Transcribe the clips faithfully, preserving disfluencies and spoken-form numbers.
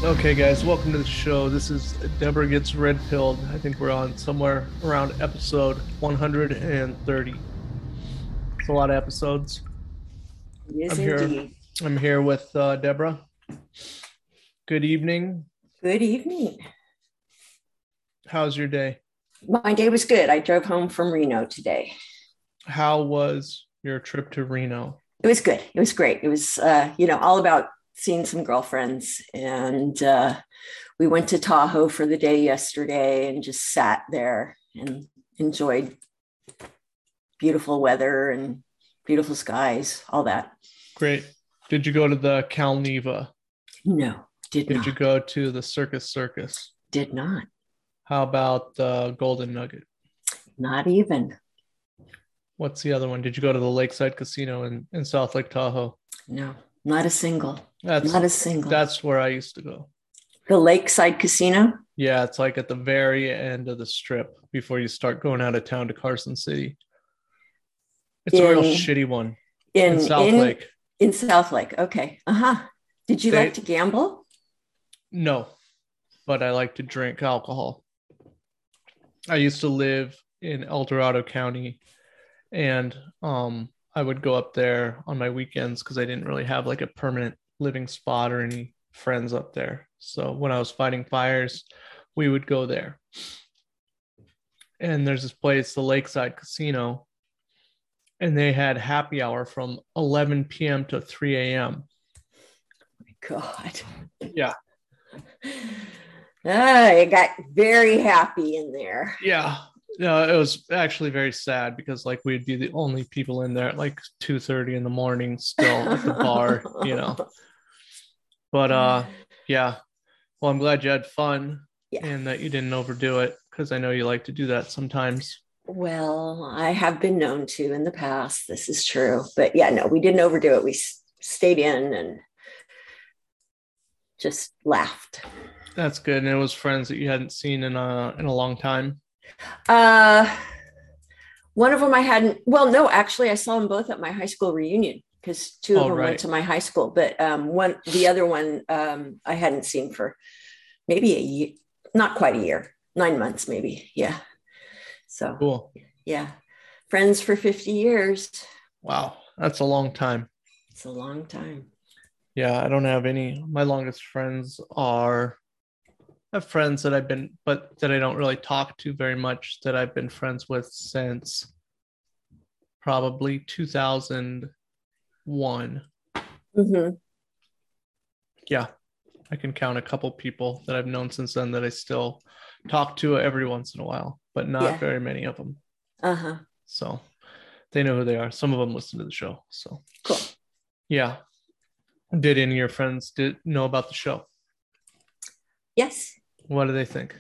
Okay, guys, welcome to the show. This is Deborah Gets Red Pilled. I think we're on somewhere around episode one hundred thirty. It's a lot of episodes. It is I'm here. indeed. I'm here with uh, Deborah. Good evening. Good evening. How's your day? My day was good. I drove home from Reno today. How was your trip to Reno? It was good. It was great. It was, uh, you know, all about seeing some girlfriends. And uh, we went to Tahoe for the day yesterday and just sat there and enjoyed beautiful weather and beautiful skies, all that. Great. Did you go to the Cal Neva? No, did, Did not. you go to the Circus Circus? Did not. How about the Golden Nugget? Not even. What's the other one? Did you go to the Lakeside Casino in, in South Lake Tahoe? No, not a single. That's not a single. That's where I used to go. The Lakeside Casino? Yeah, it's like at the very end of the strip before you start going out of town to Carson City. It's in, a real shitty one in, in South in, Lake. In South Lake. Okay. Uh-huh. Did you They, like to gamble? No, but I like to drink alcohol. I used to live in El Dorado County, and um, I would go up there on my weekends because I didn't really have like a permanent living spot or any friends up there. So when I was fighting fires, we would go there. And there's this place, the Lakeside Casino, and they had happy hour from eleven p.m. to three a.m. God. Yeah. I got very happy in there. Yeah. No, it was actually very sad because like we'd be the only people in there at like two thirty in the morning still at the bar, you know. But uh yeah. Well, I'm glad you had fun yeah. and that you didn't overdo it because I know you like to do that sometimes. Well, I have been known to in the past. This is true. But yeah, no, we didn't overdo it. We s- stayed in and just laughed. That's good. And it was friends that you hadn't seen in a in a long time. Uh one of them I hadn't, well, no, actually I saw them both at my high school reunion because two of Oh, them right. went to my high school. But um one the other one um I hadn't seen for maybe a year, not quite a year, nine months maybe. Yeah. So Cool. yeah. Friends for fifty years. Wow. That's a long time. It's a long time. Yeah, I don't have any. My longest friends are I have friends that I've been, but that I don't really talk to very much, that I've been friends with since probably two thousand one. Mm-hmm. Yeah, I can count a couple people that I've known since then that I still talk to every once in a while, but not Yeah. very many of them. Uh-huh. So they know who they are. Some of them listen to the show. So cool. Yeah. Did any of your friends did know about the show? Yes. What do they think?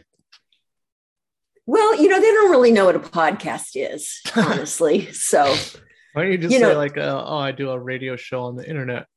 Well, you know, they don't really know what a podcast is, honestly. So why don't you just you say know, like, uh, oh, I do a radio show on the internet?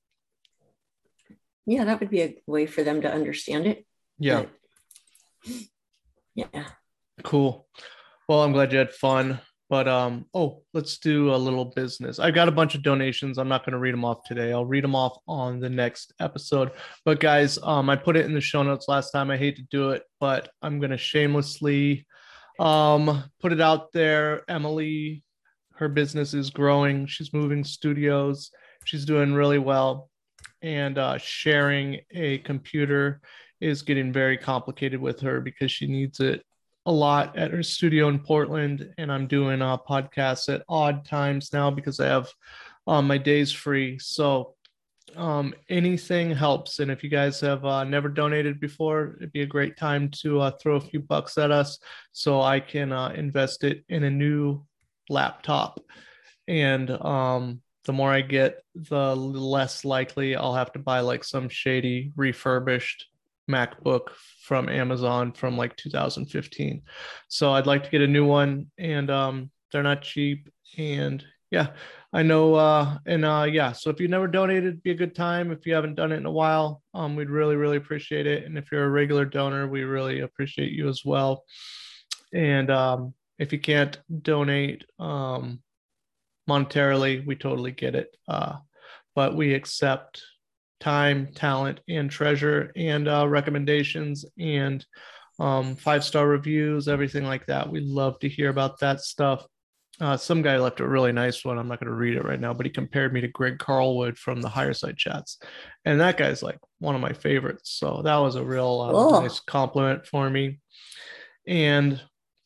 Yeah, that would be a way for them to understand it. Yeah. But, yeah. Cool. Well, I'm glad you had fun. But um, oh, let's do a little business. I got a bunch of donations. I'm not going to read them off today. I'll read them off on the next episode. But guys, um, I put it in the show notes last time. I hate to do it, but I'm going to shamelessly um put it out there. Emily, her business is growing. She's moving studios. She's doing really well. And uh, sharing a computer is getting very complicated with her because she needs it a lot at her studio in Portland, and I'm doing uh, podcasts at odd times now because I have um, my days free. So um, anything helps. And if you guys have uh, never donated before, it'd be a great time to uh, throw a few bucks at us so I can uh, invest it in a new laptop. And um, the more I get, the less likely I'll have to buy like some shady refurbished MacBook from Amazon from like two thousand fifteen. So I'd like to get a new one, and um, they're not cheap. And yeah, I know. Uh, and uh, yeah, so if you never donated, it'd be a good time. If you haven't done it in a while, um, we'd really, really appreciate it. And if you're a regular donor, we really appreciate you as well. And um, if you can't donate um, monetarily, we totally get it. Uh, but we accept time, talent, and treasure, and uh, recommendations and um, five-star reviews, everything like that. We love to hear about that stuff. Uh, some guy left a really nice one. I'm not going to read it right now, but he compared me to Greg Carlwood from the Higher Side Chats. And that guy's like one of my favorites. So that was a real uh, Cool. nice compliment for me. And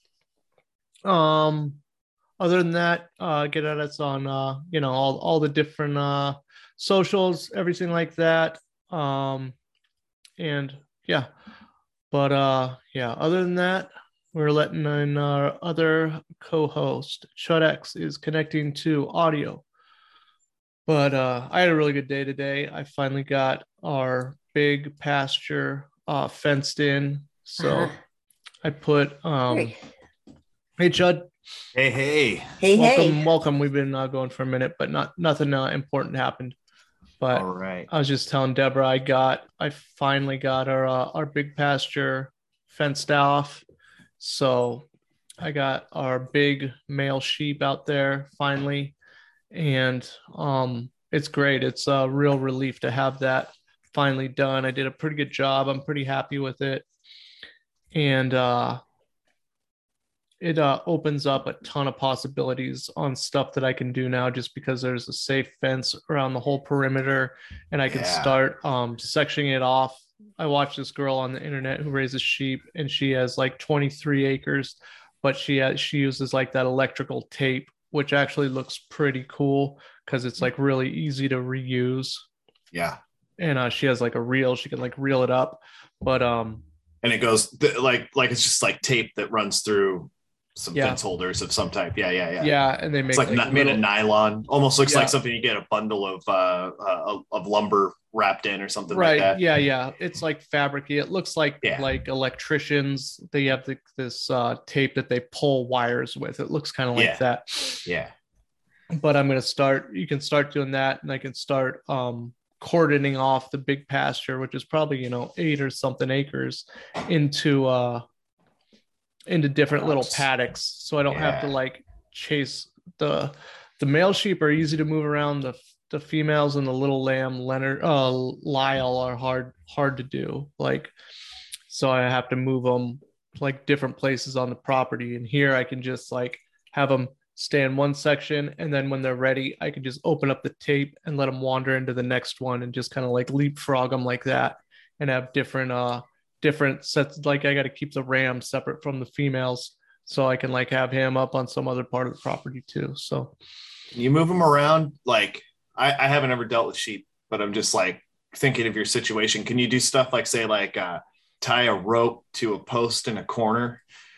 um, other than that, uh, get at us on, uh, you know, all, all the different uh, socials, everything like that. Um, and yeah, but uh, yeah, other than that, we're letting in our other co-host. Shudx is connecting to audio. But uh, I had a really good day today. I finally got our big pasture uh, fenced in. So Uh-huh. I put, um, Great. hey, Judd. Hey, hey. Hey, welcome, hey. welcome. We've been uh, going for a minute, but not nothing uh, important happened. But All right. I was just telling Deborah, I got, I finally got our uh, our big pasture fenced off. So I got our big male sheep out there finally, and um, it's great. It's a real relief to have that finally done. I did a pretty good job. I'm pretty happy with it, and uh, it uh, opens up a ton of possibilities on stuff that I can do now, just because there's a safe fence around the whole perimeter, and I can Yeah. start um, sectioning it off. I watched this girl on the internet who raises sheep, and she has like twenty-three acres, but she has, she uses like that electrical tape, which actually looks pretty cool because it's like really easy to reuse. Yeah. And uh, she has like a reel; she can like reel it up, but um, And it goes th- like like it's just like tape that runs through some Yeah. fence holders of some type. Yeah, yeah, yeah. yeah, and they make It's like, like not made little- of nylon. Almost looks Yeah. like something you get a bundle of uh, uh of lumber wrapped in or something right like that. yeah yeah it's like fabricy. It looks like Yeah. like electricians, they have the, this uh tape that they pull wires with. It looks kind of like Yeah. that. Yeah. But I'm going to start, you can start doing that, and I can start um cordoning off the big pasture, which is probably, you know, eight or something acres, into uh into different little Nice. paddocks, so I don't have to Yeah. like chase the the male sheep are easy to move around. The the females and the little lamb Leonard uh Lyle are hard hard to do, like, so I have to move them like different places on the property. And here I can just like have them stay in one section, and then when they're ready I can just open up the tape and let them wander into the next one, and just kind of like leapfrog them like that, and have different uh different sets. Like I got to keep the ram separate from the females, so I can like have him up on some other part of the property too. So Can you move them around? Like I, I haven't ever dealt with sheep, but I'm just like thinking of your situation. Can you do stuff like, say, like uh, tie a rope to a post in a corner,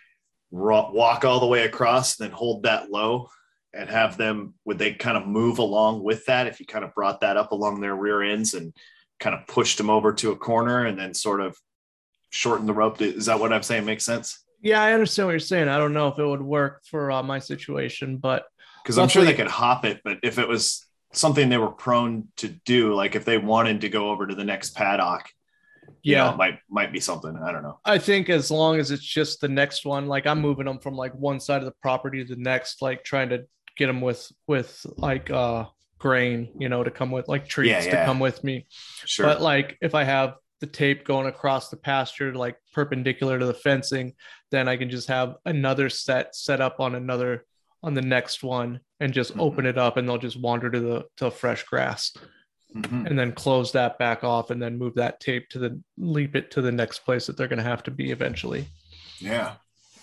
ro- walk all the way across, then hold that low, and have them, would they kind of move along with that if you kind of brought that up along their rear ends and kind of pushed them over to a corner and then sort of shorten the rope? Is that what I'm saying? Makes sense? yeah, I understand what you're saying. I don't know if it would work for uh, my situation, but Because I'm sure they luckily- could hop it, but if it was something they were prone to do, like if they wanted to go over to the next paddock, you yeah know, it might might be something. I don't know. I think as long as it's just the next one, like I'm moving them from like one side of the property to the next, like trying to get them with with like uh grain, you know, to come with like treats Yeah, to yeah. come with me. Sure. But like if I have the tape going across the pasture like perpendicular to the fencing, then I can just have another set set up on another on the next one, and just Mhm. open it up, and they'll just wander to the to fresh grass, Mhm. and then close that back off, and then move that tape to the leap it to the next place that they're going to have to be eventually. Yeah.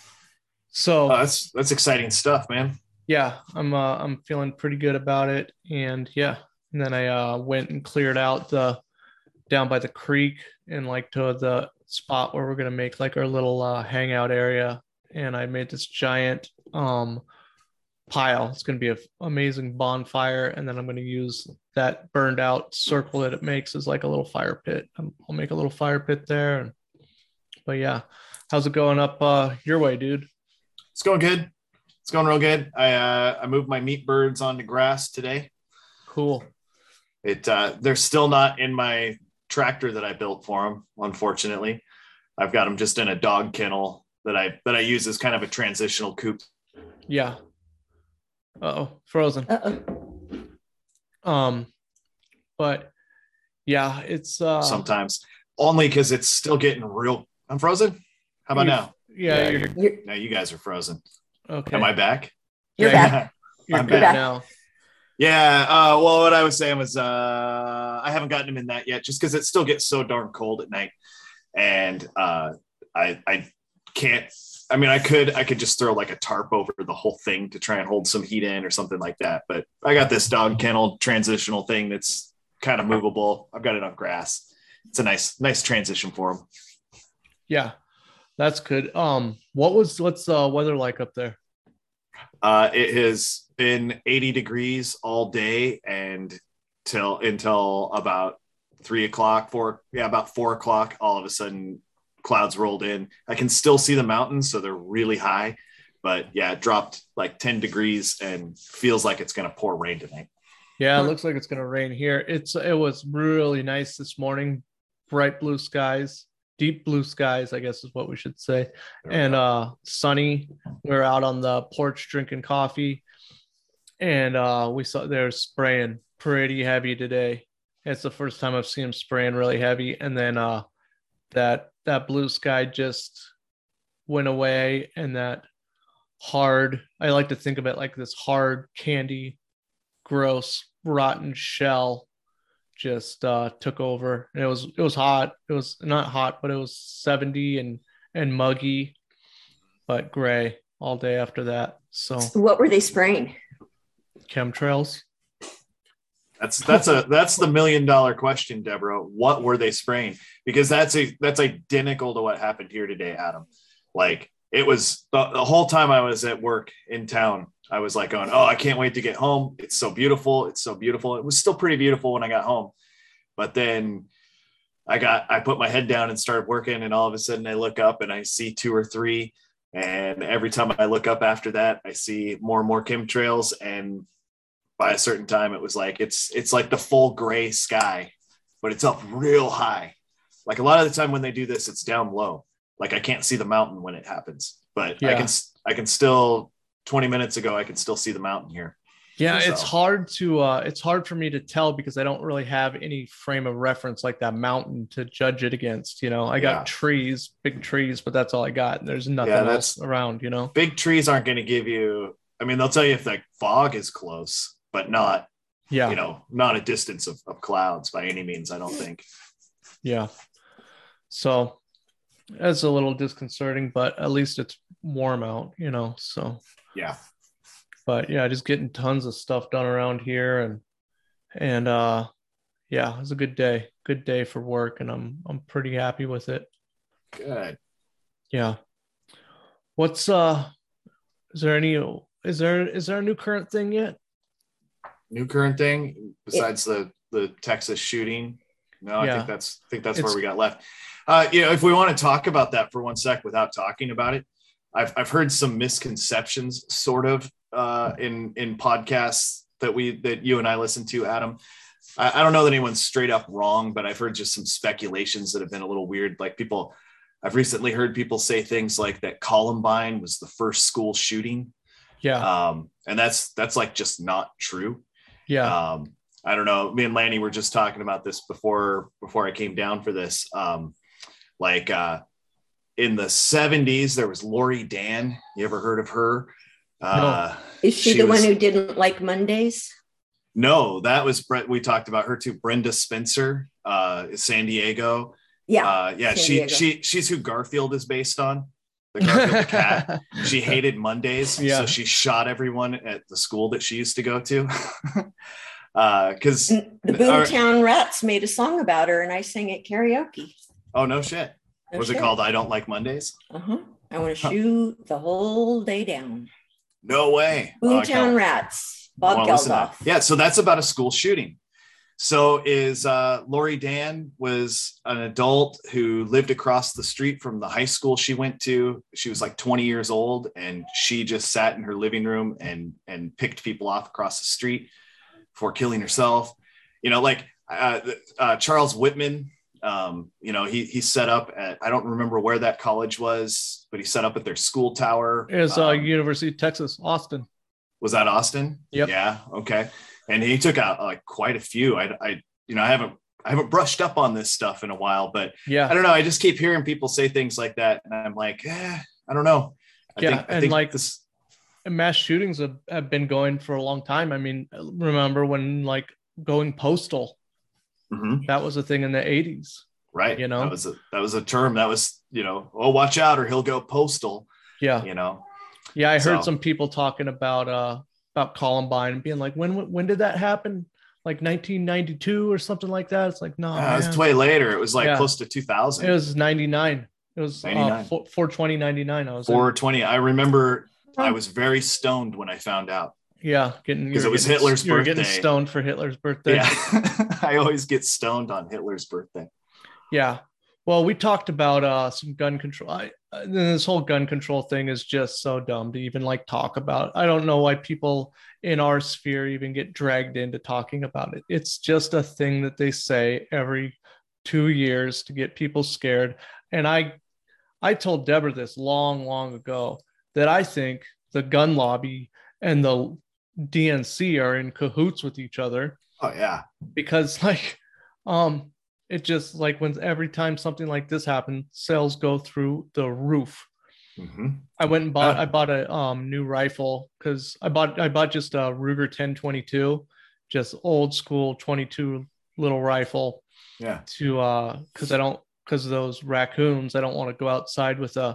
So Oh, that's that's exciting stuff, man. yeah, I'm uh, I'm feeling pretty good about it. And yeah, and then I uh, went and cleared out the down by the creek, and like to the spot where we're gonna make like our little uh, hangout area. And I made this giant um, pile. It's gonna be an amazing bonfire, and then I'm gonna use that burned out circle that it makes as like a little fire pit. I'm, I'll make a little fire pit there. And, but yeah, how's it going up uh, your way, dude? It's going good. It's going real good. I uh, I moved my meat birds onto grass today. Cool. It uh, they're still not in my tractor that I built for them, unfortunately. I've got them just in a dog kennel that I that I use as kind of a transitional coop. Yeah. Uh oh, frozen. Uh-oh. Um, but Yeah, it's uh sometimes, only because it's still getting real. I'm frozen. How about you- now? Yeah, Yeah, you're, you're, You're, now you guys are frozen. okay. Am I back? you're Yeah, back. You're I'm good back. now. Yeah. Uh, well, what I was saying was, uh, I haven't gotten him in that yet, just because it still gets so darn cold at night, and uh, I I can't. I mean, I could I could just throw like a tarp over the whole thing to try and hold some heat in or something like that. But I got this dog kennel transitional thing that's kind of movable. I've got it on grass. It's a nice nice transition for him. Yeah, that's good. Um, what was what's the weather like up there? Uh, it has been eighty degrees all day and till until about three o'clock, four, yeah, about four o'clock. All of a sudden, clouds rolled in. I can still see the mountains, so they're really high. But yeah, it dropped like ten degrees and feels like it's going to pour rain tonight. Yeah, it looks like it's gonna rain here. It's it was really nice this morning. Bright blue skies, deep blue skies, I guess is what we should say. There we And go. uh sunny. We were out on the porch drinking coffee, and uh we saw they're spraying pretty heavy today. It's the first time I've seen them spraying really heavy. And then uh that that blue sky just went away, and that hard, I like to think of it like this hard candy, gross, rotten shell just uh took over. And it was it was hot. It was not hot, but it was seventy and and muggy, but gray all day after that. So What were they spraying? chemtrails. That's that's a that's the million dollar question, Deborah. What were they spraying? Because that's a that's identical to what happened here today, Adam. Like it was the, the whole time I was at work in town, I was like going, oh, I can't wait to get home. It's so beautiful. It's so beautiful. It was still pretty beautiful when I got home. But then I got I put my head down and started working, and all of a sudden I look up and I see two or three. And every time I look up after that, I see more and more chemtrails. And by a certain time, it was like it's it's like the full gray sky, but it's up real high. Like a lot of the time when they do this, it's down low. Like I can't see the mountain when it happens, but Yeah. I can I can still twenty minutes ago I could still see the mountain here. Yeah, So- it's hard to uh it's hard for me to tell because I don't really have any frame of reference like that mountain to judge it against. You know, I got Yeah. trees, big trees, but that's all I got. And there's nothing Yeah, else that's- around, you know. Big trees aren't going to give you. I mean, they'll tell you if the fog is close, but not Yeah. you know not a distance of, of clouds by any means. I don't think. Yeah. So it's a little disconcerting, but at least it's warm out, you know. So, Yeah. but yeah, just getting tons of stuff done around here, and and uh yeah, it was a good day. Good day for work, and I'm I'm pretty happy with it. Good. Yeah. What's uh is there any is there is there a new current thing yet? New current thing besides the the Texas shooting. No, I Yeah. think that's I think that's It's- where we got left. Uh, you know, if we want to talk about that for one sec without talking about it, I've I've heard some misconceptions, sort of, uh, in in podcasts that we that you and I listen to, Adam. I, I don't know that anyone's straight up wrong, but I've heard just some speculations that have been a little weird. Like people, I've recently heard people say things like that Columbine was the first school shooting, Yeah. um, and that's that's like just not true. Yeah. Um, I don't know. Me and Lanny were just talking about this before before I came down for this. Um, like uh, in the seventies, there was Lori Dan. You ever heard of her? Uh, Is she, She the was- one who didn't like Mondays? no, that was Brett. We talked about her too. Brenda Spencer, uh, San Diego. Yeah. Uh, yeah, San she Diego. she she's who Garfield is based on. The Garfield the cat. She hated Mondays, Yeah. so she shot everyone at the school that she used to go to. Because And the Boomtown Rats made a song about her, and I sang it karaoke. oh no shit, No was shit. it called "I Don't Like Mondays"? Uh-huh. I want to Huh. shoot the whole day down. No way. Oh, I Boomtown can't- Rats. I Bob wanna listen to that. Geldof. Yeah, so that's about a school shooting. So is uh, Lori Dan was an adult who lived across the street from the high school she went to. She was like twenty years old, and she just sat in her living room and and picked people off across the street before killing herself. You know, like uh, uh, Charles Whitman. Um, you know, he he set up at, I don't remember where that college was, but he set up at their school tower. It's uh Um, University of Texas, Austin. Was that Austin? Yep. Yeah. Okay. And he took out like quite a few. I, I, you know, I haven't I haven't brushed up on this stuff in a while, but yeah, I don't know. I just keep hearing people say things like that, and I'm like, eh, I don't know. I yeah, think, I and think like this. mass shootings have, have been going for a long time. I mean, remember when like going postal, Mhm. that was a thing in the eighties. Right. You know, that was a, that was a term that was, you know, oh, watch out or he'll go postal. Yeah. You know? Yeah. I heard So- some people talking about, uh, about Columbine and being like, when, when did that happen? Like nineteen ninety-two or something like that. It's like, no, Yeah, it was man. way later. It was like Yeah. close to two thousand. It was ninety-nine. It was uh, ninety-nine. four twenty ninety-nine. I was in. four twenty. I remember I was very stoned when I found out. Yeah, getting Because you it were was getting- Hitler's you were getting birthday. stoned for Hitler's birthday. Yeah. I always get stoned on Hitler's birthday. Yeah. Well, we talked about uh, some gun control. I, uh, this whole gun control thing is just so dumb to even like talk about. I don't know why people in our sphere even get dragged into talking about it. It's just a thing that they say every two years to get people scared. And I, I told Deborah this long, long ago that I think the gun lobby and the D N C are in cahoots with each other. Oh yeah. Because like, um, it just like when every time something like this happened, sales go through the roof. Mm-hmm. I went and bought, Yeah. I bought a um, new rifle because I bought, I bought just a Ruger ten twenty-two, just old school twenty-two little rifle Yeah. to, uh, cause I don't, cause of those raccoons, I don't want to go outside with a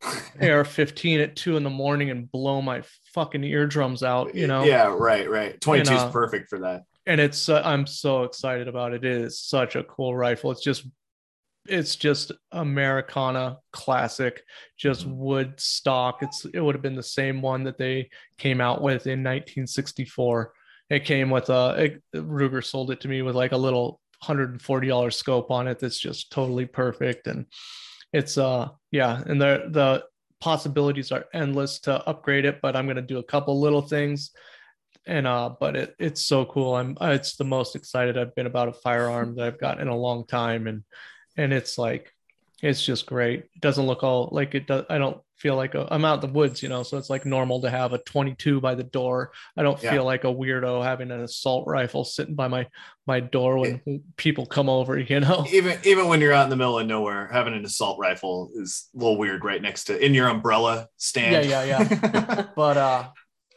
A R fifteen at two in the morning and blow my fucking eardrums out, you know? Yeah, right, right. twenty-two is And, uh, perfect for that. And it's, uh, I'm so excited about it. It is such a cool rifle. It's just, it's just Americana classic, just Mhm. wood stock. It's, it would have been the same one that they came out with in nineteen sixty-four. It came with a, it, Ruger sold it to me with like a little one hundred forty dollars scope on it. That's just totally perfect. And it's, uh, yeah. And the, the possibilities are endless to upgrade it, but I'm going to do a couple little things. And uh, but it, it's so cool. I'm it's the most excited I've been about a firearm that I've gotten in a long time, and and it's like it's just great. It doesn't look all like it does. I don't feel like a, I'm out in the woods, you know, so it's like normal to have a twenty-two by the door. I don't Yeah. feel like a weirdo having an assault rifle sitting by my my door when people come over, you know. Even even when you're out in the middle of nowhere, having an assault rifle is a little weird right next to in your umbrella stand. Yeah, yeah, yeah. But uh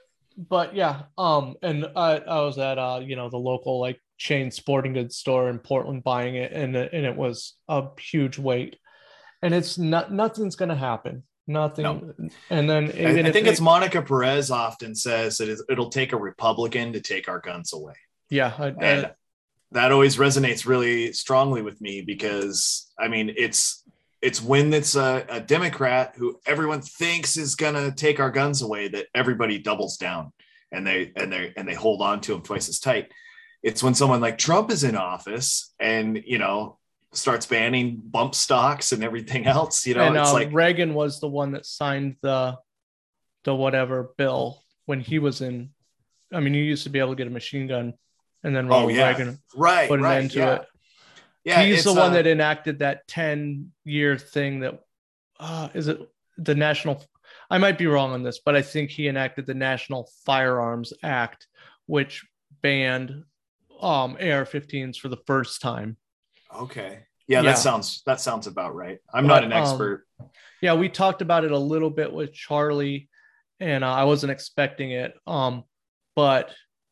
but yeah, um, and I, I was at uh, you know, the local like chain sporting goods store in Portland buying it, and and it was a huge wait, and it's not nothing's gonna happen, nothing. No. And then I, even I if think they- it's Monica Perez often says that it'll take a Republican to take our guns away. yeah, I, And I, that always resonates really strongly with me because I mean it's it's when it's a, a Democrat who everyone thinks is gonna take our guns away that everybody doubles down and they and they and they hold on to them twice as tight. It's when someone like Trump is in office and you know starts banning bump stocks and everything else. You know, and it's uh, like Reagan was the one that signed the the whatever bill when he was in. I mean, you used to be able to get a machine gun, and then oh Ronald yeah, Reagan right, put an right, end to yeah. it. Yeah, He's it's, the one uh, that enacted that ten year thing that uh, is it the national, I might be wrong on this, but I think he enacted the National Firearms Act, which banned um, A R fifteens for the first time. Okay. Yeah, Yeah. that sounds that sounds about right. I'm But, not an um, expert. Yeah, we talked about it a little bit with Charlie, and uh, I wasn't expecting it. Um, but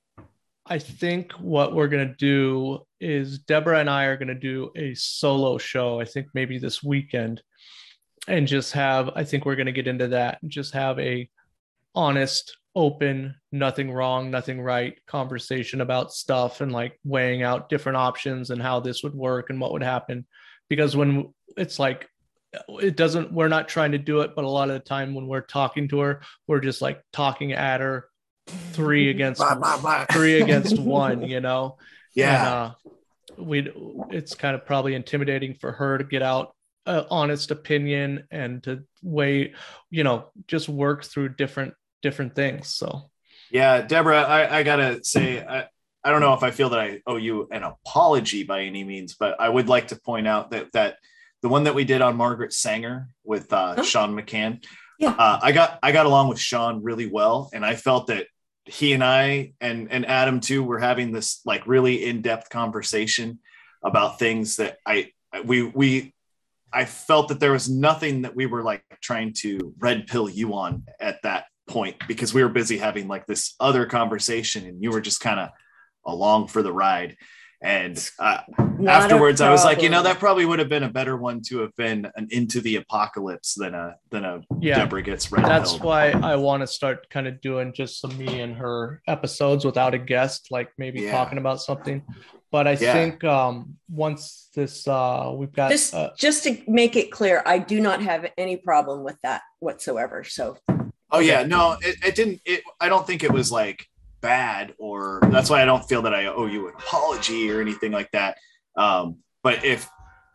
I think what we're going to do is Deborah and I are going to do a solo show, I think maybe this weekend, and just have, I think we're going to get into that and just have a honest, open, nothing wrong, nothing right conversation about stuff and like weighing out different options and how this would work and what would happen. Because when it's like, it doesn't, we're not trying to do it, but a lot of the time when we're talking to her, we're just like talking at her three against Blah, blah, blah. three against one, you know? Yeah. And, uh, we it's kind of probably intimidating for her to get out an honest opinion and to weigh, you know, just work through different different things. So Yeah, Deborah, I, I gotta say, I, I don't know if I feel that I owe you an apology by any means, but I would like to point out that that the one that we did on Margaret Sanger with uh, Huh? Sean McCann, Yeah. uh, I got I got along with Sean really well, and I felt that he and I and and Adam too were having this like really in-depth conversation about things that I we we I felt that there was nothing that we were like trying to red pill you on at that point, because we were busy having like this other conversation and you were just kind of along for the ride. And uh, afterwards I was like, you know, that probably would have been a better one to have been an Into the Apocalypse than a than a yeah, Deborah Gets Red That's Pilled. why I want to start kind of doing just some me and her episodes without a guest, like maybe Yeah. talking about something. But I Yeah. think um, once this, uh, we've got Just, uh, just to make it clear, I do not have any problem with that whatsoever. So, Oh yeah, no, it, it didn't. It, I don't think it was like bad, or that's why I don't feel that I owe you an apology or anything like that. Um, but if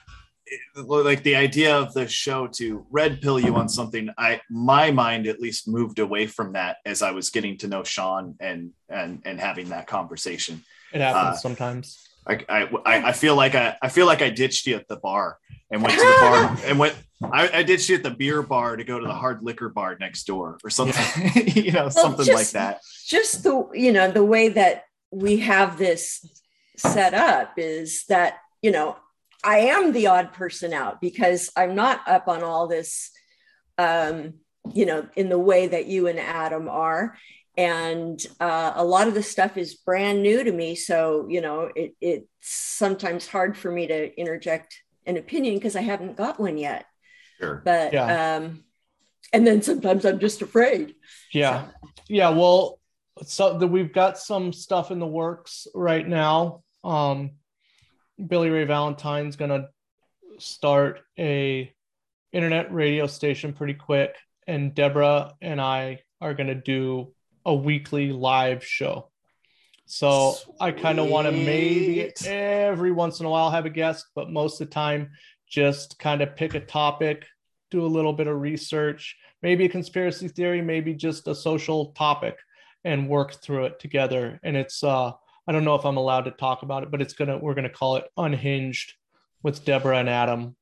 like the idea of the show to red pill you on something, I my mind at least moved away from that as I was getting to know Sean and and and having that conversation. it happens uh, sometimes. I, I I feel like I I feel like I ditched you at the bar and went to the bar and went. I, I ditched you at the beer bar to go to the hard liquor bar next door or something, you know, well, something just, like that. Just the, you know, the way that we have this set up is that, you know, I am the odd person out because I'm not up on all this, um, you know, in the way that you and Adam are. And uh, a lot of the stuff is brand new to me. So, you know, it, it's sometimes hard for me to interject an opinion because I haven't got one yet. Sure. But, Yeah. um, and then sometimes I'm just afraid. Yeah. So. Yeah. Well, so that we've got some stuff in the works right now. Um, Billy Ray Valentine's going to start a internet radio station pretty quick. And Deborah and I are going to do a weekly live show. So Sweet. I kind of want to maybe every once in a while have a guest, but most of the time just kind of pick a topic, do a little bit of research, maybe a conspiracy theory, maybe just a social topic, and work through it together. And it's, uh, I don't know if I'm allowed to talk about it, but it's going to, we're going to call it Unhinged with Deborah and Adam.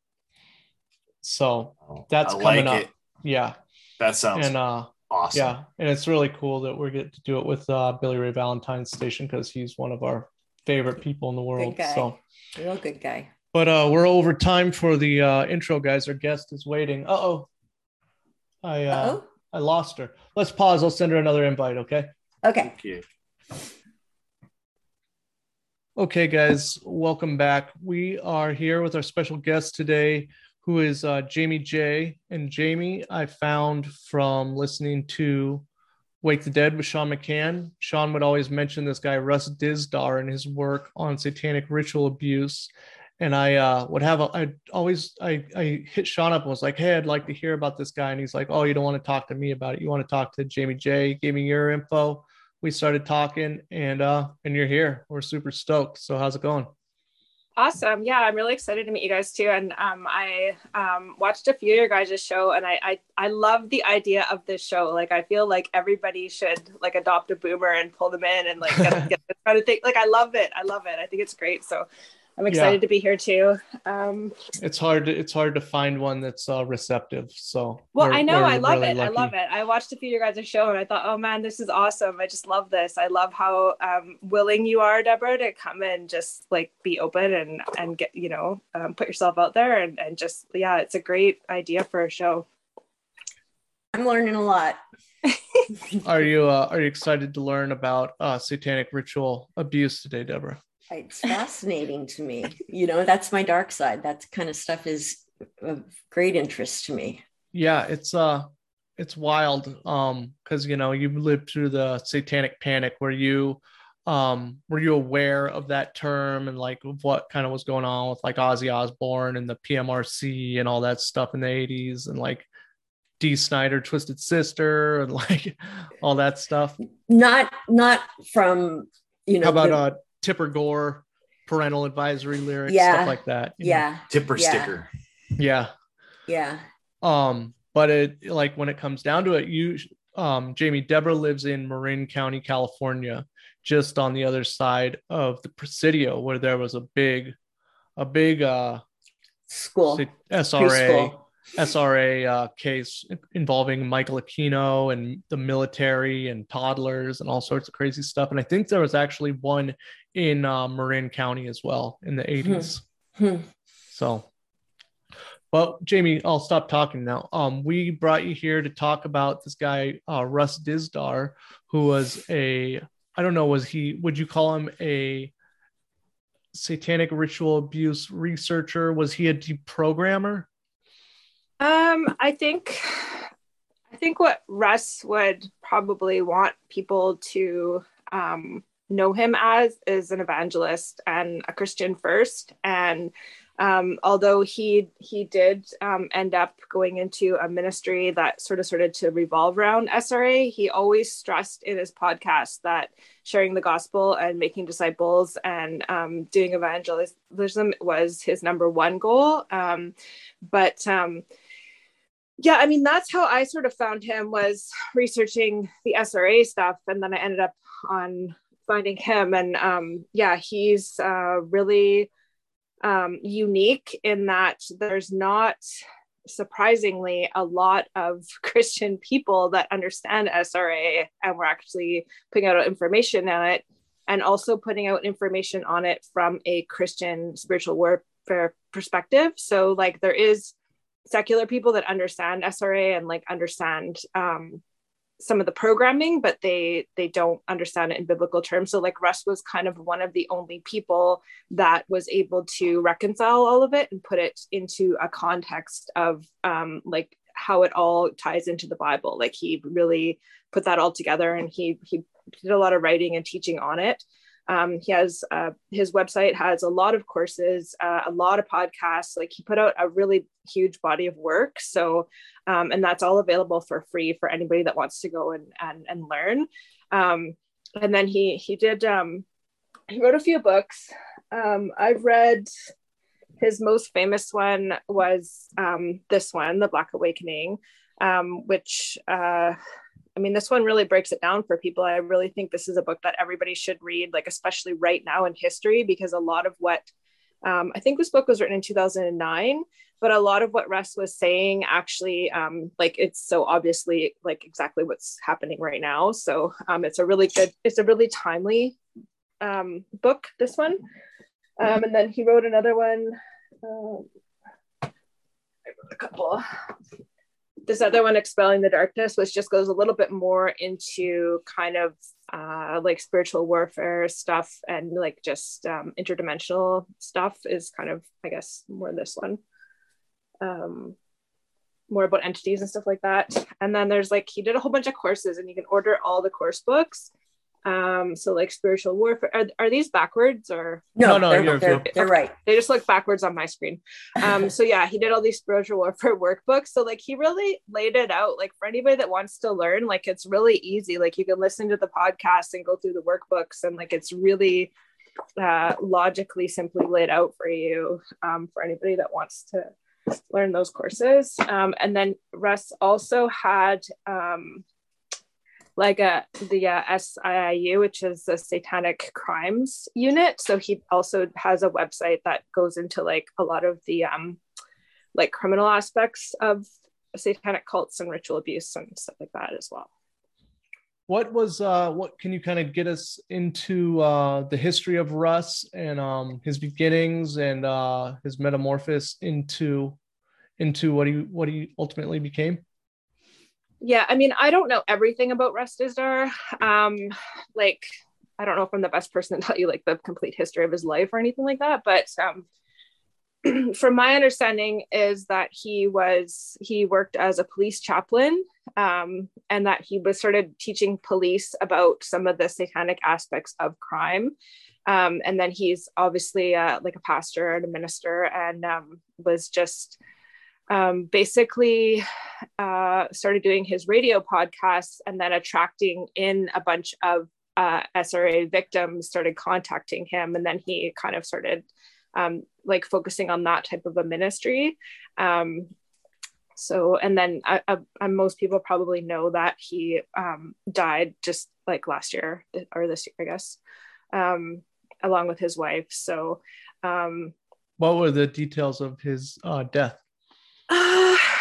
So that's I coming like up. It. Yeah. That sounds and, uh, awesome. Yeah. And it's really cool that we're getting to do it with uh, Billy Ray Valentine's station because he's one of our favorite people in the world. Good guy. So real good guy. But uh, we're over time for the uh, intro, guys. Our guest is waiting. Uh-oh. I uh, Uh-oh. I lost her. Let's pause. I'll send her another invite, okay? Okay. Thank you. Okay, guys. Welcome back. We are here with our special guest today, who is uh, Jamie J. And Jamie, I found from listening to Wake the Dead with Sean McCann. Sean would always mention this guy, Russ Dizdar, and his work on satanic ritual abuse. And I uh, would have, a, I always, I, I hit Sean up and was like, hey, I'd like to hear about this guy. And he's like, oh, you don't want to talk to me about it. You want to talk to Jamie J. He gave me your info. We started talking and, uh, and you're here. We're super stoked. So how's it going? Awesome. Yeah, I'm really excited to meet you guys too. And um, I um, watched a few of your guys' show and I, I, I love the idea of this show. Like, I feel like everybody should like adopt a boomer and pull them in and like get, get this kind of thing. Like, I love it. I love it. I think it's great. So I'm excited yeah. to be here too. Um, it's hard to, it's hard to find one that's uh, receptive. So well, I know, I love really it. Lucky. I love it. I watched a few of your guys' show and I thought, oh man, this is awesome. I just love this. I love how um, willing you are, Deborah, to come and just like be open and, and get, you know, um, put yourself out there and, and just, yeah, it's a great idea for a show. I'm learning a lot. Are you, uh, are you excited to learn about uh, satanic ritual abuse today, Deborah? It's fascinating to me. You know, that's my dark side. That kind of stuff is of great interest to me. Yeah, it's uh it's wild. Um, because you know, you lived through the satanic panic. Were you um were you aware of that term and like what kind of was going on with like Ozzy Osbourne and the P M R C and all that stuff in the eighties and like Dee Snider, Twisted Sister, and like all that stuff? Not not from, you know, how about the- uh Tipper Gore, parental advisory lyrics, yeah. stuff like that. Yeah. know? Tipper yeah. sticker. Yeah. Yeah. Um, but it like when it comes down to it, you um Jamie, Deborah lives in Marin County, California, just on the other side of the Presidio, where there was a big, a big uh school S R A preschool. S R A uh, case involving Michael Aquino and the military and toddlers and all sorts of crazy stuff. And I think there was actually one in uh, Marin County as well in the eighties. Hmm. So, but Jamie, I'll stop talking now. Um, we brought you here to talk about this guy, uh, Russ Dizdar, who was a, I don't know, was he, would you call him a satanic ritual abuse researcher? Was he a deprogrammer? Um, I think, I think what Russ would probably want people to um, know him as is an evangelist and a Christian first. And um, although he he did um, end up going into a ministry that sort of started to revolve around S R A, he always stressed in his podcast that sharing the gospel and making disciples and um, doing evangelism was his number one goal. Um, but um, yeah, I mean, that's how I sort of found him, was researching the S R A stuff. And then I ended up on finding him. And um, yeah, he's uh, really um, unique in that there's not, surprisingly, a lot of Christian people that understand S R A, and we're actually putting out information on it, and also putting out information on it from a Christian spiritual warfare perspective. So like there is secular people that understand S R A and like understand um, some of the programming, but they they don't understand it in biblical terms. So like Russ was kind of one of the only people that was able to reconcile all of it and put it into a context of um, like how it all ties into the Bible. Like he really put that all together, and he he did a lot of writing and teaching on it. Um, he has uh, his website has a lot of courses, uh, a lot of podcasts. Like he put out a really huge body of work. So, um, and that's all available for free for anybody that wants to go and and, and learn. Um, and then he he did um, he wrote a few books. Um, I've read his most famous one was um, this one, The Black Awakening, um, which. Uh, I mean, this one really breaks it down for people. I really think this is a book that everybody should read, like, especially right now in history, because a lot of what, um, I think this book was written in two thousand nine, but a lot of what Russ was saying actually, um, like, it's so obviously like exactly what's happening right now. So um, it's a really good, it's a really timely um, book, this one. Um, and then he wrote another one. Um, I wrote a couple. This other one, Expelling the Darkness, which just goes a little bit more into kind of uh, like spiritual warfare stuff and like just um, interdimensional stuff, is kind of, I guess, more this one. Um, more about entities and stuff like that. And then there's like, he did a whole bunch of courses, and you can order all the course books. Um, so like spiritual warfare, are, are these backwards or? No, no, they're, you're, they're, you're, they're right. They just look backwards on my screen. Um, so yeah, he did all these spiritual warfare workbooks. So like he really laid it out, like for anybody that wants to learn, like it's really easy. Like you can listen to the podcast and go through the workbooks, and like it's really uh, logically simply laid out for you, um, for anybody that wants to learn those courses. Um, and then Russ also had um, like a the uh, S I I U, which is the Satanic Crimes Unit. So he also has a website that goes into like a lot of the um, like criminal aspects of satanic cults and ritual abuse and stuff like that as well. What was uh, what can you kind of get us into uh, the history of Russ and um, his beginnings and uh, his metamorphosis into into what he what he ultimately became? Yeah, I mean, I don't know everything about Russ Dizdar. Um, like, I don't know if I'm the best person to tell you like the complete history of his life or anything like that. But um, from my understanding is that he was, he worked as a police chaplain, um, and that he was started teaching police about some of the satanic aspects of crime. Um, and then he's obviously uh, like a pastor and a minister, and um, was just Um, basically uh, started doing his radio podcasts, and then attracting in a bunch of uh, S R A victims started contacting him. And then he kind of started um, like focusing on that type of a ministry. Um, so, and then I, I, most people probably know that he um, died just like last year or this year, I guess, um, along with his wife. So, um, what were the details of his uh, death? Uh,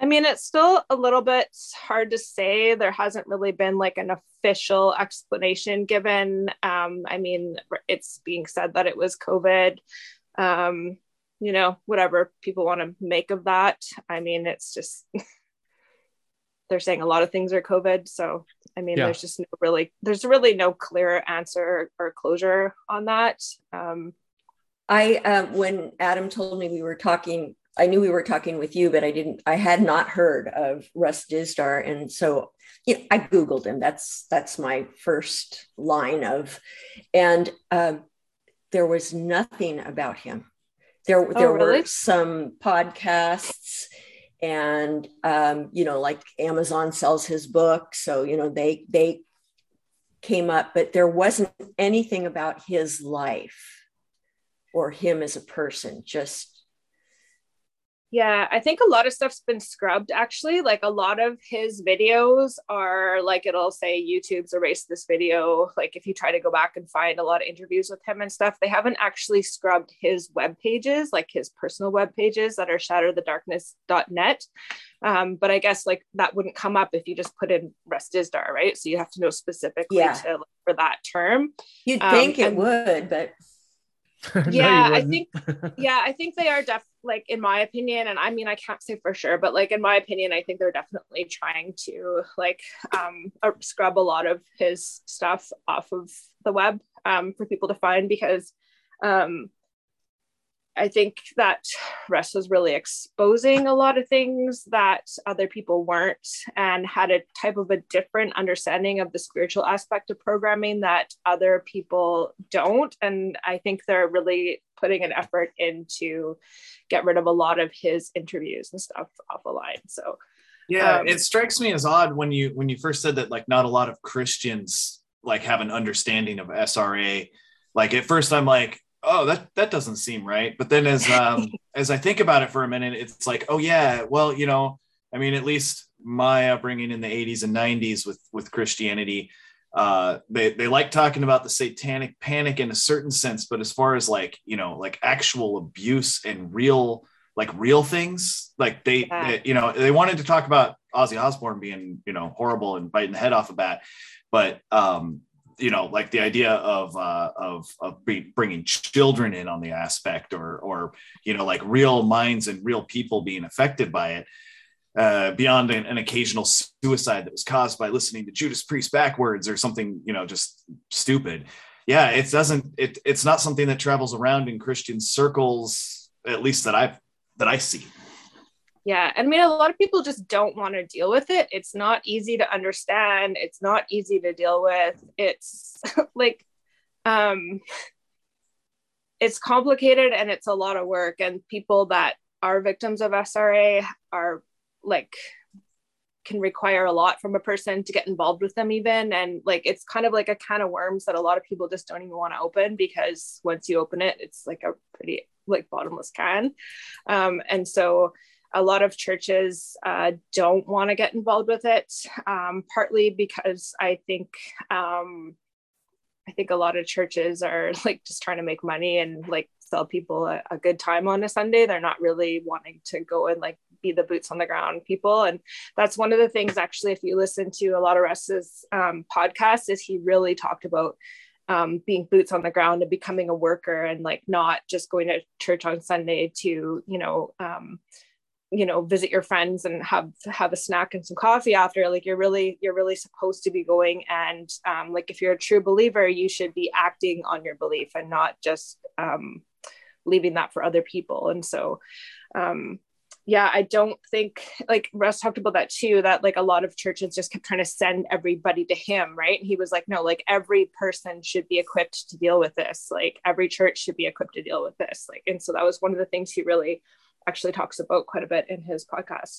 I mean, it's still a little bit hard to say. There hasn't really been like an official explanation given. Um, I mean, it's being said that it was COVID. Um, you know, whatever people want to make of that. I mean, it's just, they're saying a lot of things are COVID. So, I mean, yeah. there's just no really, there's really no clear answer or closure on that. Um, I, uh, when Adam told me we were talking, I knew we were talking with you, but I didn't, I had not heard of Russ Dizdar. And so you know, I Googled him. That's, that's my first line of, and um, there was nothing about him. There, there oh, really? were some podcasts and, um, you know, like Amazon sells his book. So, you know, they, they came up, but there wasn't anything about his life or him as a person, just yeah, I think a lot of stuff's been scrubbed actually. Like a lot of his videos are like, it'll say YouTube's erased this video. Like if you try to go back and find a lot of interviews with him and stuff, they haven't actually scrubbed his web pages, like his personal web pages that are shatter the darkness dot net. Um, but I guess like that wouldn't come up if you just put in Russ Dizdar, right? So you have to know specifically yeah. to look for that term. You'd um, think it and- would, but yeah, no, I think, yeah, I think they are def like, in my opinion, and I mean, I can't say for sure, but like, in my opinion, I think they're definitely trying to like, um, scrub a lot of his stuff off of the web, um, for people to find, because, um, I think that Russ was really exposing a lot of things that other people weren't, and had a type of a different understanding of the spiritual aspect of programming that other people don't. And I think they're really putting an effort in to get rid of a lot of his interviews and stuff off the line. So yeah, um, it strikes me as odd when you when you first said that like not a lot of Christians like have an understanding of S R A. Like at first I'm like, oh, that, that doesn't seem right. But then as, um, as I think about it for a minute, it's like, oh yeah, well, you know, I mean, at least my upbringing in the eighties and nineties with, with Christianity, uh, they, they like talking about the satanic panic in a certain sense, but as far as like, you know, like actual abuse and real, like real things, like they, yeah. they you know, they wanted to talk about Ozzy Osbourne being, you know, horrible and biting the head off a bat, but, um, you know, like the idea of, uh, of, of be, bringing children in on the aspect or, or, you know, like real minds and real people being affected by it, uh, beyond an, an occasional suicide that was caused by listening to Judas Priest backwards or something, you know, just stupid. Yeah. It doesn't, it, it's not something that travels around in Christian circles, at least that I've, that I see. Yeah. I mean, a lot of people just don't want to deal with it. It's not easy to understand. It's not easy to deal with. It's like, um, it's complicated and it's a lot of work, and people that are victims of S R A are like, can require a lot from a person to get involved with them even. And like, it's kind of like a can of worms that a lot of people just don't even want to open, because once you open it, it's like a pretty like bottomless can. Um, and so a lot of churches uh, don't want to get involved with it, um, partly because I think um, I think a lot of churches are like just trying to make money and like sell people a, a good time on a Sunday. They're not really wanting to go and like be the boots on the ground people. And that's one of the things, actually, if you listen to a lot of Russ's um, podcasts, is he really talked about um, being boots on the ground and becoming a worker, and like not just going to church on Sunday to, you know, um, you know, visit your friends and have have a snack and some coffee after. Like you're really you're really supposed to be going, and um, like if you're a true believer, you should be acting on your belief and not just um, leaving that for other people. And so um, yeah, I don't think, like Russ talked about that too, that like a lot of churches just kept trying to send everybody to him, right? And he was like, no, like every person should be equipped to deal with this. Like every church should be equipped to deal with this. Like, and so that was one of the things he really actually talks about quite a bit in his podcast.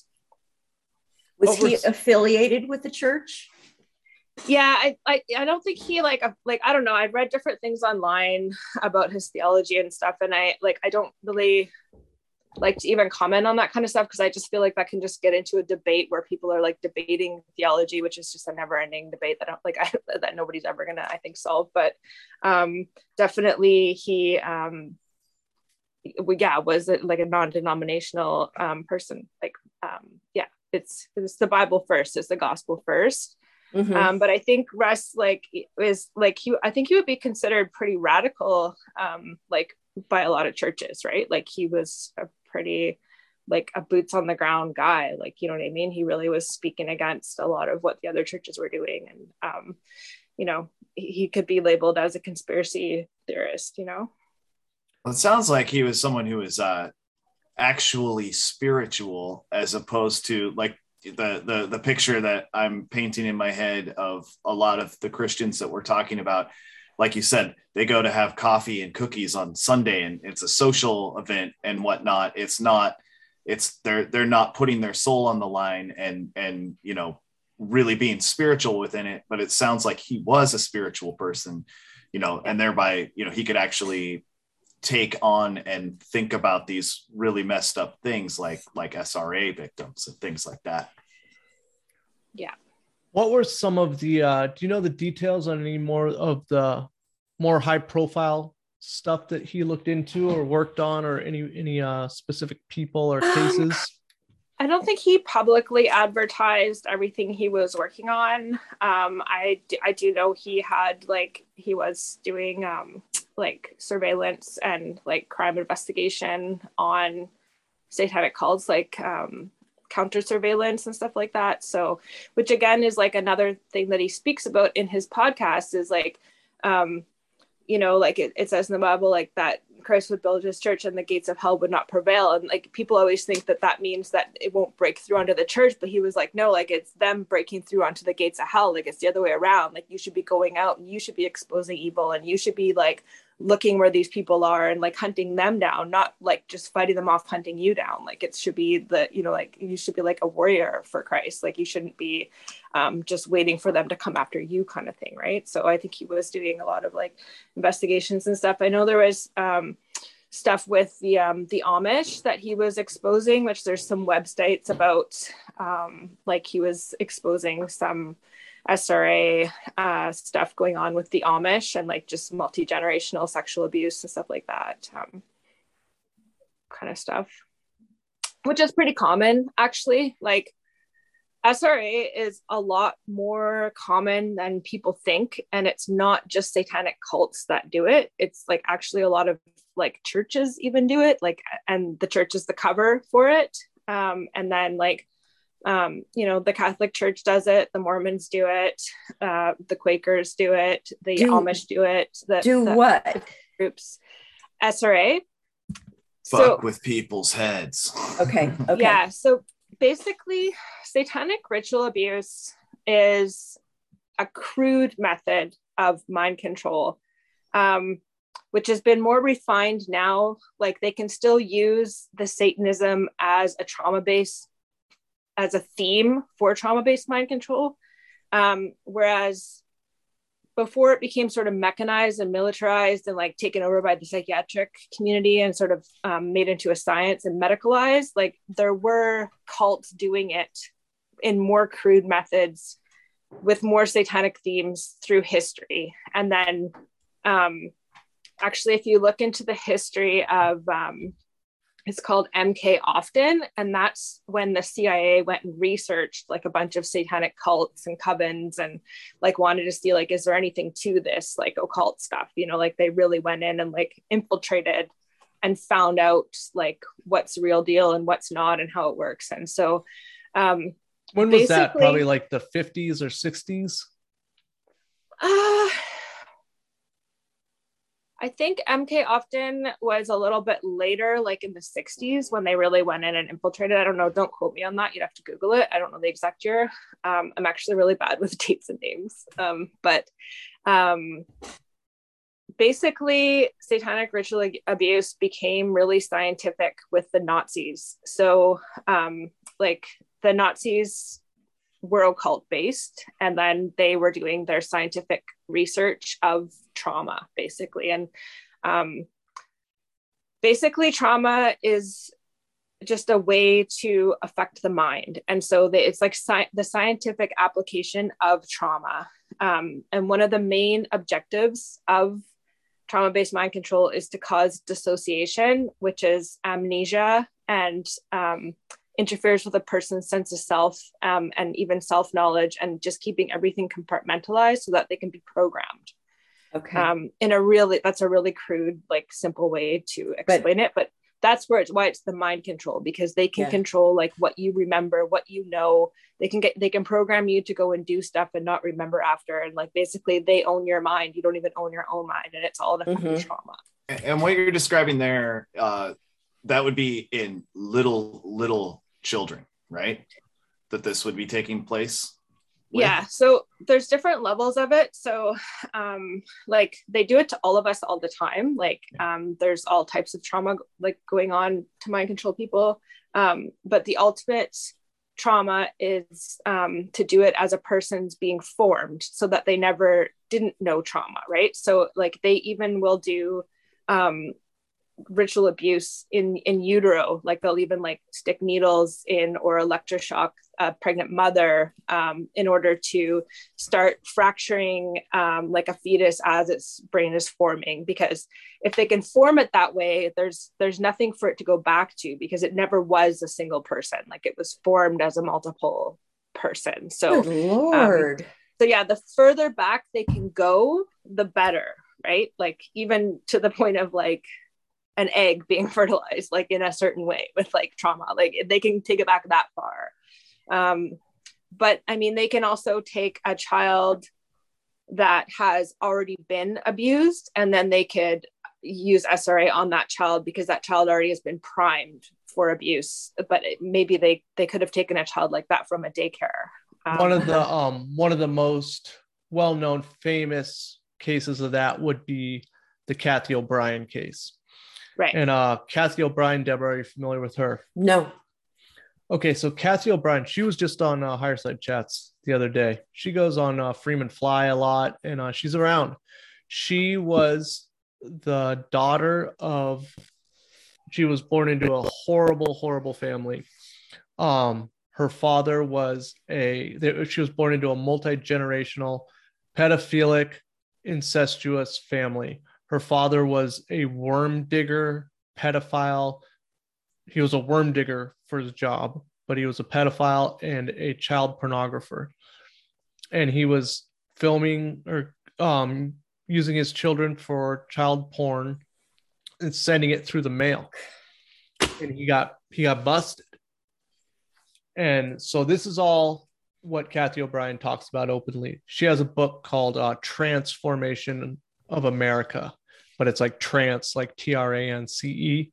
Was he affiliated with the church? Yeah, I, I I don't think he like like I don't know. I've read different things online about his theology and stuff, and I like I don't really like to even comment on that kind of stuff, because I just feel like that can just get into a debate where people are like debating theology, which is just a never-ending debate that I don't like I, that nobody's ever gonna, I think, solve. But um, definitely he. Um, yeah, was it like a non-denominational um, person, like, um, yeah, it's it's the Bible first, it's the gospel first. Mm-hmm. Um, but I think Russ like is like he I think he would be considered pretty radical, um, like by a lot of churches, right? Like he was a pretty like a boots on the ground guy, like, you know what I mean? He really was speaking against a lot of what the other churches were doing. And, um, you know, he, he could be labeled as a conspiracy theorist, you know? Well, it sounds like he was someone who was uh, actually spiritual, as opposed to like the, the, the picture that I'm painting in my head of a lot of the Christians that we're talking about. Like you said, they go to have coffee and cookies on Sunday and it's a social event and whatnot. It's not, it's they're, they're not putting their soul on the line and, and, you know, really being spiritual within it. But it sounds like he was a spiritual person, you know, and thereby, you know, he could actually take on and think about these really messed up things like, like S R A victims and things like that. Yeah. What were some of the, uh, do you know the details on any more of the more high profile stuff that he looked into or worked on, or any, any uh, specific people or cases? I don't think he publicly advertised everything he was working on. Um, I, do, I do know he had like, he was doing um, like surveillance and like crime investigation on satanic cults, like um, counter surveillance and stuff like that. So, which again is like another thing that he speaks about in his podcast is like, um, you know, like it, it says in the Bible, like that Christ would build his church and the gates of hell would not prevail. And like, people always think that that means that it won't break through onto the church. But he was like, no, like it's them breaking through onto the gates of hell. Like it's the other way around. Like you should be going out and you should be exposing evil and you should be like looking where these people are and like hunting them down, not like just fighting them off, hunting you down. Like it should be the, you know, like you should be like a warrior for Christ. Like you shouldn't be um, just waiting for them to come after you kind of thing. Right. So I think he was doing a lot of like investigations and stuff. I know there was um, stuff with the, um, the Amish that he was exposing, which there's some websites about um, like he was exposing some S R A uh, stuff going on with the Amish and like just multi-generational sexual abuse and stuff like that um, kind of stuff, which is pretty common actually. Like S R A is a lot more common than people think. And it's not just satanic cults that do it. It's like actually a lot of like churches even do it, like, and the church is the cover for it. Um, and then like, Um, you know, the Catholic Church does it, the Mormons do it, uh, the Quakers do it, the do, Amish do it. The, do the what? Groups. S R A. Fuck so, with people's heads. Okay. Okay. Yeah. So basically, satanic ritual abuse is a crude method of mind control, um, which has been more refined now. Like they can still use the Satanism as a trauma-based as a theme for trauma-based mind control. Um, whereas before it became sort of mechanized and militarized and like taken over by the psychiatric community and sort of um, made into a science and medicalized, like there were cults doing it in more crude methods with more satanic themes through history. And then um, actually, if you look into the history of, um, it's called M K Often, and that's when the C I A went and researched like a bunch of satanic cults and covens and like wanted to see like, is there anything to this like occult stuff? You know, like they really went in and like infiltrated and found out like what's real deal and what's not and how it works. And so um, when was that? Probably like the fifties or sixties? Uh, I think M K Often was a little bit later, like in the sixties, when they really went in and infiltrated. I don't know. Don't quote me on that. You'd have to Google it. I don't know the exact year. Um, I'm actually really bad with dates and names. Um, but um, basically, satanic ritual abuse became really scientific with the Nazis. So um, like the Nazis were occult based, and then they were doing their scientific research of trauma basically. And um, basically trauma is just a way to affect the mind. And so they, it's like sci- the scientific application of trauma. Um, and one of the main objectives of trauma-based mind control is to cause dissociation, which is amnesia and um, interferes with a person's sense of self, um, and even self-knowledge, and just keeping everything compartmentalized so that they can be programmed. Okay. Um, in a really, that's a really crude, like simple way to explain but, it, but that's where it's why it's the mind control, because they can yeah. control like what you remember, what you know. They can get, they can program you to go and do stuff and not remember after. And like, basically they own your mind. You don't even own your own mind, and it's all the mm-hmm. trauma. And what you're describing there, uh, that would be in little, little children, right? That this would be taking place. With? Yeah. So there's different levels of it. So um, like they do it to all of us all the time. Like um, there's all types of trauma like going on to mind control people. Um, but the ultimate trauma is um, to do it as a person's being formed so that they never didn't know trauma. Right. So like they even will do um, ritual abuse in in utero, like they'll even like stick needles in or electroshock a pregnant mother um, in order to start fracturing um, like a fetus as its brain is forming, because if they can form it that way, there's there's nothing for it to go back to, because it never was a single person. Like it was formed as a multiple person. So good Lord. Um, so yeah, the further back they can go, the better, right? Like even to the point of like an egg being fertilized, like in a certain way with like trauma, like they can take it back that far. Um, but I mean, they can also take a child that has already been abused, and then they could use S R A on that child because that child already has been primed for abuse. But it, maybe they, they could have taken a child like that from a daycare. Um, one of the, um, one of the most well-known famous cases of that would be the Kathy O'Brien case. Right. And uh, Kathy O'Brien, Deborah, are you familiar with her? No. Okay, so Kathy O'Brien, she was just on uh, Higher Side Chats the other day. She goes on uh, Freeman Fly a lot, and uh, she's around. She was the daughter of, she was born into a horrible, horrible family. Um, her father was a, she was born into a multi-generational, pedophilic, incestuous family. Her father was a worm digger, pedophile. He was a worm digger for his job, but he was a pedophile and a child pornographer. And he was filming or um, using his children for child porn and sending it through the mail. And he got he got busted. And so this is all what Kathy O'Brien talks about openly. She has a book called uh, Transformation of America, but it's like trance, like T R A N C E.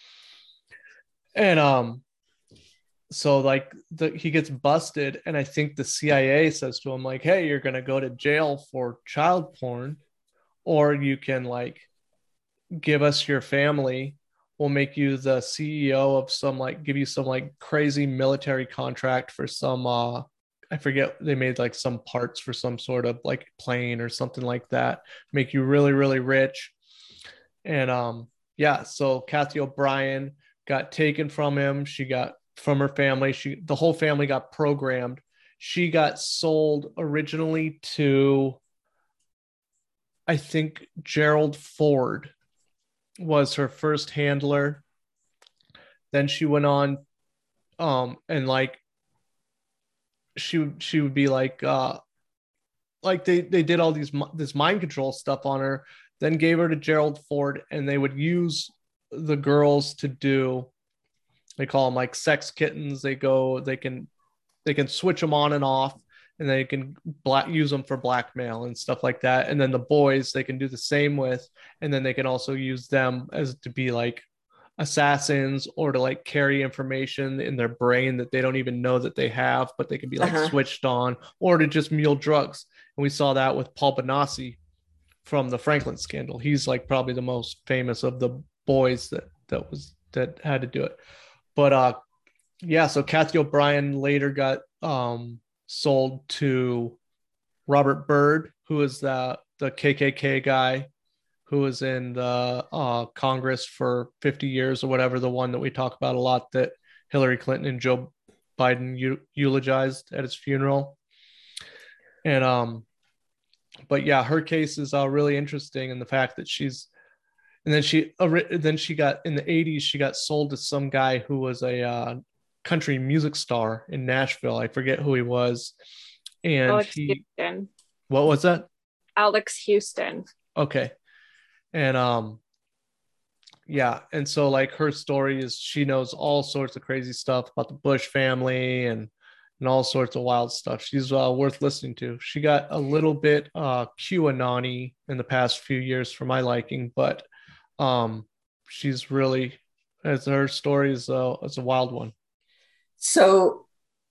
And um, so like the, he gets busted, and I think the C I A says to him like, "Hey, you're gonna go to jail for child porn, or you can like give us your family. We'll make you the C E O of some like give you some like crazy military contract for some uh." I forget, they made like some parts for some sort of like plane or something like that, make you really, really rich. And um, yeah, so Kathy O'Brien got taken from him. She got from her family. She, the whole family got programmed. She got sold originally to, I think Gerald Ford was her first handler. Then she went on um, and like, she she would be like uh like they they did all these this mind control stuff on her, then gave her to Gerald Ford, and they would use the girls to do, they call them like sex kittens. They go they can they can switch them on and off, and they can black use them for blackmail and stuff like that. And then the boys they can do the same with, and then they can also use them as to be like assassins or to like carry information in their brain that they don't even know that they have, but they can be like uh-huh. switched on, or to just mule drugs. And we saw that with Paul Benassi from the Franklin scandal. He's like probably the most famous of the boys that that was that had to do it. But uh yeah, so Kathy O'Brien later got um sold to Robert Byrd, who is the the K K K guy who was in the uh, Congress for fifty years or whatever, the one that we talk about a lot that Hillary Clinton and Joe Biden eu- eulogized at his funeral. And, um, but yeah, her case is uh, really interesting in the fact that she's, and then she, uh, then she got, in the eighties, she got sold to some guy who was a, uh, country music star in Nashville. I forget who he was. And Alex he, Houston. what was that? Alex Houston. Okay. And um, yeah. And so like her story is she knows all sorts of crazy stuff about the Bush family and and all sorts of wild stuff. She's uh, worth listening to. She got a little bit uh, QAnon-y in the past few years for my liking, but um, she's really, as her story is, uh, is a wild one. So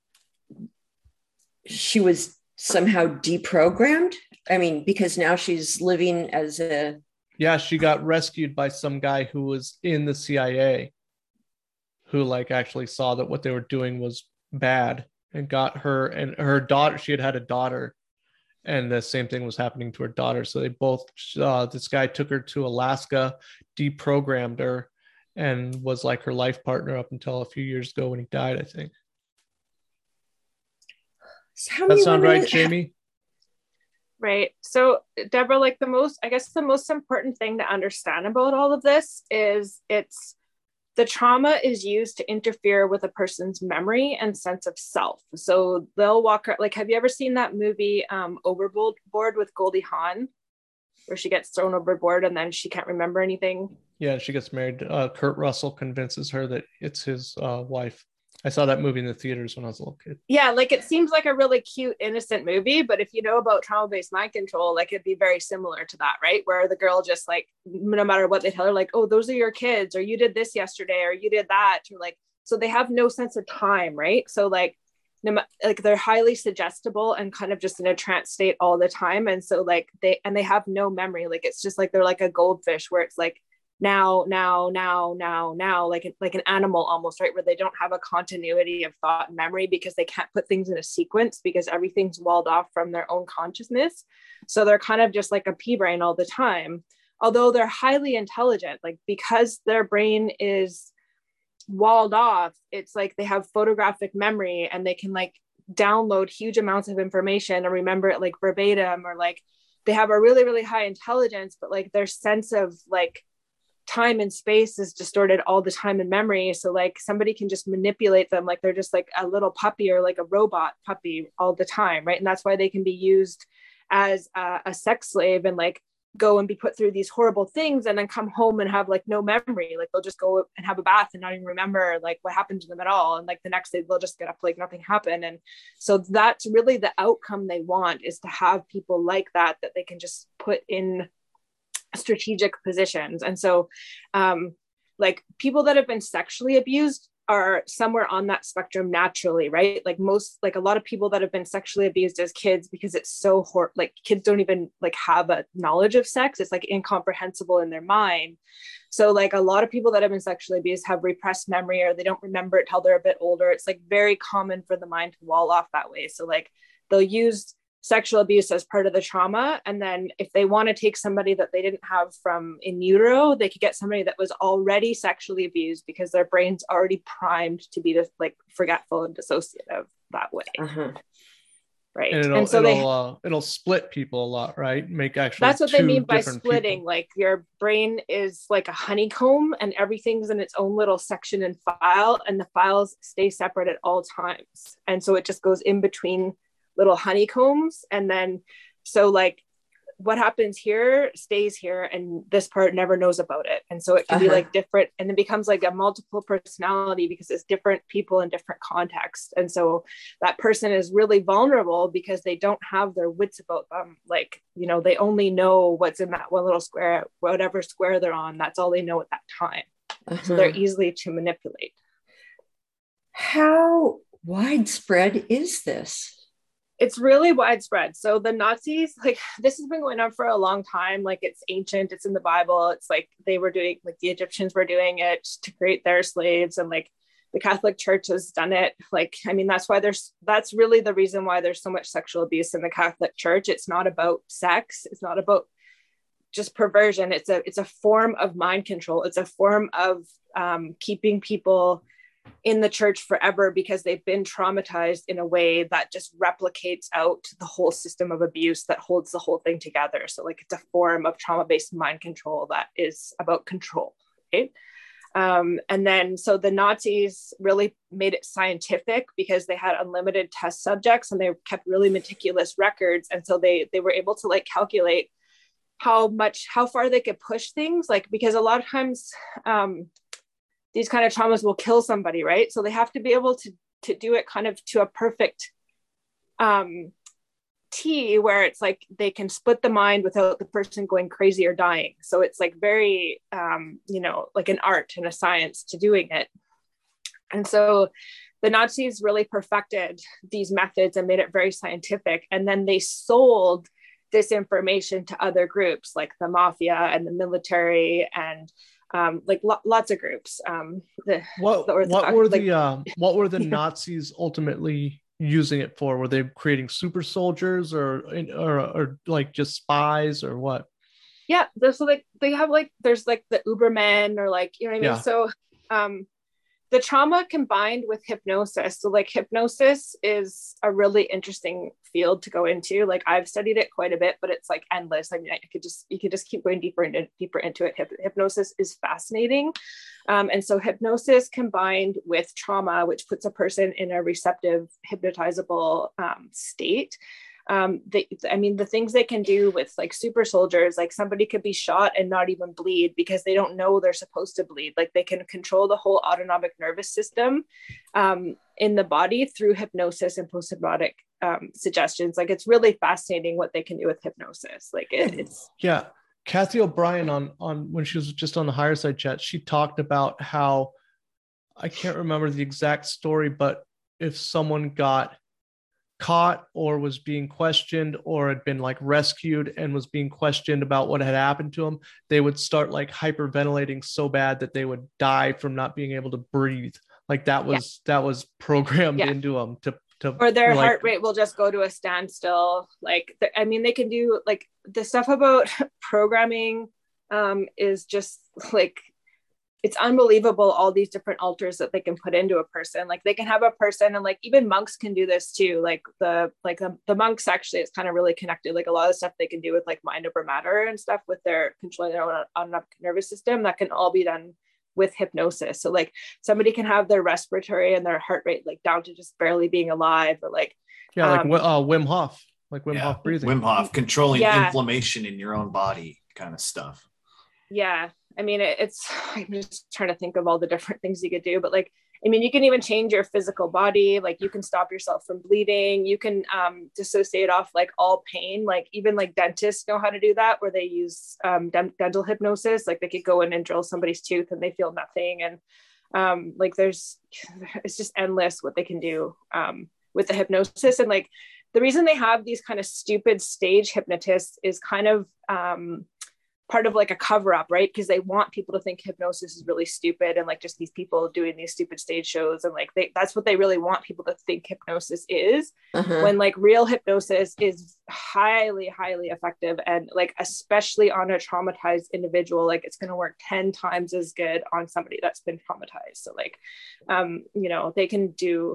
she was somehow deprogrammed. I mean, because now she's living as a. Yeah, she got rescued by some guy who was in the C I A, who like actually saw that what they were doing was bad. And got her and her daughter. She had had a daughter, and the same thing was happening to her daughter. So they both, uh, this guy took her to Alaska, deprogrammed her, and was like her life partner up until a few years ago when he died, I think. So that sound right, is- Jamie? Right. So, Deborah, like the most, I guess the most important thing to understand about all of this is it's the trauma is used to interfere with a person's memory and sense of self. So they'll walk, like, have you ever seen that movie um, Overboard with Goldie Hawn, where she gets thrown overboard and then she can't remember anything? Yeah, she gets married. Uh, Kurt Russell convinces her that it's his uh, wife. I saw that movie in the theaters when I was a little kid. Yeah, like it seems like a really cute, innocent movie, but if you know about trauma-based mind control, like it'd be very similar to that, right? Where the girl just like, no matter what they tell her, like, oh, those are your kids, or you did this yesterday, or you did that, or like, so they have no sense of time, right? So like, no, like they're highly suggestible and kind of just in a trance state all the time. And so like they, and they have no memory. Like, it's just like, they're like a goldfish where it's like, now, now, now, now, now, like, like an animal almost, right? Where they don't have a continuity of thought and memory because they can't put things in a sequence because everything's walled off from their own consciousness. So they're kind of just like a pea brain all the time, although they're highly intelligent, like because their brain is walled off, it's like they have photographic memory and they can like download huge amounts of information and remember it like verbatim, or like they have a really, really high intelligence, but like their sense of like time and space is distorted all the time in memory. So like somebody can just manipulate them like they're just like a little puppy or like a robot puppy all the time, right? And that's why they can be used as a, a sex slave and like go and be put through these horrible things and then come home and have like no memory. Like they'll just go and have a bath and not even remember like what happened to them at all. And like the next day they'll just get up like nothing happened. And so that's really the outcome they want, is to have people like that, that they can just put in strategic positions. And so um like people that have been sexually abused are somewhere on that spectrum naturally, right? Like most, like a lot of people that have been sexually abused as kids, because it's so hor- like kids don't even like have a knowledge of sex. It's like incomprehensible in their mind. So like a lot of people that have been sexually abused have repressed memory, or they don't remember it till they're a bit older. It's like very common for the mind to wall off that way. So like they'll use sexual abuse as part of the trauma. And then if they want to take somebody that they didn't have from in utero, they could get somebody that was already sexually abused because their brain's already primed to be just like forgetful and dissociative that way. Uh-huh. Right. And it'll, and so it'll, they, uh, it'll split people a lot, right? Make actually that's what they two mean by different splitting. people. Like your brain is like a honeycomb and everything's in its own little section and file, and the files stay separate at all times. And so it just goes in between little honeycombs. And then so like what happens here stays here and this part never knows about it. And so it can uh-huh. be like different, and it becomes like a multiple personality because it's different people in different contexts. And so that person is really vulnerable because they don't have their wits about them. Like, you know, they only know what's in that one little square, whatever square they're on, that's all they know at that time. Uh-huh. So they're easily to manipulate. How widespread is this? It's really widespread. So the Nazis, like this has been going on for a long time. Like it's ancient, it's in the Bible. It's like they were doing, like the Egyptians were doing it to create their slaves, and like the Catholic Church has done it. Like, I mean, that's why there's, that's really the reason why there's so much sexual abuse in the Catholic Church. It's not about sex. It's not about just perversion. It's a, it's a form of mind control. It's a form of um, keeping people in the church forever because they've been traumatized in a way that just replicates out the whole system of abuse that holds the whole thing together. So like it's a form of trauma-based mind control that is about control, right? Um, and then, so the Nazis really made it scientific because they had unlimited test subjects and they kept really meticulous records. And so they, they were able to like calculate how much, how far they could push things. Like, because a lot of times um, these kind of traumas will kill somebody, right? So they have to be able to, to do it kind of to a perfect um, T, where it's like they can split the mind without the person going crazy or dying. So it's like very, um, you know, like an art and a science to doing it. And so the Nazis really perfected these methods and made it very scientific. And then they sold this information to other groups like the mafia and the military and um, like lo- lots of groups. Um, the, what the Orthodox, what were like, the uh, what were the Nazis ultimately using it for? Were they creating super soldiers or or, or like just spies or what? Yeah, there's like they have like there's like the Ubermen or like, you know what I mean? Yeah. So um the trauma combined with hypnosis. So like hypnosis is a really interesting field to go into. Like I've studied it quite a bit, but it's like endless. I mean, I could just, you could just keep going deeper and deeper into it. Hyp- hypnosis is fascinating. Um, and so hypnosis combined with trauma, which puts a person in a receptive, hypnotizable um, state. Um, they, I mean, the things they can do with like super soldiers, like somebody could be shot and not even bleed because they don't know they're supposed to bleed. Like they can control the whole autonomic nervous system um, in the body through hypnosis and post-hypnotic um, suggestions. Like it's really fascinating what they can do with hypnosis. Like it, it's yeah. Kathy O'Brien on on when she was just on the Higher Side chat, she talked about how, I can't remember the exact story, but if someone got caught or was being questioned or had been like rescued and was being questioned about what had happened to them, they would start like hyperventilating so bad that they would die from not being able to breathe. Like that was yeah. that was programmed yeah. into them to to or their like, heart rate will just go to a standstill. Like I mean, they can do like the stuff about programming um, is just like, it's unbelievable all these different alters that they can put into a person. Like they can have a person, and like even monks can do this too. Like the like the, the monks actually, it's kind of really connected. Like a lot of stuff they can do with like mind over matter and stuff with their controlling their own autonomic nervous system, that can all be done with hypnosis. So like somebody can have their respiratory and their heart rate like down to just barely being alive, or like yeah, like um, uh, Wim Hof, like Wim yeah, Hof breathing. Wim Hof controlling yeah. inflammation in your own body, kind of stuff. Yeah. I mean, it, it's, I'm just trying to think of all the different things you could do, but like, I mean, you can even change your physical body. Like you can stop yourself from bleeding. You can um, dissociate off like all pain. Like even like dentists know how to do that, where they use um, de- dental hypnosis. Like they could go in and drill somebody's tooth and they feel nothing. And um, like, there's, it's just endless what they can do um, with the hypnosis. And like, the reason they have these kind of stupid stage hypnotists is kind of, um, part of like a cover up, right? Because they want people to think hypnosis is really stupid and like just these people doing these stupid stage shows, and like they, that's what they really want people to think hypnosis is. Uh-huh. When like real hypnosis is highly highly effective, and like especially on a traumatized individual, like it's going to work ten times as good on somebody that's been traumatized. So like um you know, they can do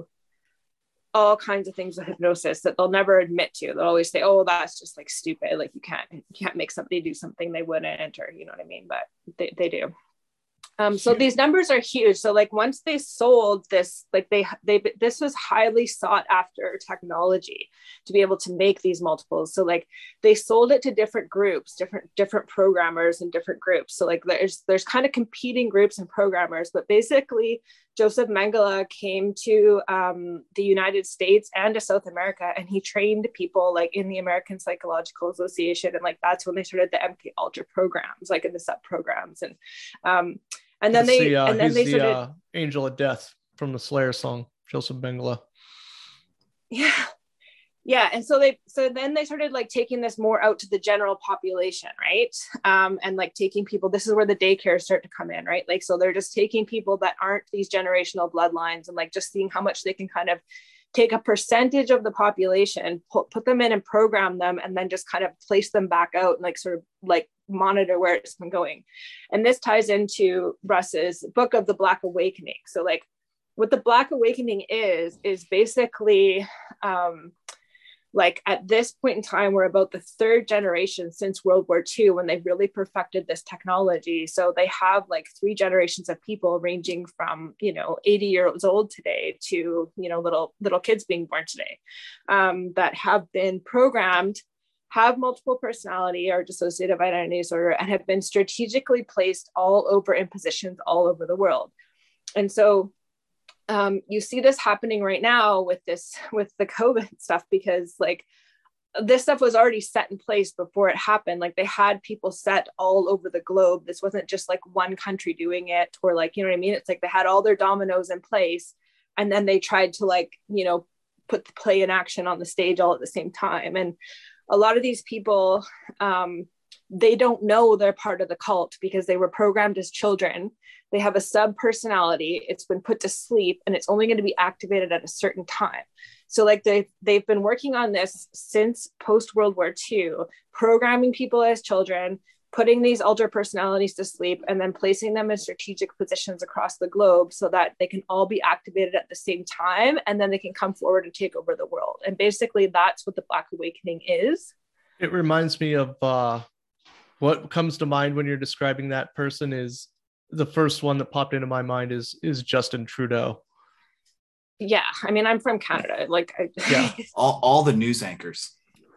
all kinds of things with hypnosis that they'll never admit to. They'll always say, oh, that's just like stupid. Like you can't, you can't make somebody do something they wouldn't, or, you know what I mean? But they, they do. Um, so these numbers are huge. So like once they sold this, like they, they, this was highly sought after technology to be able to make these multiples. So like they sold it to different groups, different, different programmers and different groups. So like there's, there's kind of competing groups and programmers, but basically Joseph Mengele came to um, the United States and to South America, and he trained people like in the American Psychological Association. And like, that's when they started the M K Ultra programs, like in the sub programs. And, um, and then That's they, the, uh, and then they the, started, uh, Angel of Death from the Slayer song, Joseph Mengele. Yeah. Yeah. And so they, so then they started like taking this more out to the general population. Right. Um, and like taking people, this is where the daycares start to come in. Right. Like, so they're just taking people that aren't these generational bloodlines and like just seeing how much they can kind of take a percentage of the population, put, put them in and program them, and then just kind of place them back out and like sort of like monitor where it's been going. And this ties into Russ's book of the Black Awakening. So like what the Black Awakening is, is basically, um, like at this point in time, we're about the third generation since World War Two when they've really perfected this technology. So they have like three generations of people ranging from, you know, eighty years old today to, you know, little, little kids being born today, um, that have been programmed, have multiple personality or dissociative identity disorder, and have been strategically placed all over in positions all over the world. And so Um, you see this happening right now with this, with the COVID stuff, because like this stuff was already set in place before it happened. Like they had people set all over the globe. This wasn't just like one country doing it, or like, you know what I mean? It's like they had all their dominoes in place, and then they tried to like, you know, put the play in action on the stage all at the same time. And a lot of these people, um, they don't know they're part of the cult because they were programmed as children. They have a sub personality. It's been put to sleep, and it's only going to be activated at a certain time. So like they they've been working on this since post World War Two, programming people as children, putting these alter personalities to sleep, and then placing them in strategic positions across the globe so that they can all be activated at the same time, and then they can come forward and take over the world. And basically that's what the Black Awakening is. It reminds me of uh, what comes to mind when you're describing that person is the first one that popped into my mind is is Justin Trudeau. Yeah, I mean, I'm from Canada. Like, I, yeah, all all the news anchors.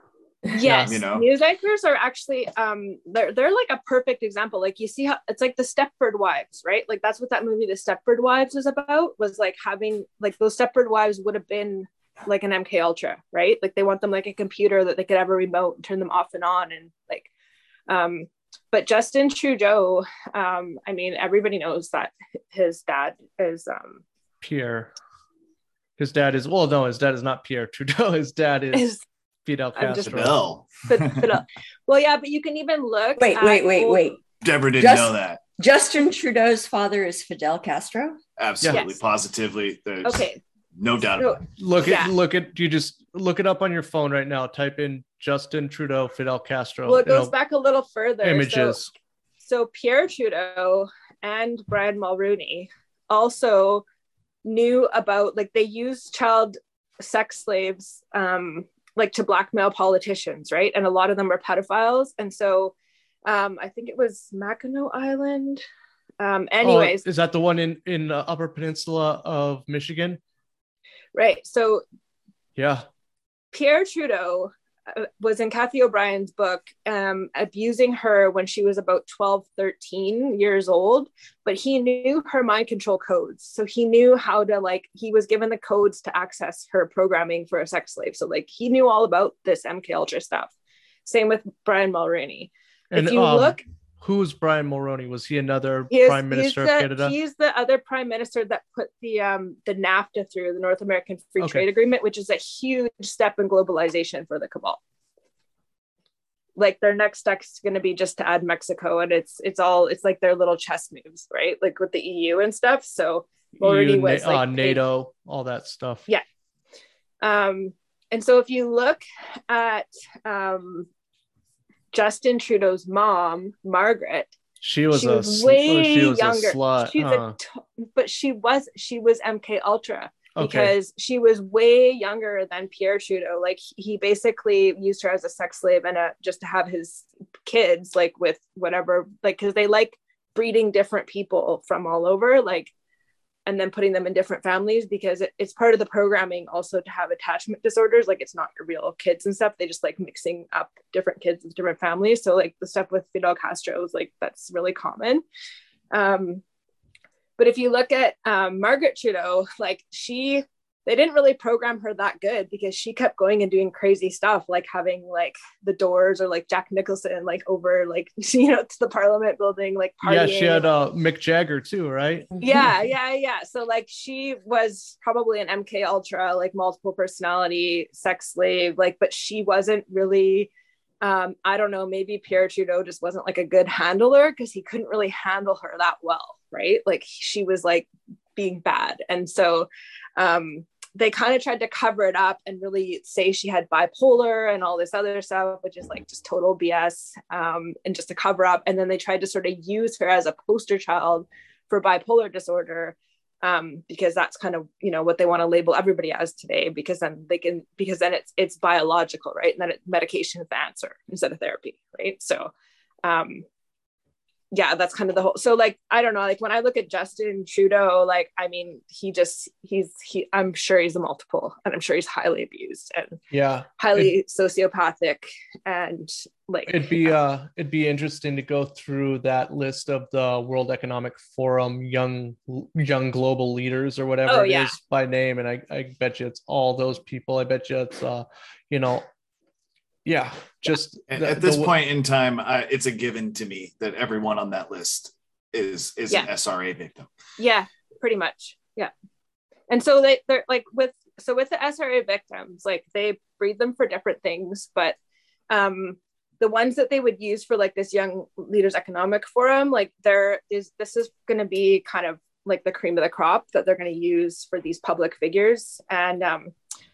Yes, you know, news anchors are actually um they're they're like a perfect example. Like you see how it's like the Stepford Wives, right? Like that's what that movie The Stepford Wives was about, was like having like those Stepford Wives would have been like an M K Ultra, right? Like they want them like a computer that they could have a remote and turn them off and on, and like um but Justin Trudeau, um, I mean, everybody knows that his dad is um, Pierre. His dad is, well, no, his dad is not Pierre Trudeau. His dad is, is Fidel Castro. Fidel. But, Fidel. Well, yeah, but you can even look. Wait, at wait, wait, old... wait. Deborah didn't Just, know that. Justin Trudeau's father is Fidel Castro? Absolutely, yes. Positively. There's okay. No doubt so, about it. Look yeah. at, look at, you just look it up on your phone right now. Type in Justin Trudeau, Fidel Castro. Well, it goes back a little further. Images. So, so Pierre Trudeau and Brian Mulroney also knew about, like, they used child sex slaves, um, like to blackmail politicians, right? And a lot of them were pedophiles. And so um, I think it was Mackinac Island. Um, anyways. Oh, is that the one in, in the Upper Peninsula of Michigan? Right. So yeah, Pierre Trudeau uh, was in Kathy O'Brien's book, um, abusing her when she was about twelve, thirteen years old, but he knew her mind control codes. So he knew how to, like, he was given the codes to access her programming for a sex slave. So like he knew all about this M K Ultra stuff. Same with Brian Mulroney. And if you um, look, who's Brian Mulroney? Was he another he is, prime minister the, of Canada? He's the other prime minister that put the um, the NAFTA through, the North American Free okay. Trade Agreement, which is a huge step in globalization for the cabal. Like their next step's going to be just to add Mexico, and it's it's all it's like their little chess moves, right? Like with the E U and stuff. So already E U, was Na- like uh, NATO, all that stuff. Yeah. Um, and so if you look at um, Justin Trudeau's mom, Margaret, she was, she a, was way she was younger. A slut, She's huh? a t- but she was she was M K Ultra because okay. she was way younger than Pierre Trudeau. Like he basically used her as a sex slave and a, just to have his kids, like with whatever, like because they like breeding different people from all over, like, and then putting them in different families because it, it's part of the programming also to have attachment disorders. Like it's not your real kids and stuff. They just like mixing up different kids with different families. So like the stuff with Fidel Castro is like, that's really common. Um, but if you look at um, Margaret Trudeau, like she, they didn't really program her that good because she kept going and doing crazy stuff, like having like the Doors or like Jack Nicholson, like over like, you know, to the Parliament building, like partying. Yeah, she had uh, Mick Jagger too, right? Yeah, yeah, yeah. So like she was probably an M K Ultra, like multiple personality sex slave, like, but she wasn't really, um, I don't know, maybe Pierre Trudeau just wasn't like a good handler because he couldn't really handle her that well, right? Like she was like being bad. And so um, they kind of tried to cover it up and really say she had bipolar and all this other stuff, which is like just total B S, um, and just a cover up. And then they tried to sort of use her as a poster child for bipolar disorder. um, because that's kind of, you know, what they want to label everybody as today, because then they can, because then it's, it's biological, right? And then it, medication is the answer instead of therapy, right? So, um, yeah, that's kind of the whole, so like, I don't know, like when I look at Justin Trudeau, like, I mean, he just, he's, he, I'm sure he's a multiple, and I'm sure he's highly abused and yeah, highly it, sociopathic, and like, it'd be, uh, it'd be interesting to go through that list of the World Economic Forum young, young global leaders or whatever oh, it yeah. is by name. And I, I bet you it's all those people. I bet you it's, uh, you know, yeah, just at, the, at this the, point in time, I, it's a given to me that everyone on that list is is yeah. an S R A victim. Yeah, pretty much. Yeah. And so they, they're like with, so with the S R A victims, like they breed them for different things, but um, the ones that they would use for like this Young Leaders Economic Forum, like there is, this is going to be kind of like the cream of the crop that they're going to use for these public figures. And um,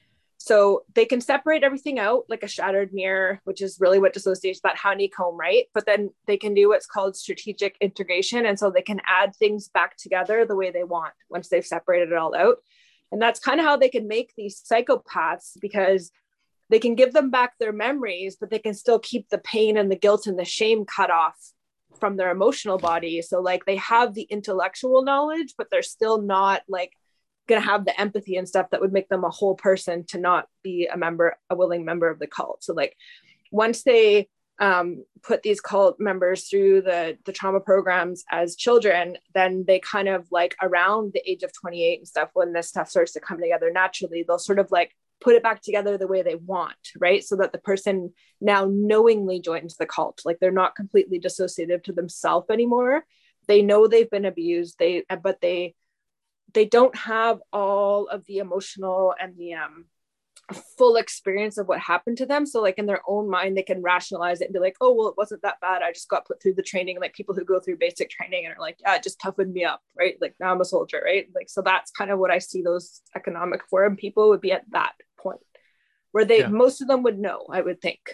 so they can separate everything out like a shattered mirror, which is really what dissociation, that honeycomb, right? But then they can do what's called strategic integration. And so they can add things back together the way they want once they've separated it all out. And that's kind of how they can make these psychopaths, because they can give them back their memories, but they can still keep the pain and the guilt and the shame cut off from their emotional body. So like they have the intellectual knowledge, but they're still not like going to have the empathy and stuff that would make them a whole person to not be a member, a willing member of the cult. So like once they um, put these cult members through the, the trauma programs as children, then they kind of like around the age of twenty-eight and stuff, when this stuff starts to come together naturally, they'll sort of like put it back together the way they want, right? So that the person now knowingly joins the cult. Like they're not completely dissociative to themselves anymore. They know they've been abused, they, but they, they don't have all of the emotional and the um, full experience of what happened to them. So like in their own mind, they can rationalize it and be like, oh, well, it wasn't that bad. I just got put through the training. Like people who go through basic training and are like, yeah, it just toughened me up, right? Like now I'm a soldier, right? Like, so that's kind of what I see those economic forum people would be at that point where they, yeah. most of them would know, I would think.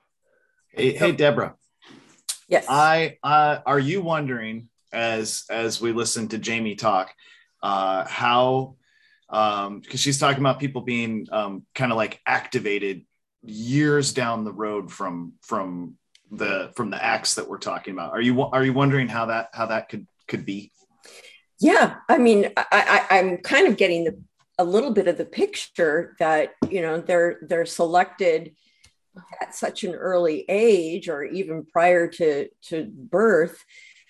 Hey, hey Deborah. Yes. I, uh, are you wondering as, as we listen to Jamie talk, uh, how, um, because she's talking about people being um, kind of like activated years down the road from from the from the acts that we're talking about. Are you are you wondering how that how that could could be? Yeah, I mean, I, I, I'm kind of getting the, a little bit of the picture that, you know, they're they're selected at such an early age, or even prior to to birth.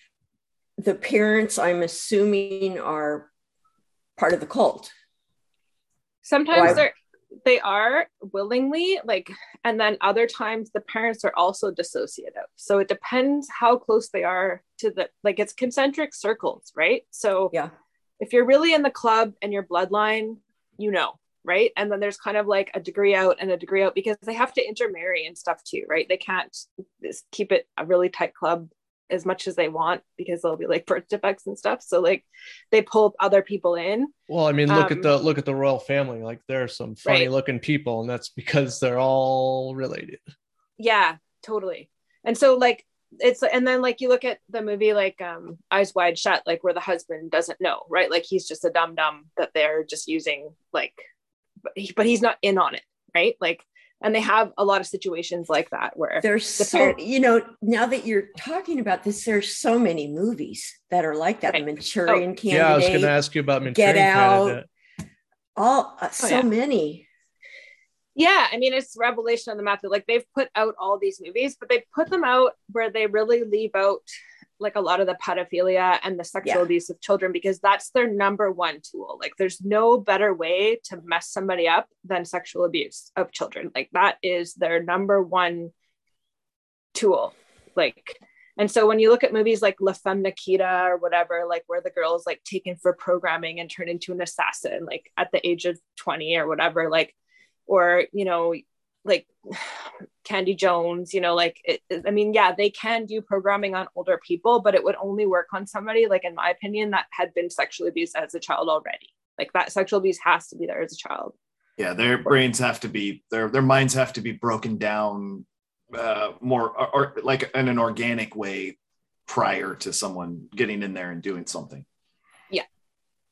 The parents, I'm assuming, are part of the cult. Sometimes oh, they're they are willingly, like, and then other times the parents are also dissociative. So it depends how close they are to the, like, it's concentric circles, right? So yeah, if you're really in the club and your bloodline, you know, right? And then there's kind of like a degree out and a degree out, because they have to intermarry and stuff too, right? They can't just keep it a really tight club as much as they want, because they'll be like birth defects and stuff. So like they pull other people in. Well, I mean, look um, at the look at the royal family. Like there are some funny right. looking people, and that's because they're all related. Yeah, totally. And so like it's, and then like you look at the movie like um Eyes Wide Shut, like where the husband doesn't know, right? Like he's just a dum dum that they're just using, like, but, he, but he's not in on it, right? Like, and they have a lot of situations like that where there's the so, parent- you know, now that you're talking about this, there's so many movies that are like that. Right. The Manchurian oh, Candidate. Yeah, I was going to ask you about Manchurian Get Out. Candidate. All uh, so oh, yeah. many. Yeah, I mean, it's revelation of the method. Like they've put out all these movies, but they put them out where they really leave out like a lot of the pedophilia and the sexual yeah. abuse of children, because that's their number one tool. Like there's no better way to mess somebody up than sexual abuse of children. Like that is their number one tool. Like, and so when you look at movies like La Femme Nikita or whatever, like where the girl is like taken for programming and turned into an assassin, like at the age of twenty or whatever, like, or, you know, like Candy Jones, you know, like, it, I mean, yeah, they can do programming on older people, but it would only work on somebody, like, in my opinion, that had been sexually abused as a child already. Like that sexual abuse has to be there as a child. Yeah, their brains have to be, their their minds have to be broken down uh, more, or, or like in an organic way prior to someone getting in there and doing something.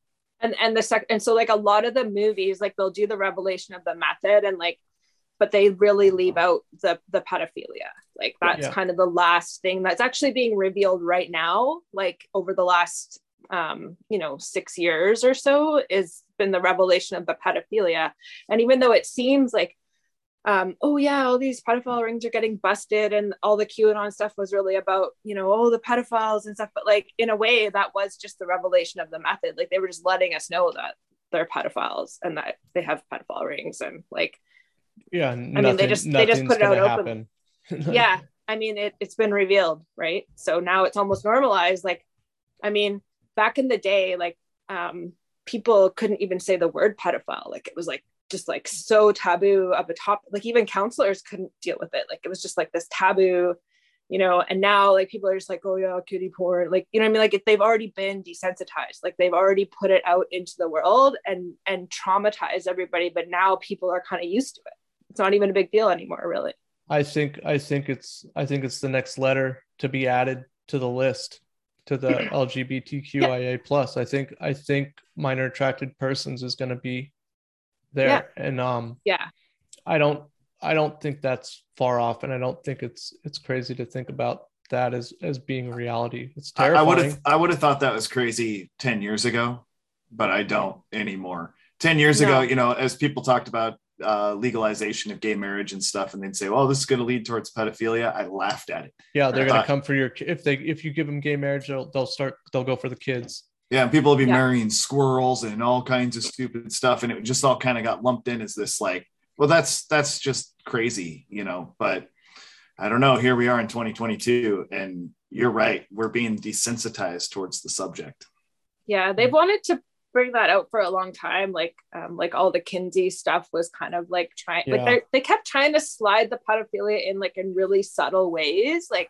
And and the sec and so like a lot of the movies, like they'll do the revelation of the method and like, but they really leave out the the pedophilia. Like that's yeah. kind of the last thing that's actually being revealed right now, like over the last um, you know, six years or so, is been the revelation of the pedophilia. And even though it seems like um, oh yeah, all these pedophile rings are getting busted and all the QAnon stuff was really about, you know, oh, the pedophiles and stuff. But like, in a way that was just the revelation of the method. Like they were just letting us know that they're pedophiles and that they have pedophile rings and like, yeah, I mean, they just, they just put it out open. Happen. Yeah. I mean, it, it's been revealed, right? So now it's almost normalized. Like, I mean, back in the day, like um, people couldn't even say the word pedophile. Like it was like, just like so taboo of a top, like even counselors couldn't deal with it. Like it was just like this taboo, you know, and now like people are just like, oh yeah, kitty porn. Like, you know what I mean? Like if they've already been desensitized, like they've already put it out into the world and, and traumatized everybody. But now people are kind of used to it. It's not even a big deal anymore, really. I think, I think it's, I think it's the next letter to be added to the list, to the L G B T Q I A yeah. plus. I think, I think minor attracted persons is going to be there. Yeah. And um yeah I don't I don't think that's far off, and I don't think it's it's crazy to think about that as as being reality. It's terrifying. I would have I would have thought that was crazy ten years ago, but I don't anymore. ten years no. ago, you know, as people talked about uh legalization of gay marriage and stuff, and they'd say, well, this is going to lead towards pedophilia, I laughed at it. Yeah, they're going to come for your if they if you give them gay marriage, they'll they'll start they'll go for the kids. Yeah, and people will be yeah. marrying squirrels and all kinds of stupid stuff. And it just all kind of got lumped in as this like, well, that's that's just crazy, you know. But I don't know. Here we are in twenty twenty-two. And you're right. We're being desensitized towards the subject. Yeah, they've wanted to bring that out for a long time. Like um, like all the Kinsey stuff was kind of like trying, yeah. like they they kept trying to slide the pedophilia in like in really subtle ways. Like,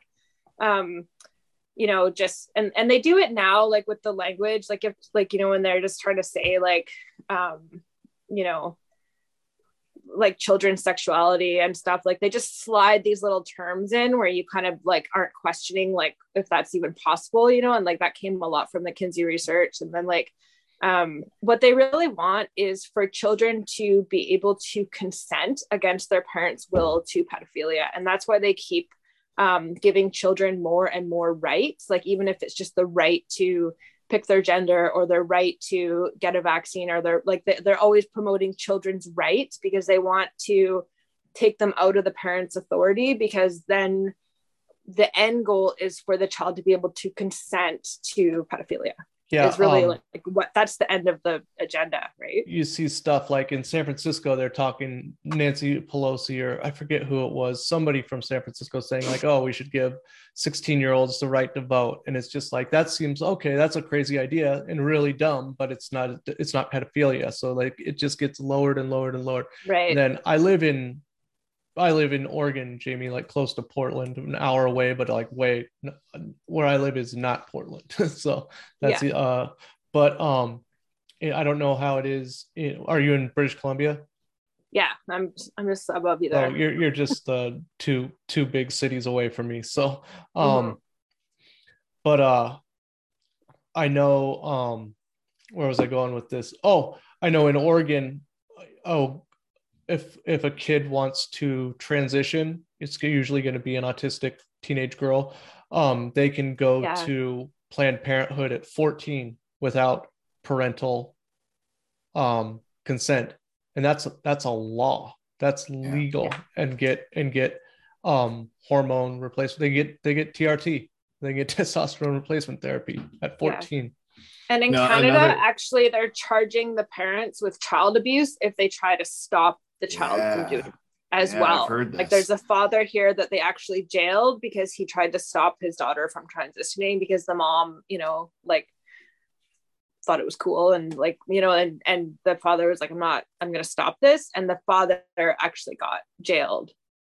um, you know, just and and they do it now, like with the language, like if like, you know, when they're just trying to say like um you know, like children's sexuality and stuff, like they just slide these little terms in where you kind of like aren't questioning like if that's even possible, you know. And like that came a lot from the Kinsey research. And then like um what they really want is for children to be able to consent against their parents' will to pedophilia. And that's why they keep um, giving children more and more rights, like even if it's just the right to pick their gender or their right to get a vaccine, or they're like, they're always promoting children's rights because they want to take them out of the parents' authority, because then the end goal is for the child to be able to consent to pedophilia. Yeah, is really um, like what that's the end of the agenda, right? You see stuff like in San Francisco, they're talking Nancy Pelosi, or I forget who it was, somebody from San Francisco saying like, oh, we should give sixteen year olds the right to vote. And it's just like, that seems okay. That's a crazy idea and really dumb, but it's not, it's not pedophilia. So like, it just gets lowered and lowered and lowered. Right. And then I live in, I live in Oregon, Jamie, like close to Portland, an hour away, but like way where I live is not Portland. So that's, yeah. uh, but um, I don't know how it is. Are you in British Columbia? Yeah, I'm, I'm just above you there. Oh, you're, you're just uh, two, two big cities away from me. So, um, mm-hmm. but uh, I know, um, where was I going with this? Oh, I know in Oregon, oh, if if a kid wants to transition, it's usually going to be an autistic teenage girl. Um, they can go yeah. to Planned Parenthood at fourteen without parental um, consent, and that's that's a law. That's legal, yeah. and get and get um, hormone replacement. They get they get T R T. They get testosterone replacement therapy at fourteen. Yeah. And in no, Canada, another... actually, they're charging the parents with child abuse if they try to stop the child yeah. from doing it as yeah, well. Like there's a father here that they actually jailed because he tried to stop his daughter from transitioning because the mom, you know, like thought it was cool and like, you know, and and the father was like, I'm not, I'm going to stop this. And the father actually got jailed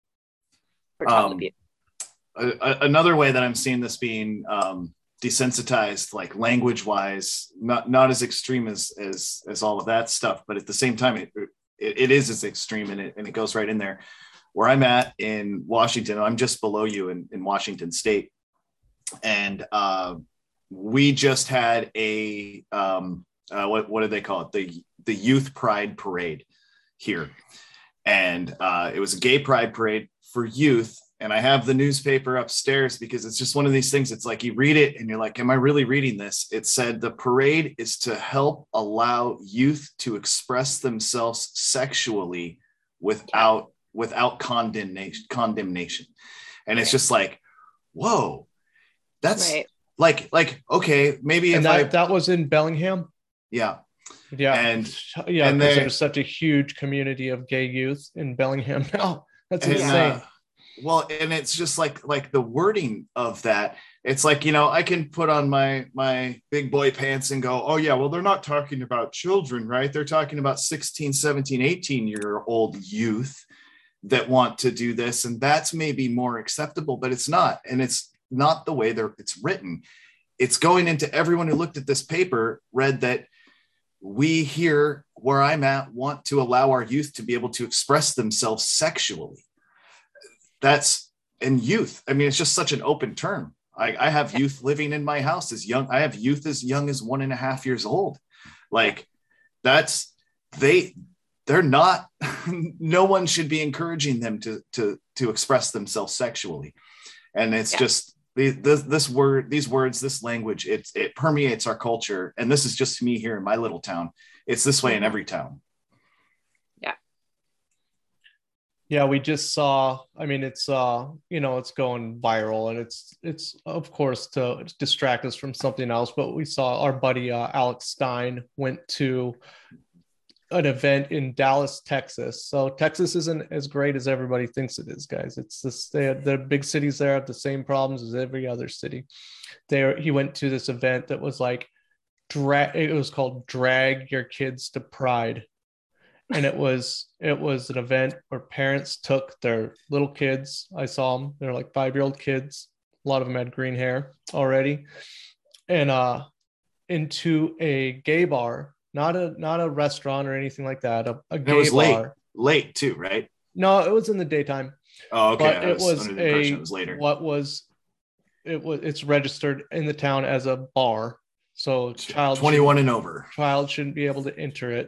for child um, abuse. A, another way that I'm seeing this being um, desensitized, like language wise, not not as extreme as as as all of that stuff, but at the same time, it it, it is as extreme, and it and it goes right in there. Where I'm at in Washington, I'm just below you in, in Washington State, and uh, we just had a um, uh, what what do they call it? The the Youth Pride Parade here, and uh, it was a gay pride parade for youth. And I have the newspaper upstairs because it's just one of these things. It's like you read it and you're like, am I really reading this? It said the parade is to help allow youth to express themselves sexually without without condemnation condemnation. And it's just like, whoa, that's right. like like okay, maybe and if that, I that was in Bellingham. yeah. Yeah. And yeah, and because they, there's such a huge community of gay youth in Bellingham now. That's and, insane. uh, well, and it's just like like the wording of that. It's like, you know, I can put on my my big boy pants and go, oh yeah, well, they're not talking about children, right? They're talking about sixteen, seventeen, eighteen year old youth that want to do this. And that's maybe more acceptable, but it's not. And it's not the way they're it's written. It's going into everyone who looked at this paper, read that we here where I'm at want to allow our youth to be able to express themselves sexually. That's in youth. I mean, it's just such an open term. I, I have youth living in my house as young. I have youth as young as one and a half years old. Like that's, they, they're not, no one should be encouraging them to, to, to express themselves sexually. And it's yeah. just this, this word, these words, this language, it, it permeates our culture. And this is just me here in my little town. It's this way in every town. Yeah, we just saw, I mean, it's, uh, you know, it's going viral and it's, it's of course to distract us from something else, but we saw our buddy, uh, Alex Stein went to an event in Dallas, Texas. So Texas isn't as great as everybody thinks it is, guys. It's this, they, the big cities there have the same problems as every other city. There, he went to this event that was like, drag, it was called Drag Your Kids to Pride. And it was it was an event where parents took their little kids. I saw them. They're like five-year-old kids. A lot of them had green hair already. And uh, into a gay bar, not a not a restaurant or anything like that. A, a gay it was bar. Late, late too, right? No, it was in the daytime. Oh, okay. But it was, was a it was later. What was it was it's registered in the town as a bar. So child twenty-one and over. Child shouldn't be able to enter it.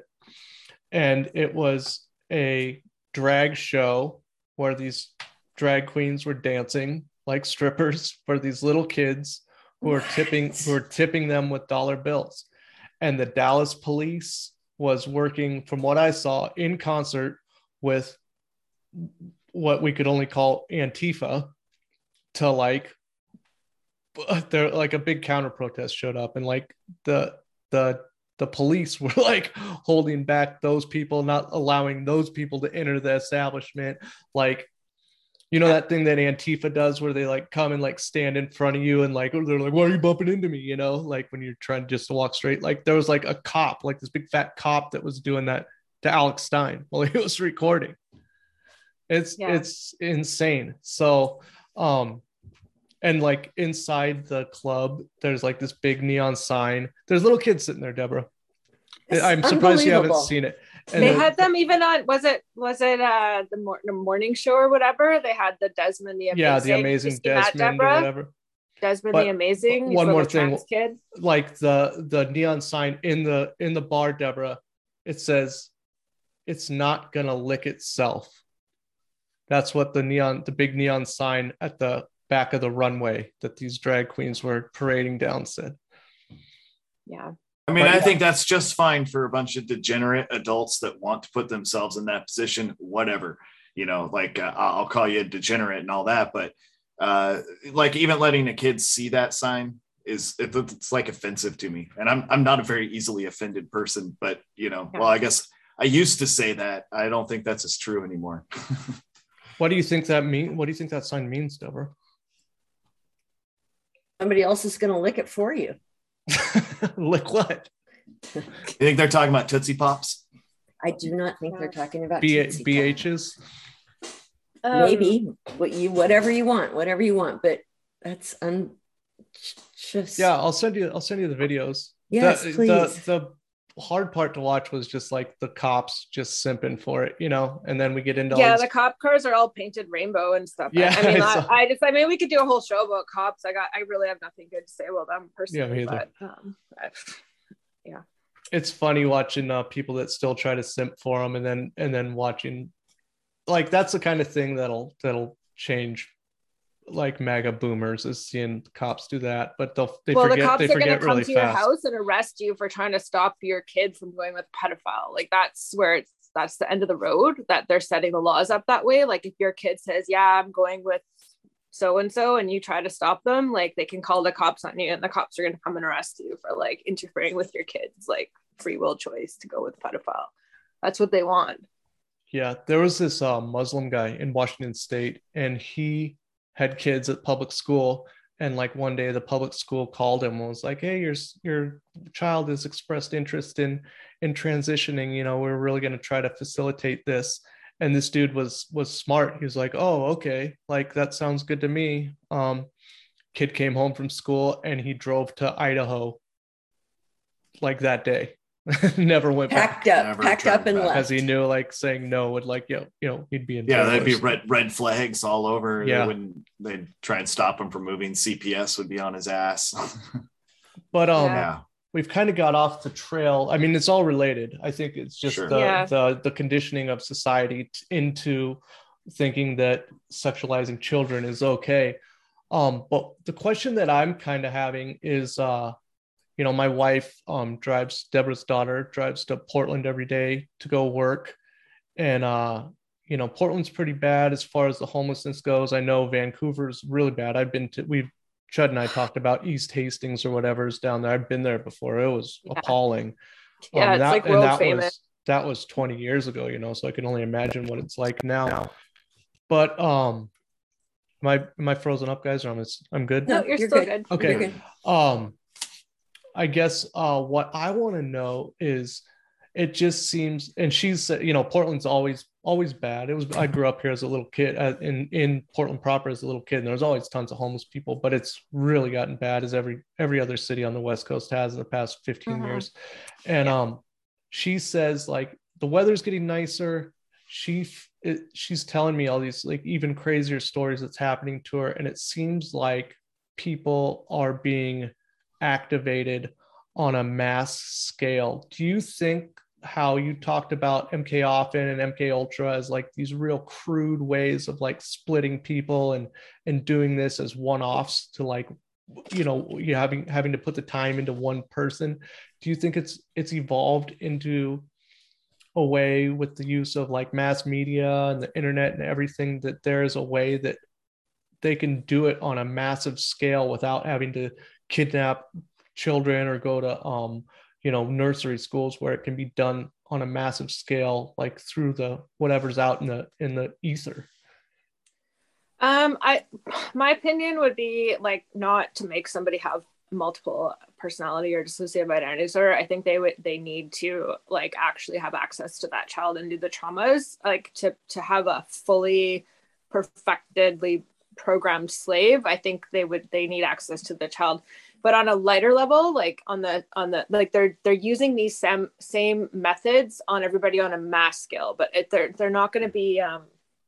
And it was a drag show where these drag queens were dancing like strippers for these little kids who were tipping who were tipping them with dollar bills. And the Dallas police was working, from what I saw, in concert with what we could only call Antifa to like they're like a big counter protest showed up, and like the the the police were like holding back those people, not allowing those people to enter the establishment. Like, you know, that thing that Antifa does where they like come and like stand in front of you and like, they're like, why are you bumping into me? You know, like when you're trying just to walk straight, like there was like a cop, like this big fat cop that was doing that to Alex Stein while he was recording. It's, yeah. it's insane. So, um, and like inside the club, there's like this big neon sign. There's little kids sitting there, Deborah. It's I'm surprised you haven't seen it. And they the, had them even on, was it, was it uh, the, mor- the morning show or whatever? They had the Desmond the Amazing. Yeah, the Amazing Desmond or whatever. Desmond but the Amazing. One more thing. Kid. Like the, the neon sign in the, in the bar, Deborah, it says, it's not going to lick itself. That's what the neon, the big neon sign at the back of the runway that these drag queens were parading down said. Yeah. I mean, but, I yeah. think that's just fine for a bunch of degenerate adults that want to put themselves in that position, whatever, you know, like uh, I'll call you a degenerate and all that. But uh, like even letting a kid see that sign is it, it's like offensive to me. And I'm, I'm not a very easily offended person, but you know, yeah. well, I guess I used to say that. I don't think that's as true anymore. What do you think that mean? What do you think that sign means, Deborah? Somebody else is going to lick it for you. Lick what? You think they're talking about Tootsie Pops? I do not think they're talking about B- Tootsie B Hs. Um, Maybe what you, whatever you want, whatever you want, but that's un. Just yeah. I'll send you. I'll send you the videos. Yes, the, please. The, the hard part to watch was just like the cops just simping for it, you know, and then we get into yeah all the cop cars are all painted rainbow and stuff. Yeah, I mean I, I just I mean we could do a whole show about cops. I got I really have nothing good to say about them personally. Yeah, me either. But, um, I, yeah it's funny watching uh, people that still try to simp for them, and then and then watching, like, that's the kind of thing that'll that'll change, like MAGA boomers, is seeing cops do that. But they'll they well, the forget cops they are going to forget come really to your fast. house and arrest you for trying to stop your kid from going with a pedophile. Like that's where it's that's the end of the road, that they're setting the laws up that way. Like if your kid says, yeah, I'm going with so and so, and you try to stop them, like they can call the cops on you, and the cops are going to come and arrest you for like interfering with your kids like free will choice to go with a pedophile. That's what they want. Yeah, there was this uh, Muslim guy in Washington State, and he had kids at public school. And like one day, the public school called him and was like, "Hey, your your child has expressed interest in in transitioning. You know, we're really going to try to facilitate this." And this dude was was smart. He was like, "Oh, okay, like that sounds good to me." Um, kid came home from school and he drove to Idaho like that day. Never went Packed back. up, Never packed turned up and back. left. Because he knew like saying no would, like, you know, you know he'd be in Yeah, jail there'd or be something. red red flags all over. Yeah. They wouldn't they'd try and stop him from moving. C P S would be on his ass. But um Yeah. Yeah. we've kind of got off the trail. I mean, it's all related. I think it's just Sure. the, Yeah. the the conditioning of society t- into thinking that sexualizing children is okay. Um, but the question that I'm kind of having is, uh, you know, my wife um, drives, Deborah's daughter drives to Portland every day to go work. And, uh, you know, Portland's pretty bad as far as the homelessness goes. I know Vancouver's really bad. I've been to, we've, Chud and I talked about East Hastings or whatever's down there. I've been there before. It was Yeah. appalling. Yeah, Um, it's that, like and world that famous. was, that was twenty years ago, you know, so I can only imagine what it's like now. But, um, am I, am I frozen up, guys? Or I'm, I'm good? No, you're, still good. Okay. You're good. Um, I guess uh, what I want to know is, it just seems, and she's, you know, Portland's always always bad. It was, I grew up here as a little kid, uh, in in Portland proper as a little kid, and there's always tons of homeless people, but it's really gotten bad, as every every other city on the West Coast has in the past fifteen Mhm. years. And Yeah. um, she says like the weather's getting nicer. She it, she's telling me all these like even crazier stories that's happening to her, and it seems like people are being activated on a mass scale. Do you think how you talked about M K Often and M K Ultra as like these real crude ways of like splitting people and and doing this as one-offs to, like, you know, you having having to put the time into one person? Do you think it's it's evolved into a way with the use of like mass media and the internet and everything, that there is a way that they can do it on a massive scale without having to kidnap children or go to um you know nursery schools, where it can be done on a massive scale, like through the whatever's out in the in the ether? Um, I, my opinion would be like not to make somebody have multiple personality or dissociative identity disorder. I think they would they need to like actually have access to that child and do the traumas, like to to have a fully perfectedly programmed slave. I think they would they need access to the child, but on a lighter level, like on the on the like they're they're using these same same methods on everybody on a mass scale, but it, they're they're not going to be um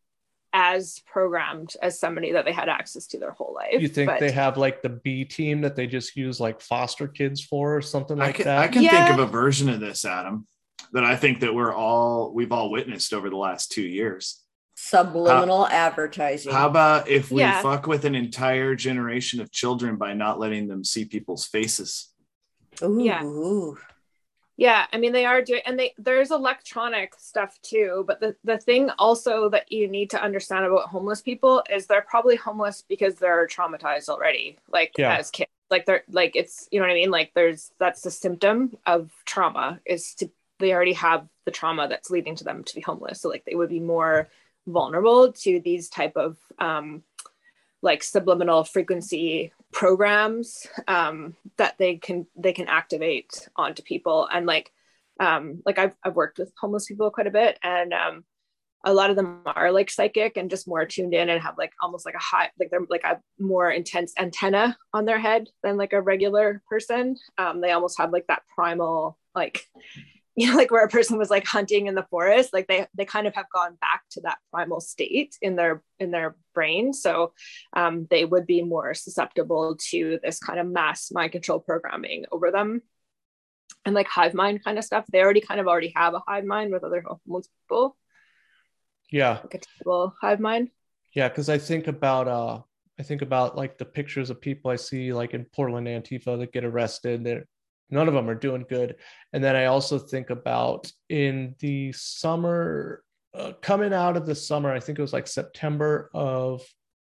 as programmed as somebody that they had access to their whole life. You think but, they have like the B team that they just use like foster kids for or something I like can, that? I can Yeah. think of a version of this, Adam, that I think that we're all we've all witnessed over the last two years. Subliminal advertising. How about if we Yeah. fuck with an entire generation of children by not letting them see people's faces? Ooh. Yeah. Yeah, I mean they are doing, and they there's electronic stuff too. But the the thing also that you need to understand about homeless people is they're probably homeless because they're traumatized already, like Yeah. as kids. Like they're like it's you know what I mean. Like there's that's the symptom of trauma is to they already have the trauma that's leading to them to be homeless. So like they would be more vulnerable to these type of um, like subliminal frequency programs um, that they can they can activate onto people. And like um, like I've I've worked with homeless people quite a bit, and um, a lot of them are like psychic and just more tuned in and have like almost like a high like they're like a more intense antenna on their head than like a regular person. Um, they almost have like that primal like you know, like where a person was like hunting in the forest, like they they kind of have gone back to that primal state in their in their brain. So um, they would be more susceptible to this kind of mass mind control programming over them. and like hive mind kind of stuff. They already kind of already have a hive mind with other homeless people. Yeah. Like a typical hive mind. Yeah, because I think about uh I think about like the pictures of people I see like in Portland Antifa that get arrested. They're, none of them are doing good. And then I also think about in the summer, uh, coming out of the summer, I think it was like September of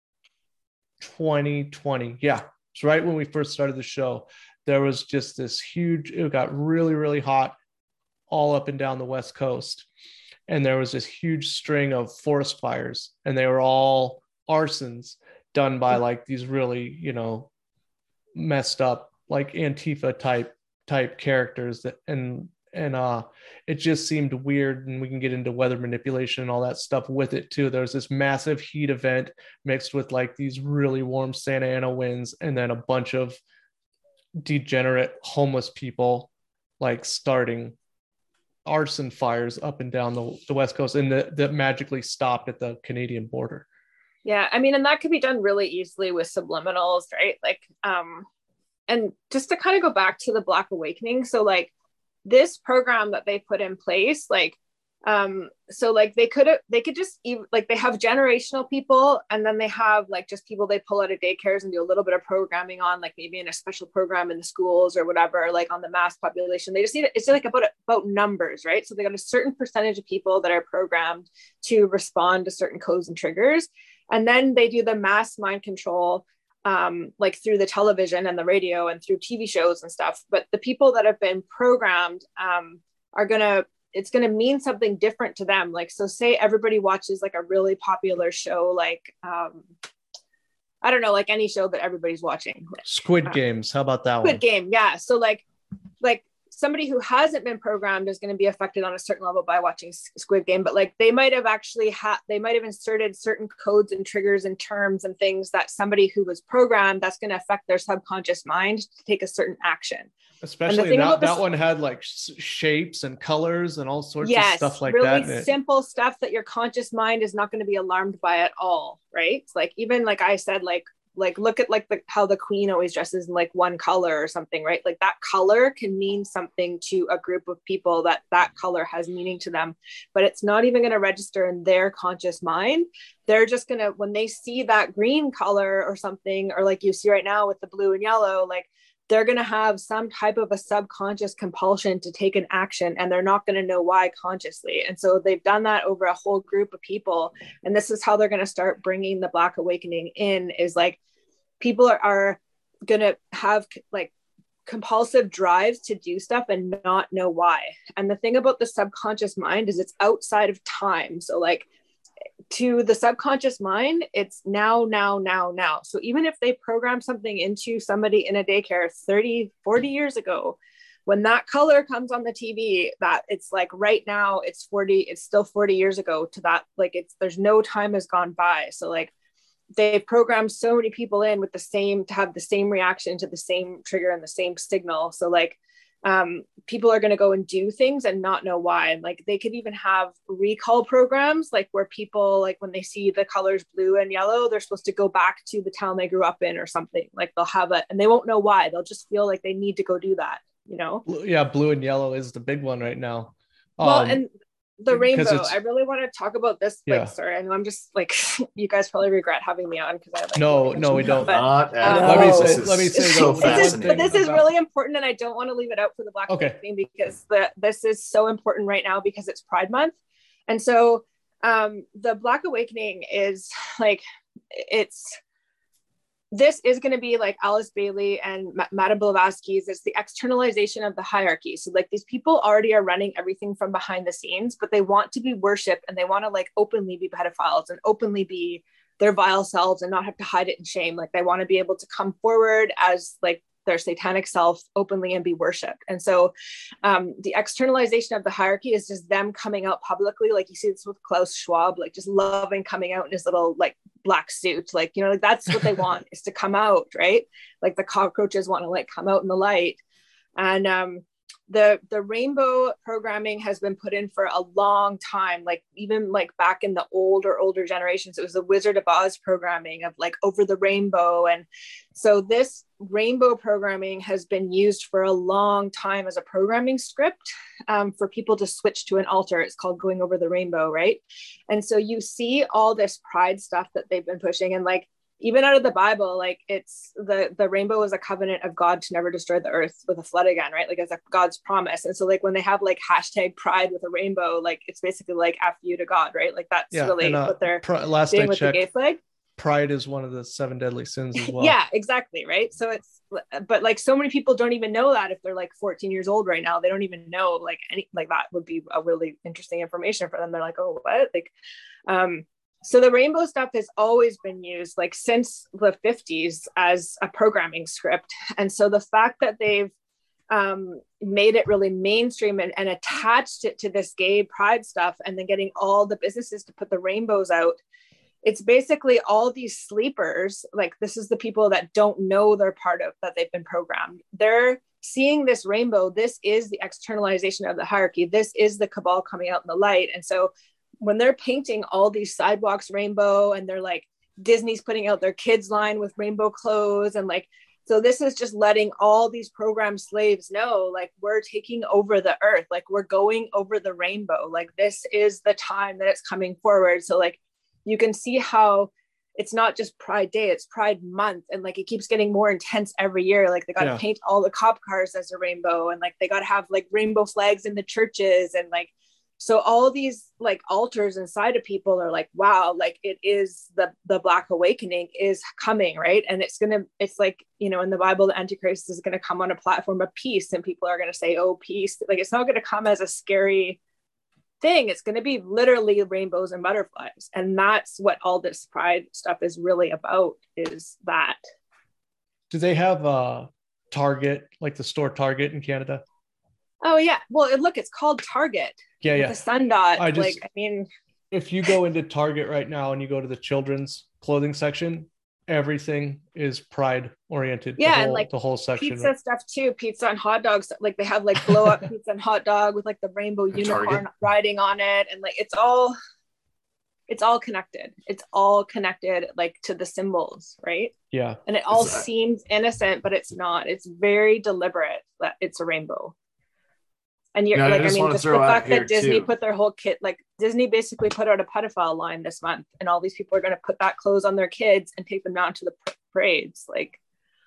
twenty twenty. Yeah, it's right when we first started the show. There was just this huge, it got really, really hot all up and down the West Coast. And there was this huge string of forest fires, and they were all arsons done by like these really, you know, messed up like Antifa type type characters that and and uh it just seemed weird. And we can get into weather manipulation and all that stuff with it too. There was this massive heat event mixed with like these really warm Santa Ana winds, and then a bunch of degenerate homeless people like starting arson fires up and down the, the West Coast, and that, that magically stopped at the Canadian border. Yeah, I mean, and that could be done really easily with subliminals, right? Like, um, and just to kind of go back to the Black Awakening. So like this program that they put in place, like, um, so like they could have, they could just even like they have generational people, and then they have like just people they pull out of daycares and do a little bit of programming on, like maybe in a special program in the schools or whatever, like on the mass population. They just need it's like about about numbers, right? So they got a certain percentage of people that are programmed to respond to certain codes and triggers, and then they do the mass mind control, um, like through the television and the radio and through T V shows and stuff. But the people that have been programmed um, are gonna it's going to mean something different to them. Like, so say everybody watches like a really popular show, like, um, I don't know, like any show that everybody's watching. Squid uh, Games. How about that Squid one? Game. Yeah. So like, like somebody who hasn't been programmed is going to be affected on a certain level by watching Squid Game, but like they might have actually had, they might have inserted certain codes and triggers and terms and things that somebody who was programmed, that's going to affect their subconscious mind to take a certain action. Especially that, that one had like shapes and colors and all sorts yes, of stuff like really that. Really simple stuff that your conscious mind is not going to be alarmed by at all, right? It's like, even like I said, like, like look at like the, how the queen always dresses in like one color or something, right? Like that color can mean something to a group of people, that that color has meaning to them, but it's not even going to register in their conscious mind. They're just going to, when they see that green color or something, or like you see right now with the blue and yellow, like they're going to have some type of a subconscious compulsion to take an action, and they're not going to know why consciously. And so they've done that over a whole group of people. And this is how they're going to start bringing the Black Awakening in, is like people are, are going to have like compulsive drives to do stuff and not know why. And the thing about the subconscious mind is it's outside of time. So like, to the subconscious mind, it's now, now, now, now. So even if they program something into somebody in a daycare thirty, forty years ago, when that color comes on the T V, that it's like right now, it's forty, it's still forty years ago to that, like it's, there's no time has gone by. So like they've programmed so many people in with the same, to have the same reaction to the same trigger and the same signal. So like, um, people are going to go and do things and not know why. And like, they could even have recall programs, like where people, like when they see the colors blue and yellow, they're supposed to go back to the town they grew up in or something. Like they'll have it and they won't know why. They'll just feel like they need to go do that, you know? Yeah. Blue and yellow is the big one right now. Well, um, and the rainbow, I really want to talk about this. Like, yeah. sorry, I know I'm just like, you guys probably regret having me on because I like no, no, we don't. But, Not um, at let me all. say, This let me is say so though, this is, fascinating. but this is about- really important, and I don't want to leave it out for the Black Okay. Awakening because the this is so important right now because it's Pride Month. And so um the Black Awakening is like, it's this is going to be like Alice Bailey and Ma- Madame Blavatsky's. It's the externalization of the hierarchy. So like these people already are running everything from behind the scenes, but they want to be worshipped and they want to like openly be pedophiles and openly be their vile selves and not have to hide it in shame. Like they want to be able to come forward as like their satanic self openly and be worshipped. And so um, the externalization of the hierarchy is just them coming out publicly. Like you see this with Klaus Schwab, like just loving coming out in his little like black suit. Like, you know, like that's what they want is to come out, right? Like the cockroaches want to like come out in the light. And um, the the rainbow programming has been put in for a long time, like even like back in the older older generations. It was the Wizard of Oz programming of like Over the Rainbow. And so this rainbow programming has been used for a long time as a programming script um, for people to switch to an altar. It's called Going Over the Rainbow, right? And so you see all this pride stuff that they've been pushing, and like even out of the Bible, like it's the, the rainbow is a covenant of God to never destroy the earth with a flood again, right? Like as a God's promise. And so like when they have like hashtag pride with a rainbow, like it's basically like F you to God, right? Like that's yeah, really and, uh, what they're pr- last doing I with checked, the gay flag. Pride is one of the seven deadly sins as well. Yeah, exactly. Right. So it's, but like so many people don't even know that if they're like fourteen years old right now, they don't even know like any, like that would be a really interesting information for them. They're like, oh, what? Like, um, so the rainbow stuff has always been used like since the fifties as a programming script. And so the fact that they've um, made it really mainstream and, and attached it to this gay pride stuff, and then getting all the businesses to put the rainbows out, it's basically all these sleepers. Like this is the people that don't know they're part of, that they've been programmed. They're seeing this rainbow. This is the externalization of the hierarchy. This is the cabal coming out in the light. And so when they're painting all these sidewalks rainbow, and they're like, Disney's putting out their kids line with rainbow clothes, and like, so this is just letting all these program slaves know, like, we're taking over the earth, like we're going over the rainbow, like this is the time that it's coming forward. So like you can see how it's not just Pride Day, it's Pride Month, and like it keeps getting more intense every year. Like they got to yeah. paint all the cop cars as a rainbow, and like they got to have like rainbow flags in the churches, and like so all these like altars inside of people are like, wow, like it is the the Black Awakening is coming, right? And it's gonna, it's like, you know, in the Bible, the Antichrist is gonna come on a platform of peace, and people are gonna say, oh, peace. Like it's not gonna come as a scary thing. It's gonna be literally rainbows and butterflies, and that's what all this pride stuff is really about. Is that? Do they have a Target, like the store Target in Canada? Oh yeah, well, look, it's called Target. Yeah, yeah. The sun dot. I just, like, I mean, if you go into Target right now and you go to the children's clothing section, everything is pride oriented. Yeah, the whole, and like the whole section. Pizza stuff too. Pizza and hot dogs. Like they have like blow up pizza and hot dog with like the rainbow unicorn Target riding on it, and like it's all, it's all connected. It's all connected like to the symbols, right? Yeah. And it all seems innocent, but it's not. It's very deliberate that it's a rainbow. And you're yeah, like, I, I mean, just the fact that Disney too. put their whole kit, like Disney basically put out a pedophile line this month, and all these people are going to put that clothes on their kids and take them down to the parades. Like,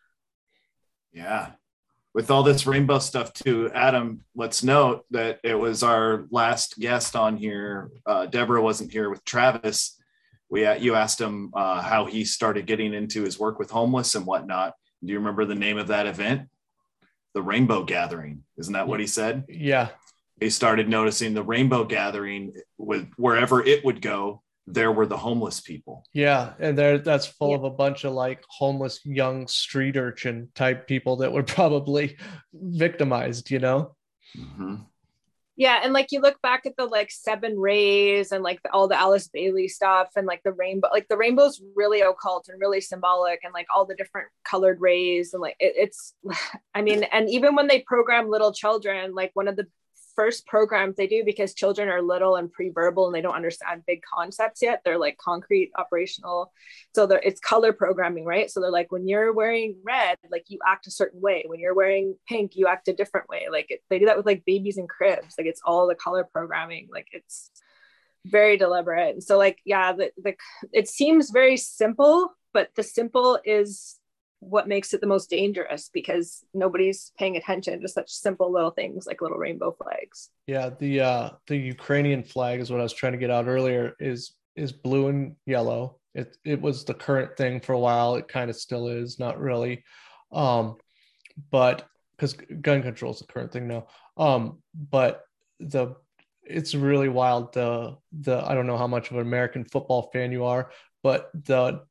yeah, with all this rainbow stuff too, Adam, let's note that it was our last guest on here. Uh, Deborah wasn't here with Travis. We, you asked him uh, how he started getting into his work with homeless and whatnot. Do you remember the name of that event? The Rainbow Gathering. Isn't that what he said? Yeah. He started noticing the Rainbow Gathering with wherever it would go, there were the homeless people. Yeah. And there that's full yeah. of a bunch of like homeless young street urchin type people that were probably victimized, you know? Mm-hmm. Yeah. And like you look back at the like seven rays and like the, all the Alice Bailey stuff, and like the rainbow, like the rainbow's really occult and really symbolic, and like all the different colored rays, and like it, it's, I mean, and even when they program little children, like one of the first programs they do, because children are little and pre-verbal and they don't understand big concepts yet, they're like concrete operational, so they're it's color programming, right? So they're like, when you're wearing red, like you act a certain way, when you're wearing pink you act a different way. Like it, they do that with like babies in cribs. Like it's all the color programming. Like it's very deliberate. And so like yeah the, the it seems very simple, but the simple is what makes it the most dangerous, because nobody's paying attention to such simple little things like little rainbow flags. Yeah, the uh the Ukrainian flag is what I was trying to get out earlier, is is blue and yellow. It it was the current thing for a while. It kind of still is, not really. Um but because gun control is the current thing now. Um but the it's really wild. The the I don't know how much of an American football fan you are, but the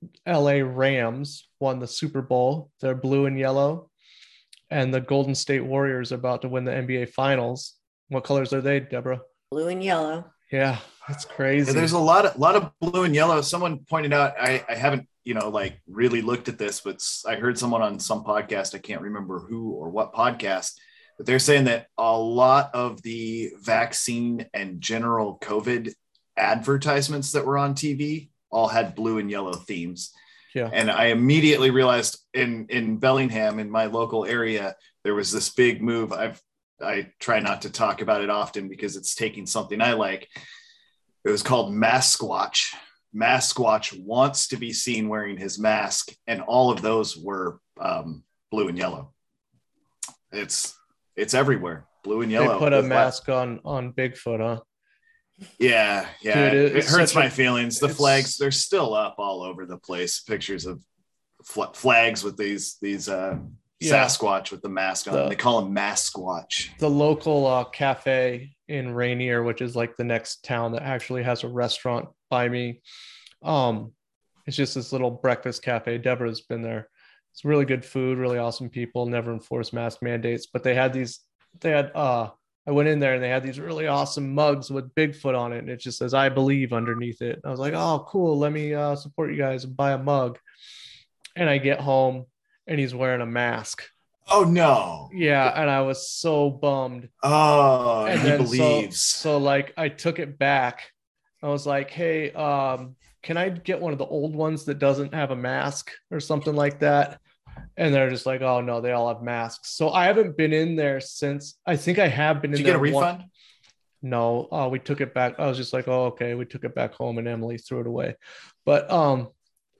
L A Rams won the Super Bowl. They're blue and yellow, and the Golden State Warriors are about to win the N B A Finals. What colors are they, Deborah? Blue and yellow. Yeah, that's crazy. Yeah, there's a lot of lot of blue and yellow. Someone pointed out, I, I haven't, you know, like really looked at this, but I heard someone on some podcast, I can't remember who or what podcast, But they're saying that a lot of the vaccine and general COVID advertisements that were on T V all had blue and yellow themes. Yeah. And I immediately realized in, in Bellingham, in my local area, there was this big move. I've, I try not to talk about it often because it's taking something I like. It was called Maskwatch. Maskwatch wants to be seen wearing his mask, and all of those were um, blue and yellow. It's it's everywhere, blue and yellow. They put a mask on on Bigfoot, huh? Yeah, yeah. Dude, it, it hurts my a, feelings. The flags, they're still up all over the place. Pictures of fl- flags with these these uh, yeah. Sasquatch with the mask on. The, they call him Maskwatch. The local uh, cafe in Rainier, which is like the next town that actually has a restaurant by me. Um, it's just this little breakfast cafe. Deborah's been there. It's really good food, really awesome people. Never enforce mask mandates, but they had these. They had. Uh, I went in there and they had these really awesome mugs with Bigfoot on it, and it just says "I believe" underneath it. I was like, "Oh, cool! Let me uh, support you guys and buy a mug." And I get home, and he's wearing a mask. Oh no! Yeah, and I was so bummed. Oh, and he believes. So, so like, I took it back. I was like, "Hey, um, can I get one of the old ones that doesn't have a mask or something like that?" And they're just like, "Oh no, they all have masks." So I haven't been in there since. I think I have been in Did you there. Get a refund? One... No, uh, we took it back. I was just like, "Oh, okay." We took it back home, and Emily threw it away. But um,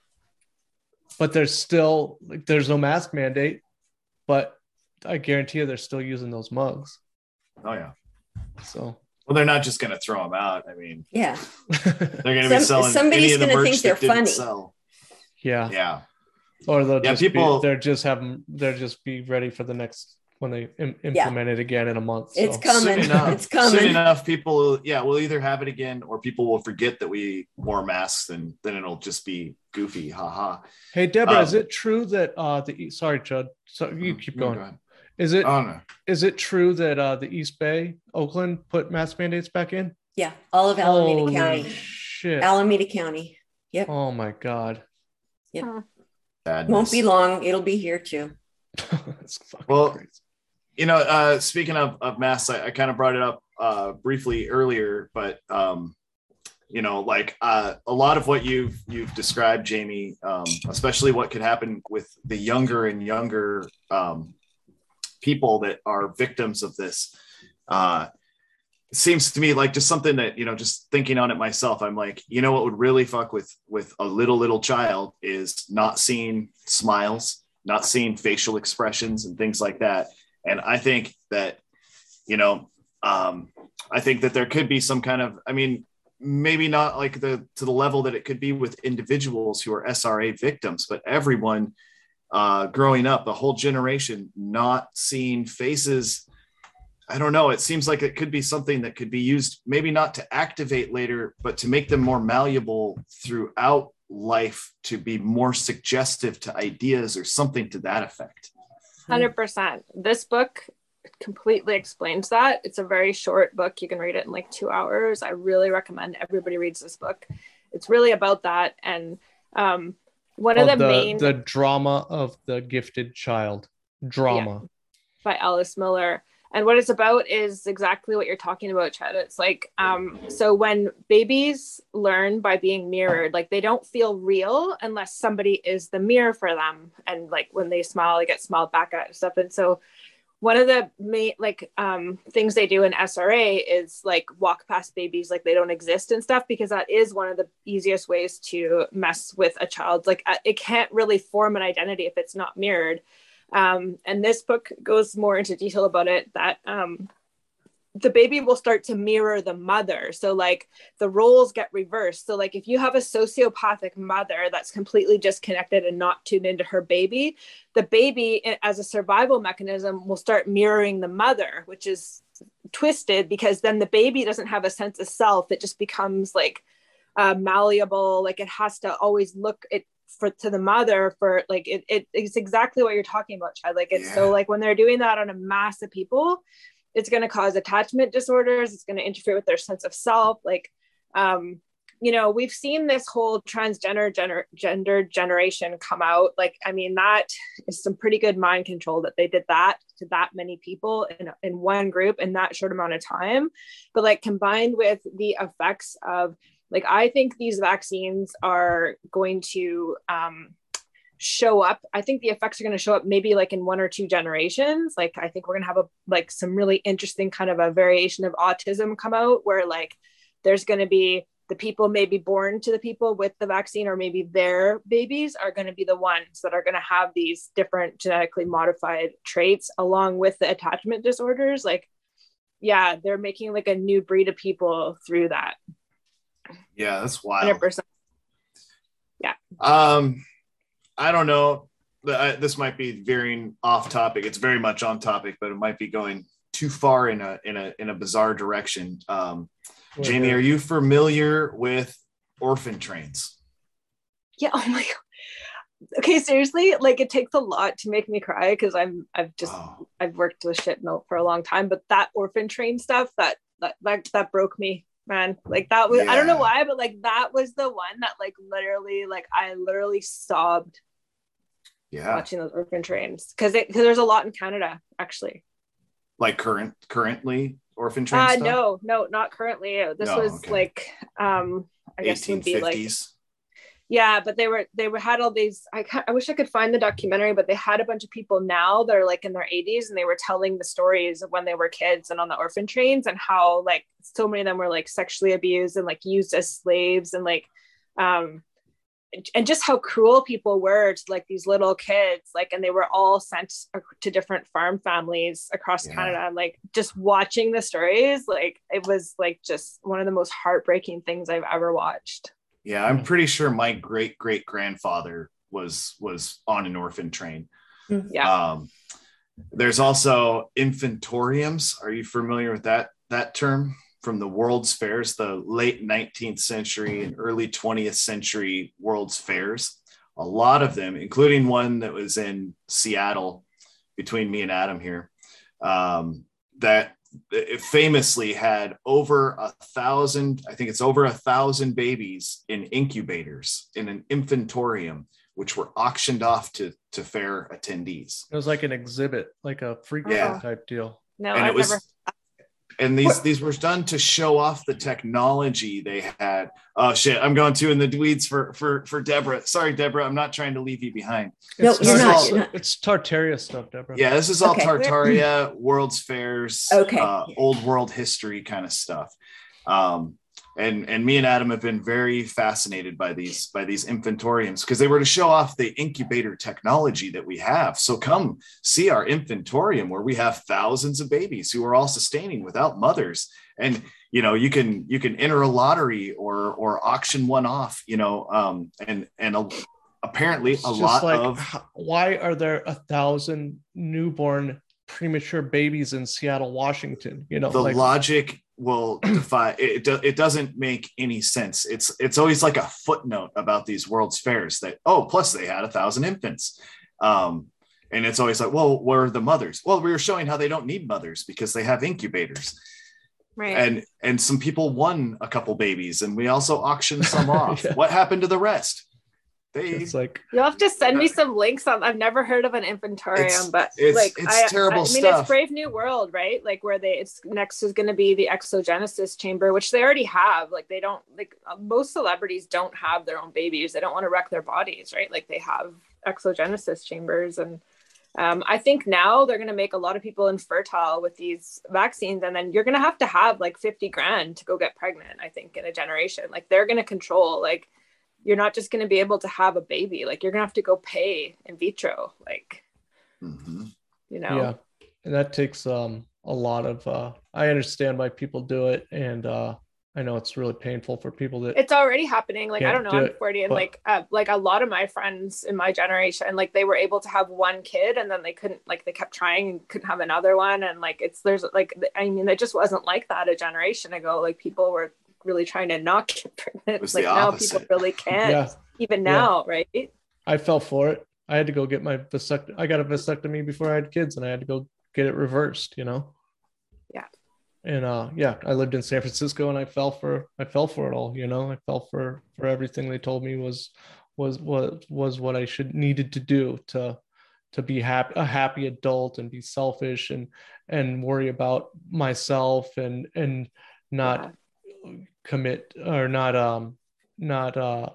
but there's still like, there's no mask mandate, but I guarantee you they're still using those mugs. Oh yeah. So. Well, they're not just going to throw them out. I mean, yeah, they're going to be Some, selling. Somebody's going to think they're funny. Sell. Yeah. Yeah. Or they'll yeah, just people, be, they're just have they'll just be ready for the next when they Im- implement yeah. it again in a month. So. It's coming. Enough, it's coming. Soon enough, people, yeah, we'll either have it again or people will forget that we wore masks, and then it'll just be goofy. Ha ha. Hey, Deborah, um, is it true that uh the sorry, Chud, so you keep going. Go is it oh, no. is it true that uh the East Bay, Oakland put mask mandates back in? Yeah, all of Alameda Holy County. Shit. Alameda County. Yep. Oh my God. Yep. Huh. Badness. Won't be long. It'll be here too. That's fucking well, crazy. You know, uh, speaking of, of masks, I, I kind of brought it up uh, briefly earlier, but um, you know, like uh, a lot of what you've you've described, Jamie, um, especially what could happen with the younger and younger um, people that are victims of this. Uh, it seems to me like just something that, you know, just thinking on it myself, I'm like, you know, what would really fuck with with a little, little child is not seeing smiles, not seeing facial expressions and things like that. And I think that, you know, um, I think that there could be some kind of, I mean, maybe not like the to the level that it could be with individuals who are S R A victims, but everyone uh, growing up, the whole generation not seeing faces. I don't know. It seems like it could be something that could be used, maybe not to activate later, but to make them more malleable throughout life, to be more suggestive to ideas or something to that effect. one hundred percent. This book completely explains that. It's a very short book. You can read it in like two hours. I really recommend everybody reads this book. It's really about that. And um, one oh, of the, the main... The drama of the gifted child. Drama. Yeah, by Alice Miller. And what it's about is exactly what you're talking about, Chad. It's like, um, so when babies learn by being mirrored, like they don't feel real unless somebody is the mirror for them. And like when they smile, they get smiled back at and stuff. And so one of the main like um, things they do in S R A is like walk past babies like they don't exist and stuff, because that is one of the easiest ways to mess with a child. Like it can't really form an identity if it's not mirrored. Um, and this book goes more into detail about it, that um, the baby will start to mirror the mother. So like the roles get reversed. So like if you have a sociopathic mother that's completely disconnected and not tuned into her baby, the baby as a survival mechanism will start mirroring the mother, which is twisted because then the baby doesn't have a sense of self. It just becomes like uh, malleable. Like it has to always look it for to the mother for like it, it it's exactly what you're talking about, Chad. Like it's yeah. So like when they're doing that on a mass of people, it's going to cause attachment disorders. It's going to interfere with their sense of self. Like um you know, we've seen this whole transgender gener- gender generation come out. Like, I mean, that is some pretty good mind control that they did that to that many people in, in one group in that short amount of time. But like combined with the effects of, like, I think these vaccines are going to um, show up. I think the effects are going to show up maybe like in one or two generations. Like, I think we're going to have a, like some really interesting kind of a variation of autism come out where like, there's going to be the people maybe born to the people with the vaccine, or maybe their babies are going to be the ones that are going to have these different genetically modified traits along with the attachment disorders. Like, yeah, they're making like a new breed of people through that. Yeah, that's wild. one hundred percent. Yeah. Um, I don't know. This might be veering off topic. It's very much on topic, but it might be going too far in a in a in a bizarre direction. Um, Jamie, are you familiar with orphan trains? Yeah. Oh my God. Okay, seriously, like it takes a lot to make me cry because I'm I've just Oh. I've worked with shit milk for a long time, but that orphan train stuff that that that, that broke me, man. Like that was, I don't know Yeah. why, but like that was the one that like literally like I literally sobbed Yeah, watching those orphan trains because it because there's a lot in Canada actually. like current currently orphan train Uh stuff? no, no, not currently. This No, was okay. like um I guess it would be like eighteen fifties. yeah, but they were they were had all these. I ca- I wish I could find the documentary, but they had a bunch of people now that are like in their eighties, and they were telling the stories of when they were kids and on the orphan trains, and how like so many of them were like sexually abused and like used as slaves, and like um and just how cruel people were to like these little kids, like, and they were all sent to different farm families across Yeah. Canada. And like just watching the stories, like it was like just one of the most heartbreaking things I've ever watched. Yeah, I'm pretty sure my great great grandfather was was on an orphan train. Yeah. Um, there's also infantoriums. Are you familiar with that that term? From the World's Fairs, the late nineteenth century and early twentieth century World's Fairs. A lot of them, including one that was in Seattle between me and Adam here, um, that it famously had over a thousand, I think it's over a thousand babies in incubators in an infantorium, which were auctioned off to, to fair attendees. It was like an exhibit, like a freak Yeah. show type deal. No, And I've it was, never. and these these were done to show off the technology they had. Oh shit, I'm going too in the weeds for for for Deborah. Sorry, Deborah, I'm not trying to leave you behind. No, It's, you're not, Tar- you're not. it's Tartaria stuff, Deborah. Yeah, this is all Okay. Tartaria, World's Fairs, Okay. uh, old world history kind of stuff. Um, and and me and Adam have been very fascinated by these by these infantoriums because they were to show off the incubator technology that we have. So come see our infantorium where we have thousands of babies who are all sustaining without mothers. And you know, you can you can enter a lottery or or auction one off. You know, um, and and a, apparently It's a just lot like, of h- why are there a thousand newborn premature babies in Seattle, Washington? You know, the like logic will defy it, it do- it doesn't make any sense. It's it's always like a footnote about these World's Fairs that, oh, plus they had a thousand infants, um and it's always like, well, where are the mothers? Well, we were showing how they don't need mothers because they have incubators. Right. and and some people won a couple babies and we also auctioned some off. Yeah. What happened to the rest? They it's like You'll have to send me some links on. I've never heard of an infantorium, It's- but it's- like it's I, terrible I mean, stuff. it's Brave New World, right? Like where they, it's next is going to be the exogenesis chamber, which they already have. Like they don't, like most celebrities don't have their own babies. They don't want to wreck their bodies, right? Like they have exogenesis chambers, and um, I think now they're going to make a lot of people infertile with these vaccines, and then you're going to have to have like fifty grand to go get pregnant. I think in a generation, like they're going to control like. You're not just going to be able to have a baby. Like you're going to have to go pay in vitro. Like, Mhm. you know, yeah, and that takes um a lot of. uh I understand why people do it, and uh I know it's really painful for people that. it's already happening. Like, I Can't don't know, do I'm it, forty and but- like, uh, like a lot of my friends in my generation, like they were able to have one kid and then they couldn't, like they kept trying and couldn't have another one. And like, it's, there's like, I mean, it just wasn't like that a generation ago. Like people were really trying to not get pregnant. was Like the now opposite. people really can't, Yeah. even Yeah. now. Right. I fell for it. I had to go get my vasect. I got a vasectomy before I had kids, and I had to go get it reversed. You know. Yeah. and uh yeah, I lived in San Francisco, and I fell for I fell for it all, you know. I fell for for everything they told me was was was was what I should needed to do to to be happy, a happy adult, and be selfish, and and worry about myself, and and not Yeah. commit, or not um not uh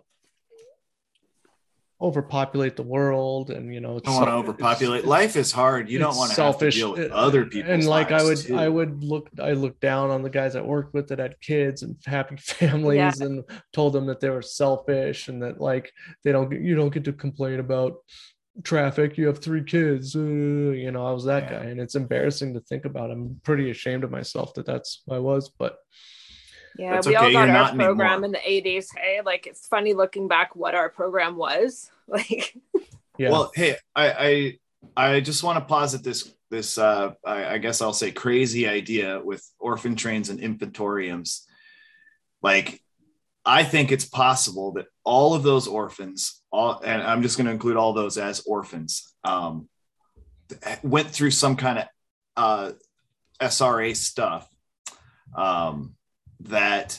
overpopulate the world. And you know, it's don't want to so overpopulate. it's, Life is hard. You don't it's want to have to selfish. deal with Uh, other and people's like i lives would too. i would look I looked down on the guys I worked with that had kids and happy Yeah. families, and told them that they were selfish, and that like they don't you don't get to complain about traffic, you have three kids. Uh, you know, I was that Yeah. guy, and it's embarrassing to think about. I'm pretty ashamed of myself that that's who I was. But Yeah, That's we all okay, got you're our not program anymore. in the eighties. Hey, like it's funny looking back what our program was. Like, yeah. Well, hey, I I, I just want to posit this this uh, I, I guess I'll say crazy idea with orphan trains and infantoriums. Like, I think it's possible that all of those orphans, all, and I'm just going to include all those as orphans, um, went through some kind of uh, S R A stuff um, that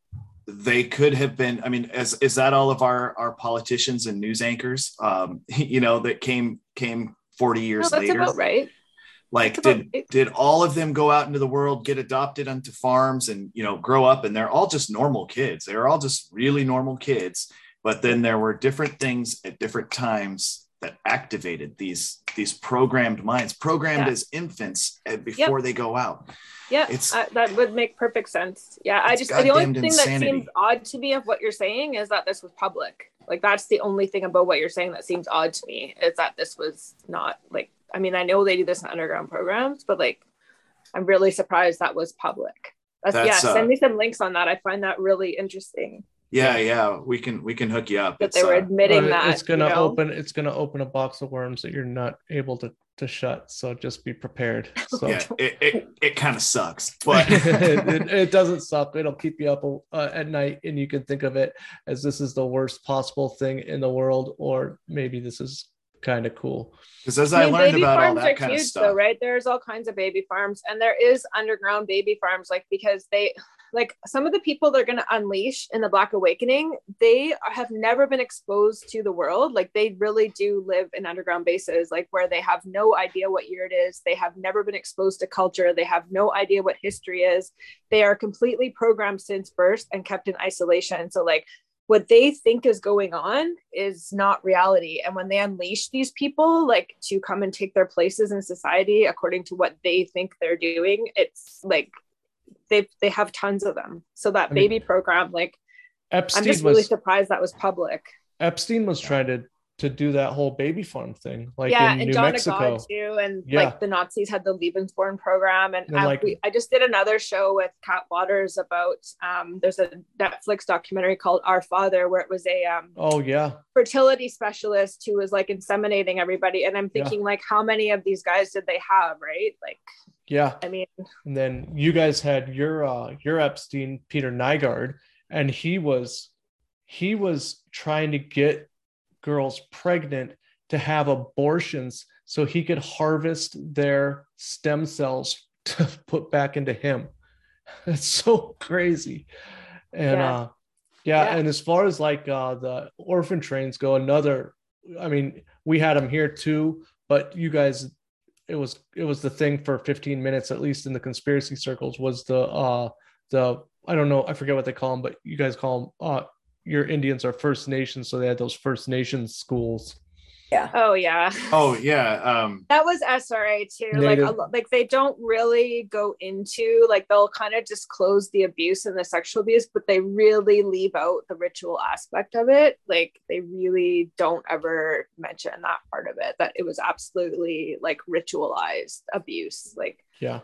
they could have been. I mean, is, is that all of our, our politicians and news anchors, um, you know, that came came forty years no, that's later? about right. Like, That's about did right. did all of them go out into the world, get adopted onto farms, and you know, grow up, and they're all just normal kids. They're all just really normal kids. But then there were different things at different times that activated these these programmed minds, programmed Yeah. as infants before Yep. they go out. Yeah, It's uh, that would make perfect sense. Yeah, I it's just the only goddamned thing that insanity. seems odd to me of what you're saying is that this was public. Like that's the only thing about what you're saying that seems odd to me is that this was not like. I mean, I know they do this in underground programs, but like, I'm really surprised that was public. That's, That's, yeah. Send uh, me some links on that. I find that really interesting Yeah, yeah, we can we can hook you up. that It's they were uh, admitting Uh, that. it's gonna you know? open it's gonna open a box of worms that you're not able to to shut, so just be prepared. So yeah, it it, it kind of sucks, but it, it doesn't suck. It'll keep you up uh, at night, and you can think of it as this is the worst possible thing in the world, or maybe this is kind of cool. because as I I mean, learned baby about all farms that are kind of huge, stuff, though, right? There's all kinds of baby farms, and there is underground baby farms, like because they, like some of the people they're going to unleash in the Black Awakening, they have never been exposed to the world. Like they really do live in underground bases, like where they have no idea what year it is. They have never been exposed to culture. They have no idea what history is. They are completely programmed since birth and kept in isolation. So like, what they think is going on is not reality. And when they unleash these people like to come and take their places in society according to what they think they're doing, it's like they they have tons of them. So that I mean, baby program, like Epstein I'm just really was surprised that was public. Epstein was trying to to do that whole baby farm thing, like Yeah, in and New John Mexico. of God too, and Yeah. like the Nazis had the Lebensborn program, and, And, I, like- we, I just did another show with Kat Waters about um, there's a Netflix documentary called Our Father, where it was a um, Oh yeah, fertility specialist who was like inseminating everybody, and I'm Yeah. thinking like, how many of these guys did they have, right? Like, yeah. I mean, And then you guys had your uh your Epstein, Peter Nygaard, and he was he was trying to get girls pregnant to have abortions so he could harvest their stem cells to put back into him. It's so crazy. And Yeah. uh yeah, Yeah. and as far as like uh the orphan trains go, another, I mean, we had them here too, but you guys, it was it was the thing for fifteen minutes, at least in the conspiracy circles, was the uh the I don't know, I forget what they call them, but you guys call them uh your Indians are First Nations, so they had those First Nations schools. Yeah. oh yeah, oh yeah, um, that was S R A too. Like, Native- a, lo- like they don't really go into like they'll kind of disclose the abuse and the sexual abuse, but they really leave out the ritual aspect of it. Like they really don't ever mention that part of it, that it was absolutely like ritualized abuse. Like, Yeah.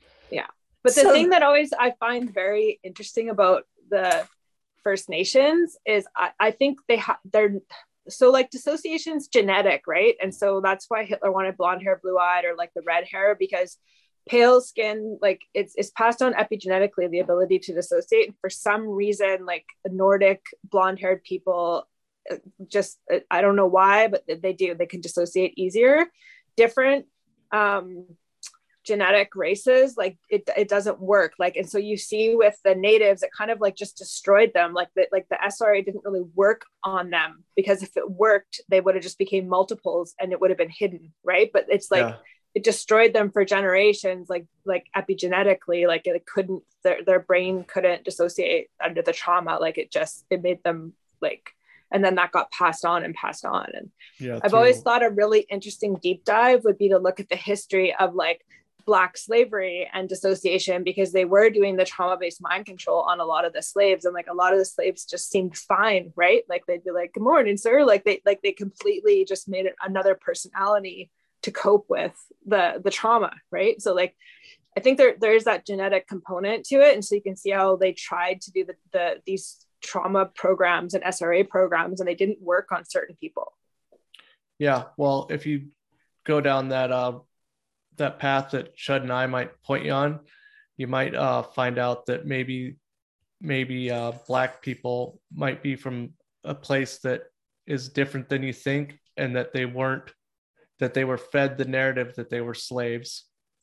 but the So- thing that always I find very interesting about the First Nations is I, I think they have they're so like dissociation's genetic, right? And so that's why Hitler wanted blonde hair, blue eyed, or like the red hair, because pale skin, like it's it's passed on epigenetically, the ability to dissociate. And for some reason, like Nordic blonde haired people, uh, just uh, I don't know why, but they do. They can dissociate easier. Different um genetic races, like it, it doesn't work. Like, and so you see with the natives, it kind of like just destroyed them. Like the, like the S R A didn't really work on them, because if it worked, they would have just became multiples and it would have been hidden. Right. But it's like, yeah. It destroyed them for generations, like, like epigenetically, like it couldn't, their, their brain couldn't dissociate under the trauma. Like it just, it made them like, and then that got passed on and passed on. And yeah, I've true. always thought a really interesting deep dive would be to look at the history of like Black slavery and dissociation, because they were doing the trauma-based mind control on a lot of the slaves. And like a lot of the slaves just seemed fine, right? Like they'd be like, good morning, sir. Like they, like they completely just made it another personality to cope with the, the trauma. Right. So like, I think there, there's that genetic component to it. And so you can see how they tried to do the, the, these trauma programs and S R A programs, and they didn't work on certain people. Yeah. Well, if you go down that, uh, that path that Shud and I might point you on, you might uh, find out that maybe, maybe uh, Black people might be from a place that is different than you think, and that they weren't, that they were fed the narrative that they were slaves.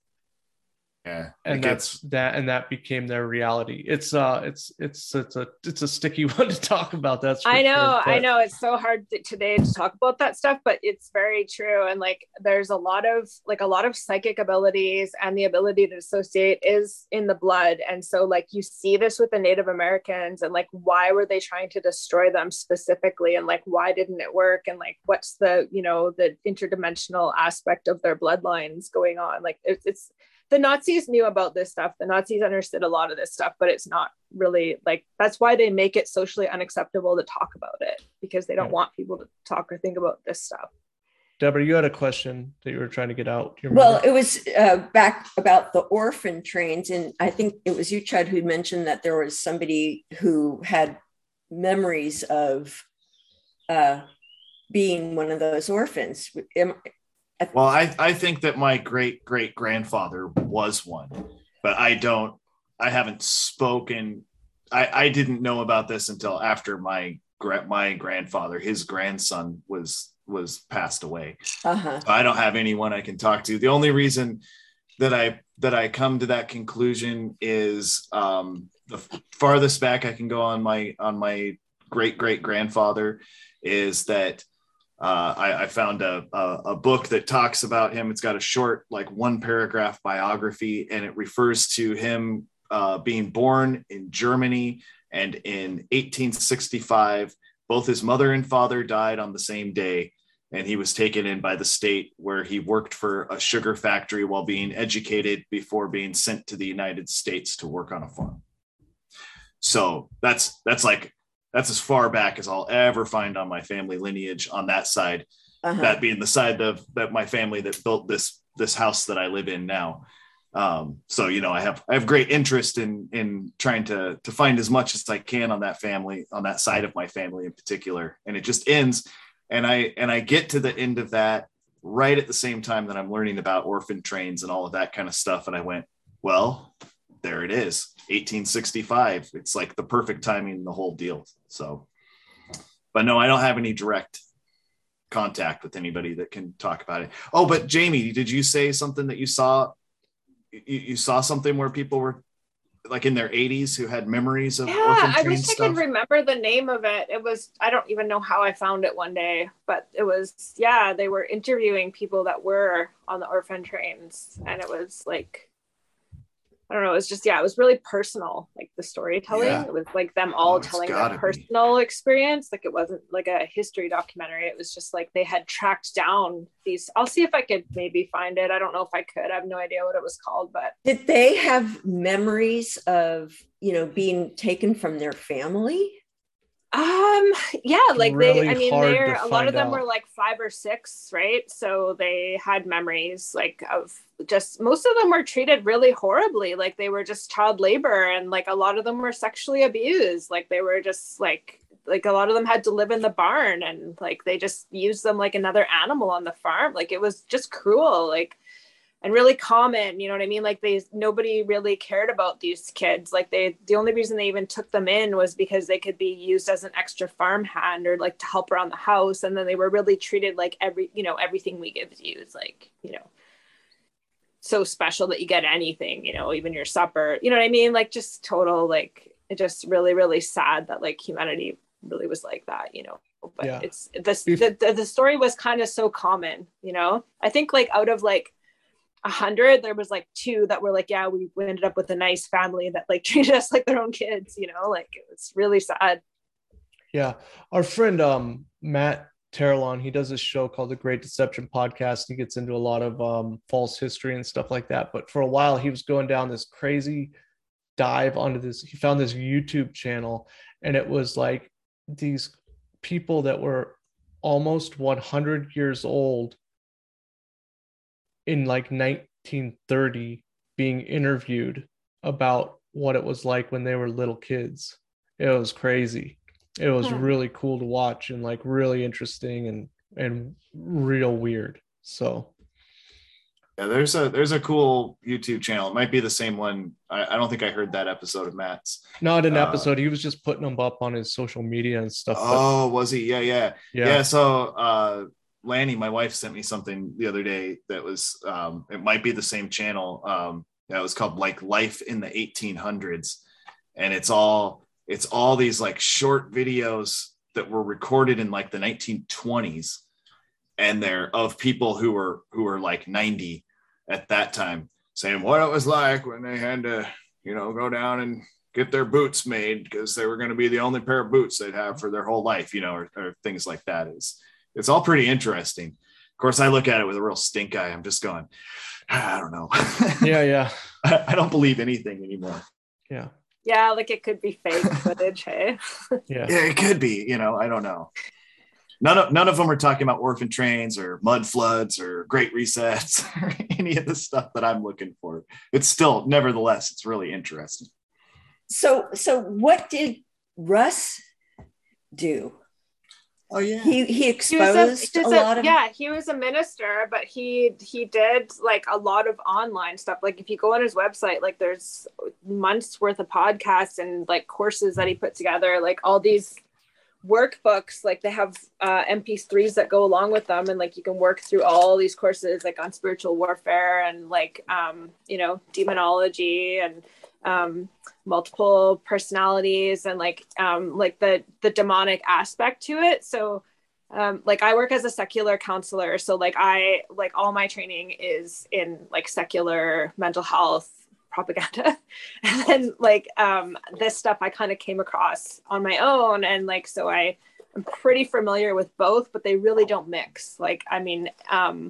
Yeah, and that's gets... that, and that became their reality. It's uh, it's it's it's a it's a sticky one to talk about. That's for I know, sure, but... I know, it's so hard th- today to talk about that stuff, but it's very true. And like, there's a lot of like a lot of psychic abilities, and the ability to dissociate is in the blood. And so like you see this with the Native Americans, and like why were they trying to destroy them specifically, and like why didn't it work, and like what's the you know the interdimensional aspect of their bloodlines going on? Like it's it's. The Nazis knew about this stuff. The Nazis understood a lot of this stuff, but it's not really like, that's why they make it socially unacceptable to talk about it, because they don't yeah. want people to talk or think about this stuff. Deborah, you had a question that you were trying to get out. Well, it was uh, back about the orphan trains. And I think it was you, Chud, who mentioned that there was somebody who had memories of uh, being one of those orphans. Am, Well, I, I think that my great great grandfather was one, but I don't, I haven't spoken. I, I didn't know about this until after my my grandfather, his grandson was was passed away. Uh-huh. So I don't have anyone I can talk to. The only reason that I that I come to that conclusion is um, the farthest back I can go on my on my great great grandfather is that. Uh, I, I found a, a, a book that talks about him. It's got a short, like one paragraph biography, and it refers to him uh, being born in Germany. And in eighteen sixty-five, both his mother and father died on the same day. And he was taken in by the state, where he worked for a sugar factory while being educated before being sent to the United States to work on a farm. So that's, that's like, That's as far back as I'll ever find on my family lineage on that side. Uh-huh. That being the side of that my family that built this this house that I live in now. Um, so you know, I have I have great interest in in trying to to find as much as I can on that family, on that side of my family in particular. And it just ends, and I and I get to the end of that right at the same time that I'm learning about orphan trains and all of that kind of stuff. And I went, well, there it is. eighteen sixty-five. It's like the perfect timing, the whole deal. So, but no, I don't have any direct contact with anybody that can talk about it. Oh, but Jamie, did you say something that you saw? You, you saw something where people were like in their eighties who had memories of yeah, orphan I train wish stuff? I could remember the name of it. It was, I don't even know how I found it one day, but it was, yeah, they were interviewing people that were on the orphan trains, and it was like, I don't know. It was just, yeah, it was really personal, like the storytelling. Yeah. It was like them all oh, telling their personal be. experience. Like it wasn't like a history documentary. It was just like they had tracked down these. I'll see if I could maybe find it. I don't know if I could. I have no idea what it was called, but. Did they have memories of, you know, being taken from their family? Um, yeah, like really they, I mean, they're, a lot of them out. were like five or six, right? So they had memories like of just, most of them were treated really horribly. Like they were just child labor, and like a lot of them were sexually abused. Like they were just like, like a lot of them had to live in the barn, and like, they just used them like another animal on the farm. Like it was just cruel. Like, and really common, you know what I mean? Like they, nobody really cared about these kids. Like they, the only reason they even took them in was because they could be used as an extra farmhand or like to help around the house. And then they were really treated like every, you know, everything we give you is like, you know, so special that you get anything, you know, even your supper, you know what I mean? Like just total, like, it just really, really sad that like humanity really was like that, you know, but yeah. it's this, the, the, the story was kind of so common, you know, I think like out of like a hundred, there was like two that were like, yeah, we, we ended up with a nice family that like treated us like their own kids, you know, like it was really sad. Yeah. Our friend, um, Matt Terrellon, he does this show called The Great Deception Podcast. He gets into a lot of um, false history and stuff like that. But for a while, he was going down this crazy dive onto this. He found this YouTube channel, and it was like these people that were almost one hundred years old in like nineteen thirty being interviewed about what it was like when they were little kids. It was crazy. It was hmm. really cool to watch and like really interesting and and real weird. So yeah, there's a there's a cool YouTube channel. It might be the same one. I, I don't think I heard that episode of Matt's. Not an uh, episode. He was just putting them up on his social media and stuff. Oh, but, was he? Yeah, yeah, yeah. Yeah. So uh Lanny, my wife, sent me something the other day that was um it might be the same channel. Um that was called like Life in the eighteen hundreds. And it's all it's all these like short videos that were recorded in like the nineteen twenties, and they're of people who were who were like ninety at that time, saying what it was like when they had to, you know, go down and get their boots made because they were going to be the only pair of boots they'd have for their whole life, you know, or, or things like that. It's it's all pretty interesting. Of course, I look at it with a real stink eye. I'm just going, I don't know. Yeah, yeah. I, I don't believe anything anymore. Yeah. Yeah, like it could be fake footage, hey? Yeah. Yeah, it could be, you know, I don't know. None of none of them are talking about orphan trains or mud floods or great resets or any of the stuff that I'm looking for. It's still, nevertheless, it's really interesting. So, so what did Russ do? Oh yeah, he he exposed he a, a, a lot of yeah. He was a minister, but he he did like a lot of online stuff. Like if you go on his website, like there's months worth of podcasts and like courses that he put together. Like all these workbooks, like they have uh, M P threes that go along with them, and like you can work through all these courses, like on spiritual warfare and like um, you know demonology and um, multiple personalities and like um, like the the demonic aspect to it. So um, like I work as a secular counselor, so like I like all my training is in like secular mental health propaganda, and then like um, this stuff I kind of came across on my own, and like so I am pretty familiar with both, but they really don't mix. Like I mean. Um,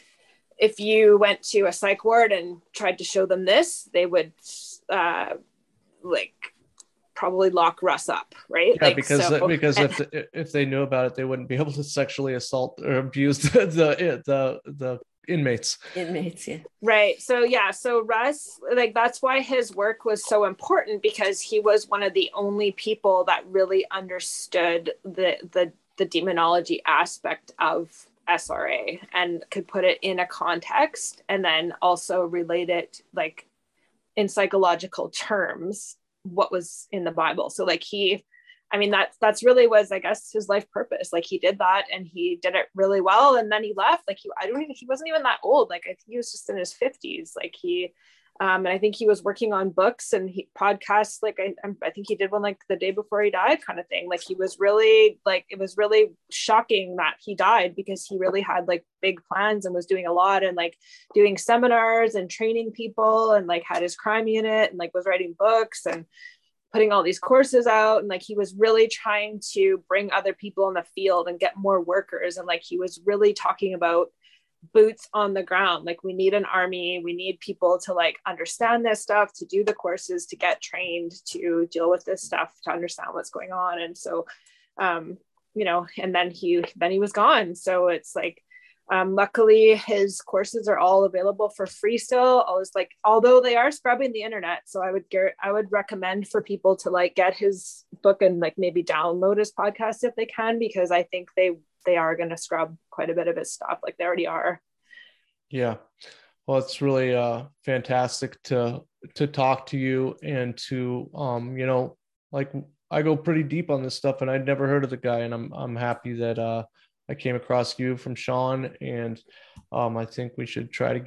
if you went to a psych ward and tried to show them this, they would uh, like probably lock Russ up, right? Yeah, like, because so, because and, if if they knew about it, they wouldn't be able to sexually assault or abuse the the the, the inmates. Inmates, yeah. Right. So yeah. So Russ, like that's why his work was so important, because he was one of the only people that really understood the the the demonology aspect of S R A and could put it in a context and then also relate it like in psychological terms what was in the Bible. So like he I mean that's that's really was I guess his life purpose. Like he did that and he did it really well, and then he left. Like he I don't even he wasn't even that old. Like I think he was just in his fifties. Like he Um, and I think he was working on books and he podcasts. Like I, I think he did one like the day before he died, kind of thing. Like he was really like it was really shocking that he died, because he really had like big plans and was doing a lot and like doing seminars and training people and like had his crime unit and like was writing books and putting all these courses out, and like he was really trying to bring other people in the field and get more workers, and like he was really talking about boots on the ground. Like we need an army, we need people to like understand this stuff, to do the courses, to get trained, to deal with this stuff, to understand what's going on. And so um you know and then he then he was gone. So it's like um luckily his courses are all available for free still. I was like, although they are scrubbing the internet, so I would get I would recommend for people to like get his book and like maybe download his podcast if they can, because I think they they are going to scrub quite a bit of his stuff, like they already are. Yeah. Well, it's really uh, fantastic to to talk to you and to, um, you know, like I go pretty deep on this stuff and I'd never heard of the guy, and I'm I'm happy that uh, I came across you from Sean, and um, I think we should try to get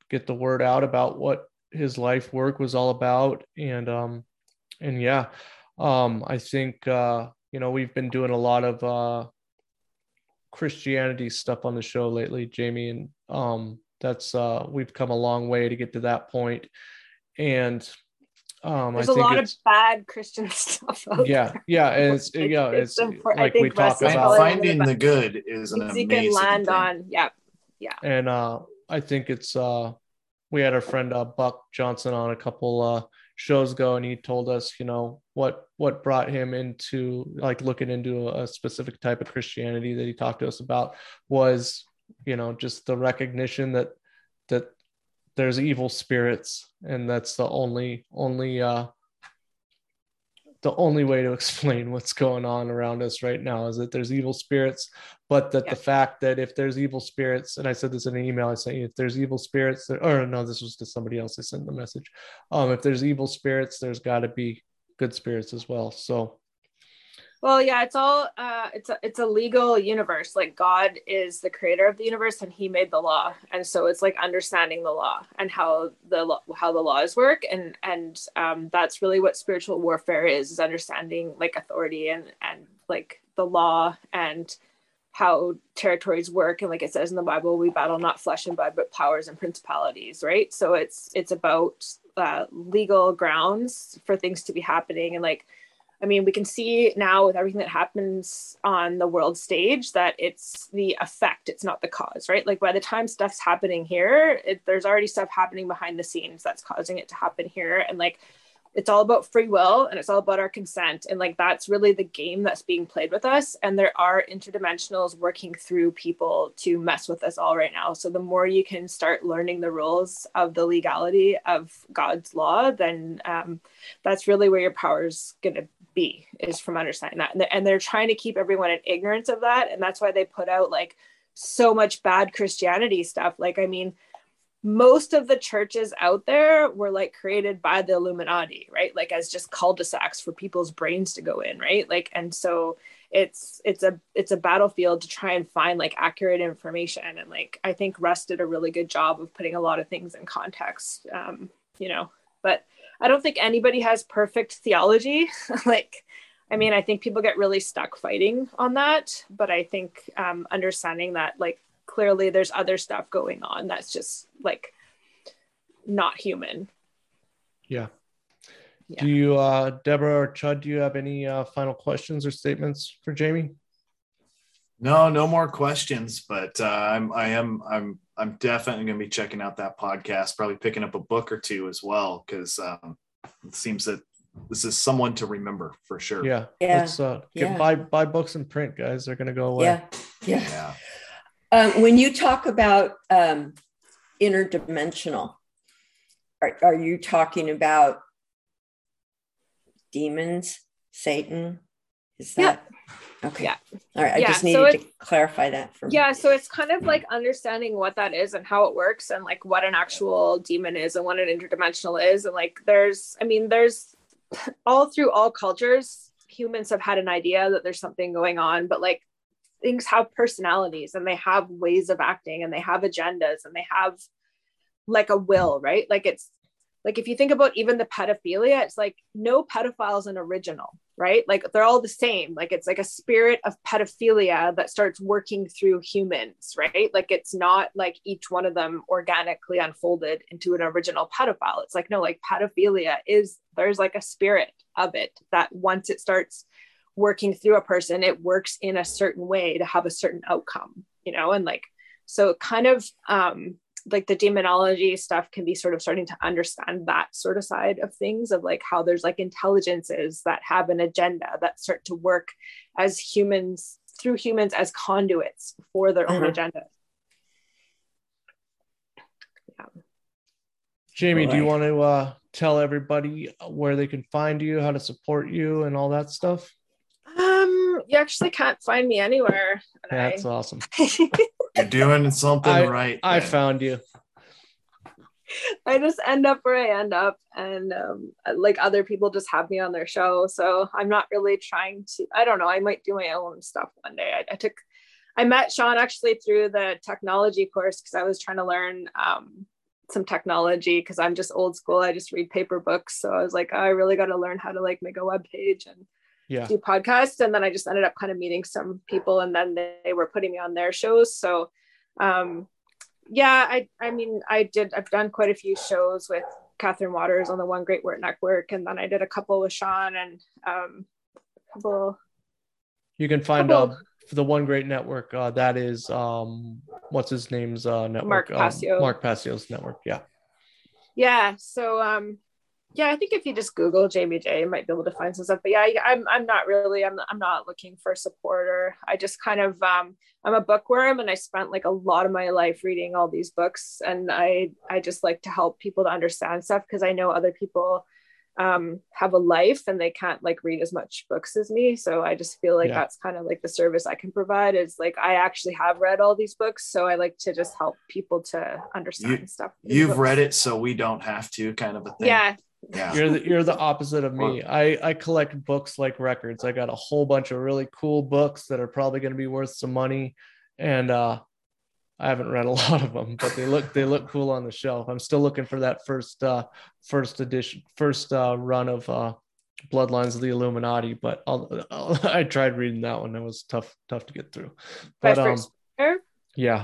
get the word out about what his life work was all about. And um and yeah, um I think uh you know, we've been doing a lot of uh Christianity stuff on the show lately, Jamie, and um that's uh we've come a long way to get to that point. And um There's I a think lot it's, of bad Christian stuff out yeah there. yeah and it's, It's, yeah it's, it's important. like I we think talk Russ is about probably one of Finding the the best good is an things you amazing can land thing. on. Yeah, yeah. And uh I think it's uh we had our friend uh, Buck Johnson on a couple uh shows ago, and he told us, you know, what what brought him into like looking into a specific type of Christianity that he talked to us about was, you know, just the recognition that that there's evil spirits, and that's the only only uh the only way to explain what's going on around us right now is that there's evil spirits. But that Yeah. the fact that if there's evil spirits, and I said this in an email I sent you, if there's evil spirits, there, or no, this was to somebody else I sent the message. Um, if there's evil spirits, there's got to be good spirits as well. So Well, yeah, it's all uh, it's a it's a legal universe. Like God is the creator of the universe, and He made the law, and so it's like understanding the law and how the lo- how the laws work, and and um, that's really what spiritual warfare is: is understanding like authority and and like the law and how territories work. And like it says in the Bible, we battle not flesh and blood, but powers and principalities, right? So it's it's about uh, legal grounds for things to be happening, and like. I mean, we can see now with everything that happens on the world stage that it's the effect, it's not the cause, right? Like by the time stuff's happening here, it, there's already stuff happening behind the scenes that's causing it to happen here. And like, it's all about free will and it's all about our consent. And like, that's really the game that's being played with us. And there are interdimensionals working through people to mess with us all right now. So the more you can start learning the rules of the legality of God's law, then um, that's really where your power's going to be, is from understanding that. And they're, and they're trying to keep everyone in ignorance of that. And that's why they put out like so much bad Christianity stuff. Like, I mean, most of the churches out there were like created by the Illuminati, right? Like as just cul-de-sacs for people's brains to go in, right? Like, and so it's it's a it's a battlefield to try and find like accurate information. And like I think Russ did a really good job of putting a lot of things in context, um, you know. But I don't think anybody has perfect theology. Like, I mean, I think people get really stuck fighting on that. But I think um, understanding that like clearly there's other stuff going on that's just like not human. yeah. Yeah. Do you, uh, Deborah or Chud, do you have any uh, final questions or statements for Jamie? No, no more questions, but uh, I'm, I am, I'm, I'm definitely going to be checking out that podcast, probably picking up a book or two as well. Cause um, it seems that this is someone to remember for sure. Yeah. Yeah. Let's uh, get Yeah. buy, buy books in print, guys. They're going to go away. Yeah. Yeah. Yeah. Um, when you talk about um, interdimensional, are, are you talking about demons, Satan? Is that okay? Yeah. All right. I Yeah, just so needed it- to clarify that for me. Yeah, so it's kind of like understanding what that is and how it works and like what an actual demon is and what an interdimensional is. And like there's, I mean, there's all through all cultures, humans have had an idea that there's something going on, but like things have personalities and they have ways of acting and they have agendas and they have like a will, right? Like it's like if you think about even the pedophilia, it's like no pedophile is an original, right? Like they're all the same. Like it's like a spirit of pedophilia that starts working through humans, right? Like it's not like each one of them organically unfolded into an original pedophile. It's like no, like pedophilia is, there's like a spirit of it that once it starts working through a person, it works in a certain way to have a certain outcome, you know? And like, so kind of um, like the demonology stuff can be sort of starting to understand that sort of side of things, of like how there's like intelligences that have an agenda that start to work as humans, through humans as conduits for their own Uh-huh. agenda. Yeah. Jamie, do you Boy. want to uh, tell everybody where they can find you, how to support you, and all that stuff? Um, you actually can't find me anywhere. And That's I- awesome. You're doing something I, right. I then. found you. I just end up where I end up, and um, like other people just have me on their show. So I'm not really trying to, I don't know, I might do my own stuff one day. I, I took, I met Sean actually through the technology course because I was trying to learn um, some technology because I'm just old school. I just read paper books. So I was like, oh, I really got to learn how to like make a web page and yeah. do podcasts. And then I just ended up kind of meeting some people, and then they were putting me on their shows. So um, yeah, I I mean, I did, I've done quite a few shows with Catherine Waters on the One Great Word Network. And then I did a couple with Sean and um, a couple. You can find couple, uh, the One Great Network. Uh, that is, um, what's his name's uh, network? Mark Passio. Um, Mark Passio's network. Yeah. Yeah. So, um, yeah, I think if you just Google Jamie J, you might be able to find some stuff. But yeah, I'm I'm not really I'm I'm not looking for support, or I just kind of um I'm a bookworm, and I spent like a lot of my life reading all these books, and I I just like to help people to understand stuff because I know other people um have a life and they can't like read as much books as me. So I just feel like yeah. that's kind of like the service I can provide is like I actually have read all these books, so I like to just help people to understand you, stuff. You've books. read it, so we don't have to, kind of a thing. Yeah. Yeah. You're the you're the opposite of me. I, I collect books like records. I got a whole bunch of really cool books that are probably going to be worth some money, and uh, I haven't read a lot of them, but they look they look cool on the shelf. I'm still looking for that first uh, first edition, first uh, run of uh, Bloodlines of the Illuminati. But I'll, I'll, I tried reading that one. It was tough tough to get through. But um, yeah.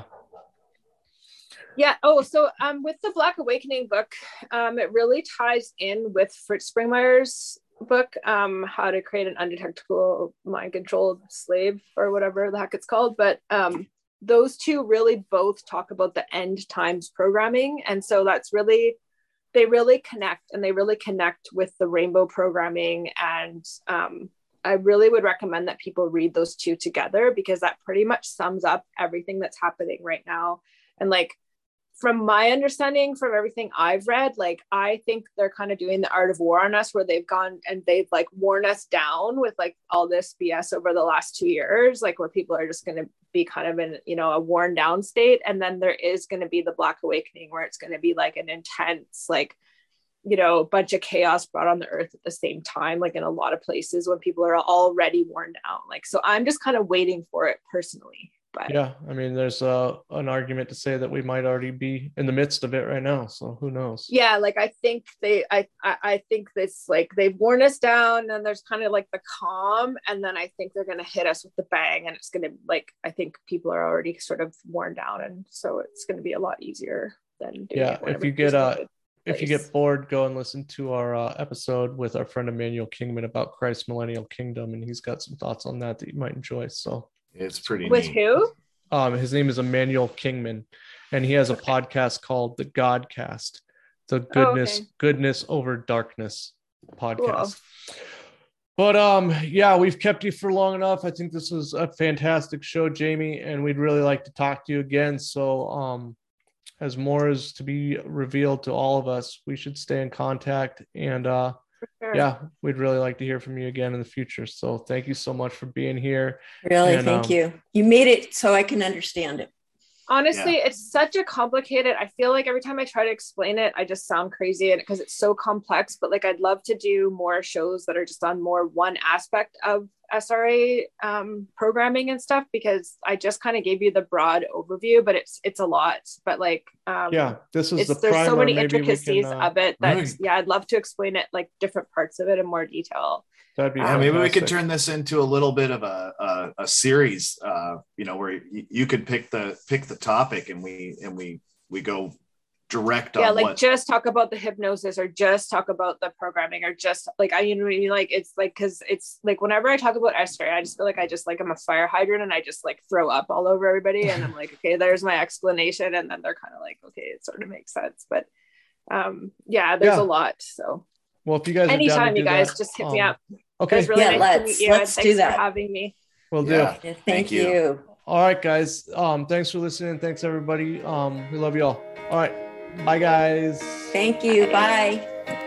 Yeah. Oh, so um, with the Black Awakening book, um, it really ties in with Fritz Springmeier's book, um, How to Create an Undetectable Mind-Controlled Slave, or whatever the heck it's called. But um, those two really both talk about the end times programming. And so that's really, they really connect, and they really connect with the rainbow programming. And um, I really would recommend that people read those two together, because that pretty much sums up everything that's happening right now. And like, from my understanding, from everything I've read, like, I think they're kind of doing the art of war on us, where they've gone and they've like worn us down with like all this B S over the last two years, like where people are just going to be kind of in, you know, a worn down state. And then there is going to be the Black Awakening, where it's going to be like an intense, like, you know, bunch of chaos brought on the earth at the same time, like in a lot of places when people are already worn down. Like, so I'm just kind of waiting for it personally. But yeah, I mean, there's uh, an argument to say that we might already be in the midst of it right now. So who knows? Yeah, like I think they, I, I, I think this, like they've worn us down, and there's kind of like the calm, and then I think they're gonna hit us with the bang, and it's gonna like I think people are already sort of worn down, and so it's gonna be a lot easier than doing yeah. it If you get uh, if you get bored, go and listen to our uh, episode with our friend Emmanuel Kingman about Christ's millennial kingdom, and he's got some thoughts on that that you might enjoy. So. It's pretty with neat. who? Um, his name is Emmanuel Kingman, and he has a okay. podcast called the Godcast, the goodness, oh, okay. goodness over darkness podcast. Cool. But um, yeah, we've kept you for long enough. I think this was a fantastic show, Jamie, and we'd really like to talk to you again. So um, as more is to be revealed to all of us, we should stay in contact, and uh, sure. yeah, we'd really like to hear from you again in the future. So thank you so much for being here. Really, and, thank um, you. You made it so I can understand it. Honestly, yeah. It's such a complicated, I feel like every time I try to explain it, I just sound crazy because it's so complex. But like, I'd love to do more shows that are just on more one aspect of S R A um, programming and stuff, because I just kind of gave you the broad overview, but it's it's a lot. But like, um, yeah, this is it's, the there's primer. so many Maybe intricacies can, uh, of it that really? yeah, I'd love to explain it, like different parts of it in more detail. That'd be yeah, fantastic. maybe we could turn this into a little bit of a a, a series, uh, you know, where you, you could pick the pick the topic, and we and we we go direct yeah, on like what... just talk about the hypnosis, or just talk about the programming, or just like I, you know, like it's like because it's like whenever I talk about S R A, I just feel like I just like I'm a fire hydrant, and I just like throw up all over everybody, and I'm like, okay, there's my explanation, and then they're kind of like, okay, it sort of makes sense, but um, yeah, there's yeah. a lot, so. Well, if you guys anytime, you guys that, just hit um, me up. Okay. It was really yeah, nice let's, to meet you. let's and do thanks that. for having me. We'll do. Yeah. Thank, Thank you. you. All right, guys. Um, thanks for listening. Thanks, everybody. Um, we love you all. All right. Bye, guys. Thank you. Bye.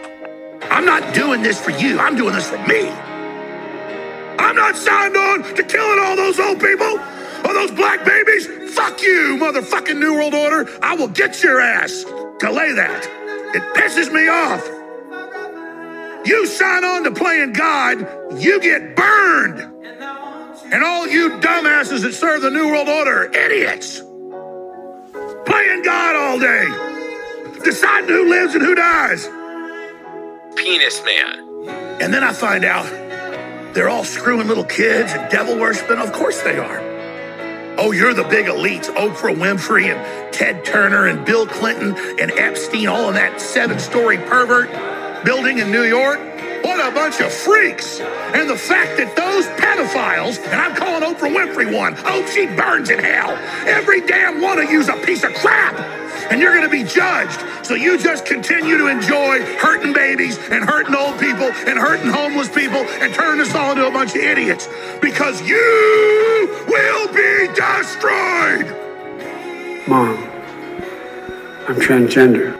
I'm not doing this for you. I'm doing this for me. I'm not signed on to killing all those old people or those black babies. Fuck you, motherfucking New World Order. I will get your ass. Delay that. It pisses me off. You sign on to playing God, you get burned. And all you dumbasses that serve the New World Order, idiots. Playing God all day. deciding who lives and who dies. Penis Man. And then I find out they're all screwing little kids and devil worshiping. Of course they are. Oh, you're the big elites, Oprah Winfrey and Ted Turner and Bill Clinton and Epstein, all in that seven-story pervert building in New York. What a bunch of freaks. And the fact that those pedophiles, and I'm calling Oprah Winfrey one, hope she burns in hell. Every damn one of you's a piece of crap. And you're going to be judged. So you just continue to enjoy hurting babies and hurting old people and hurting homeless people and turning us all into a bunch of idiots. Because you will be destroyed. Mom, I'm transgender.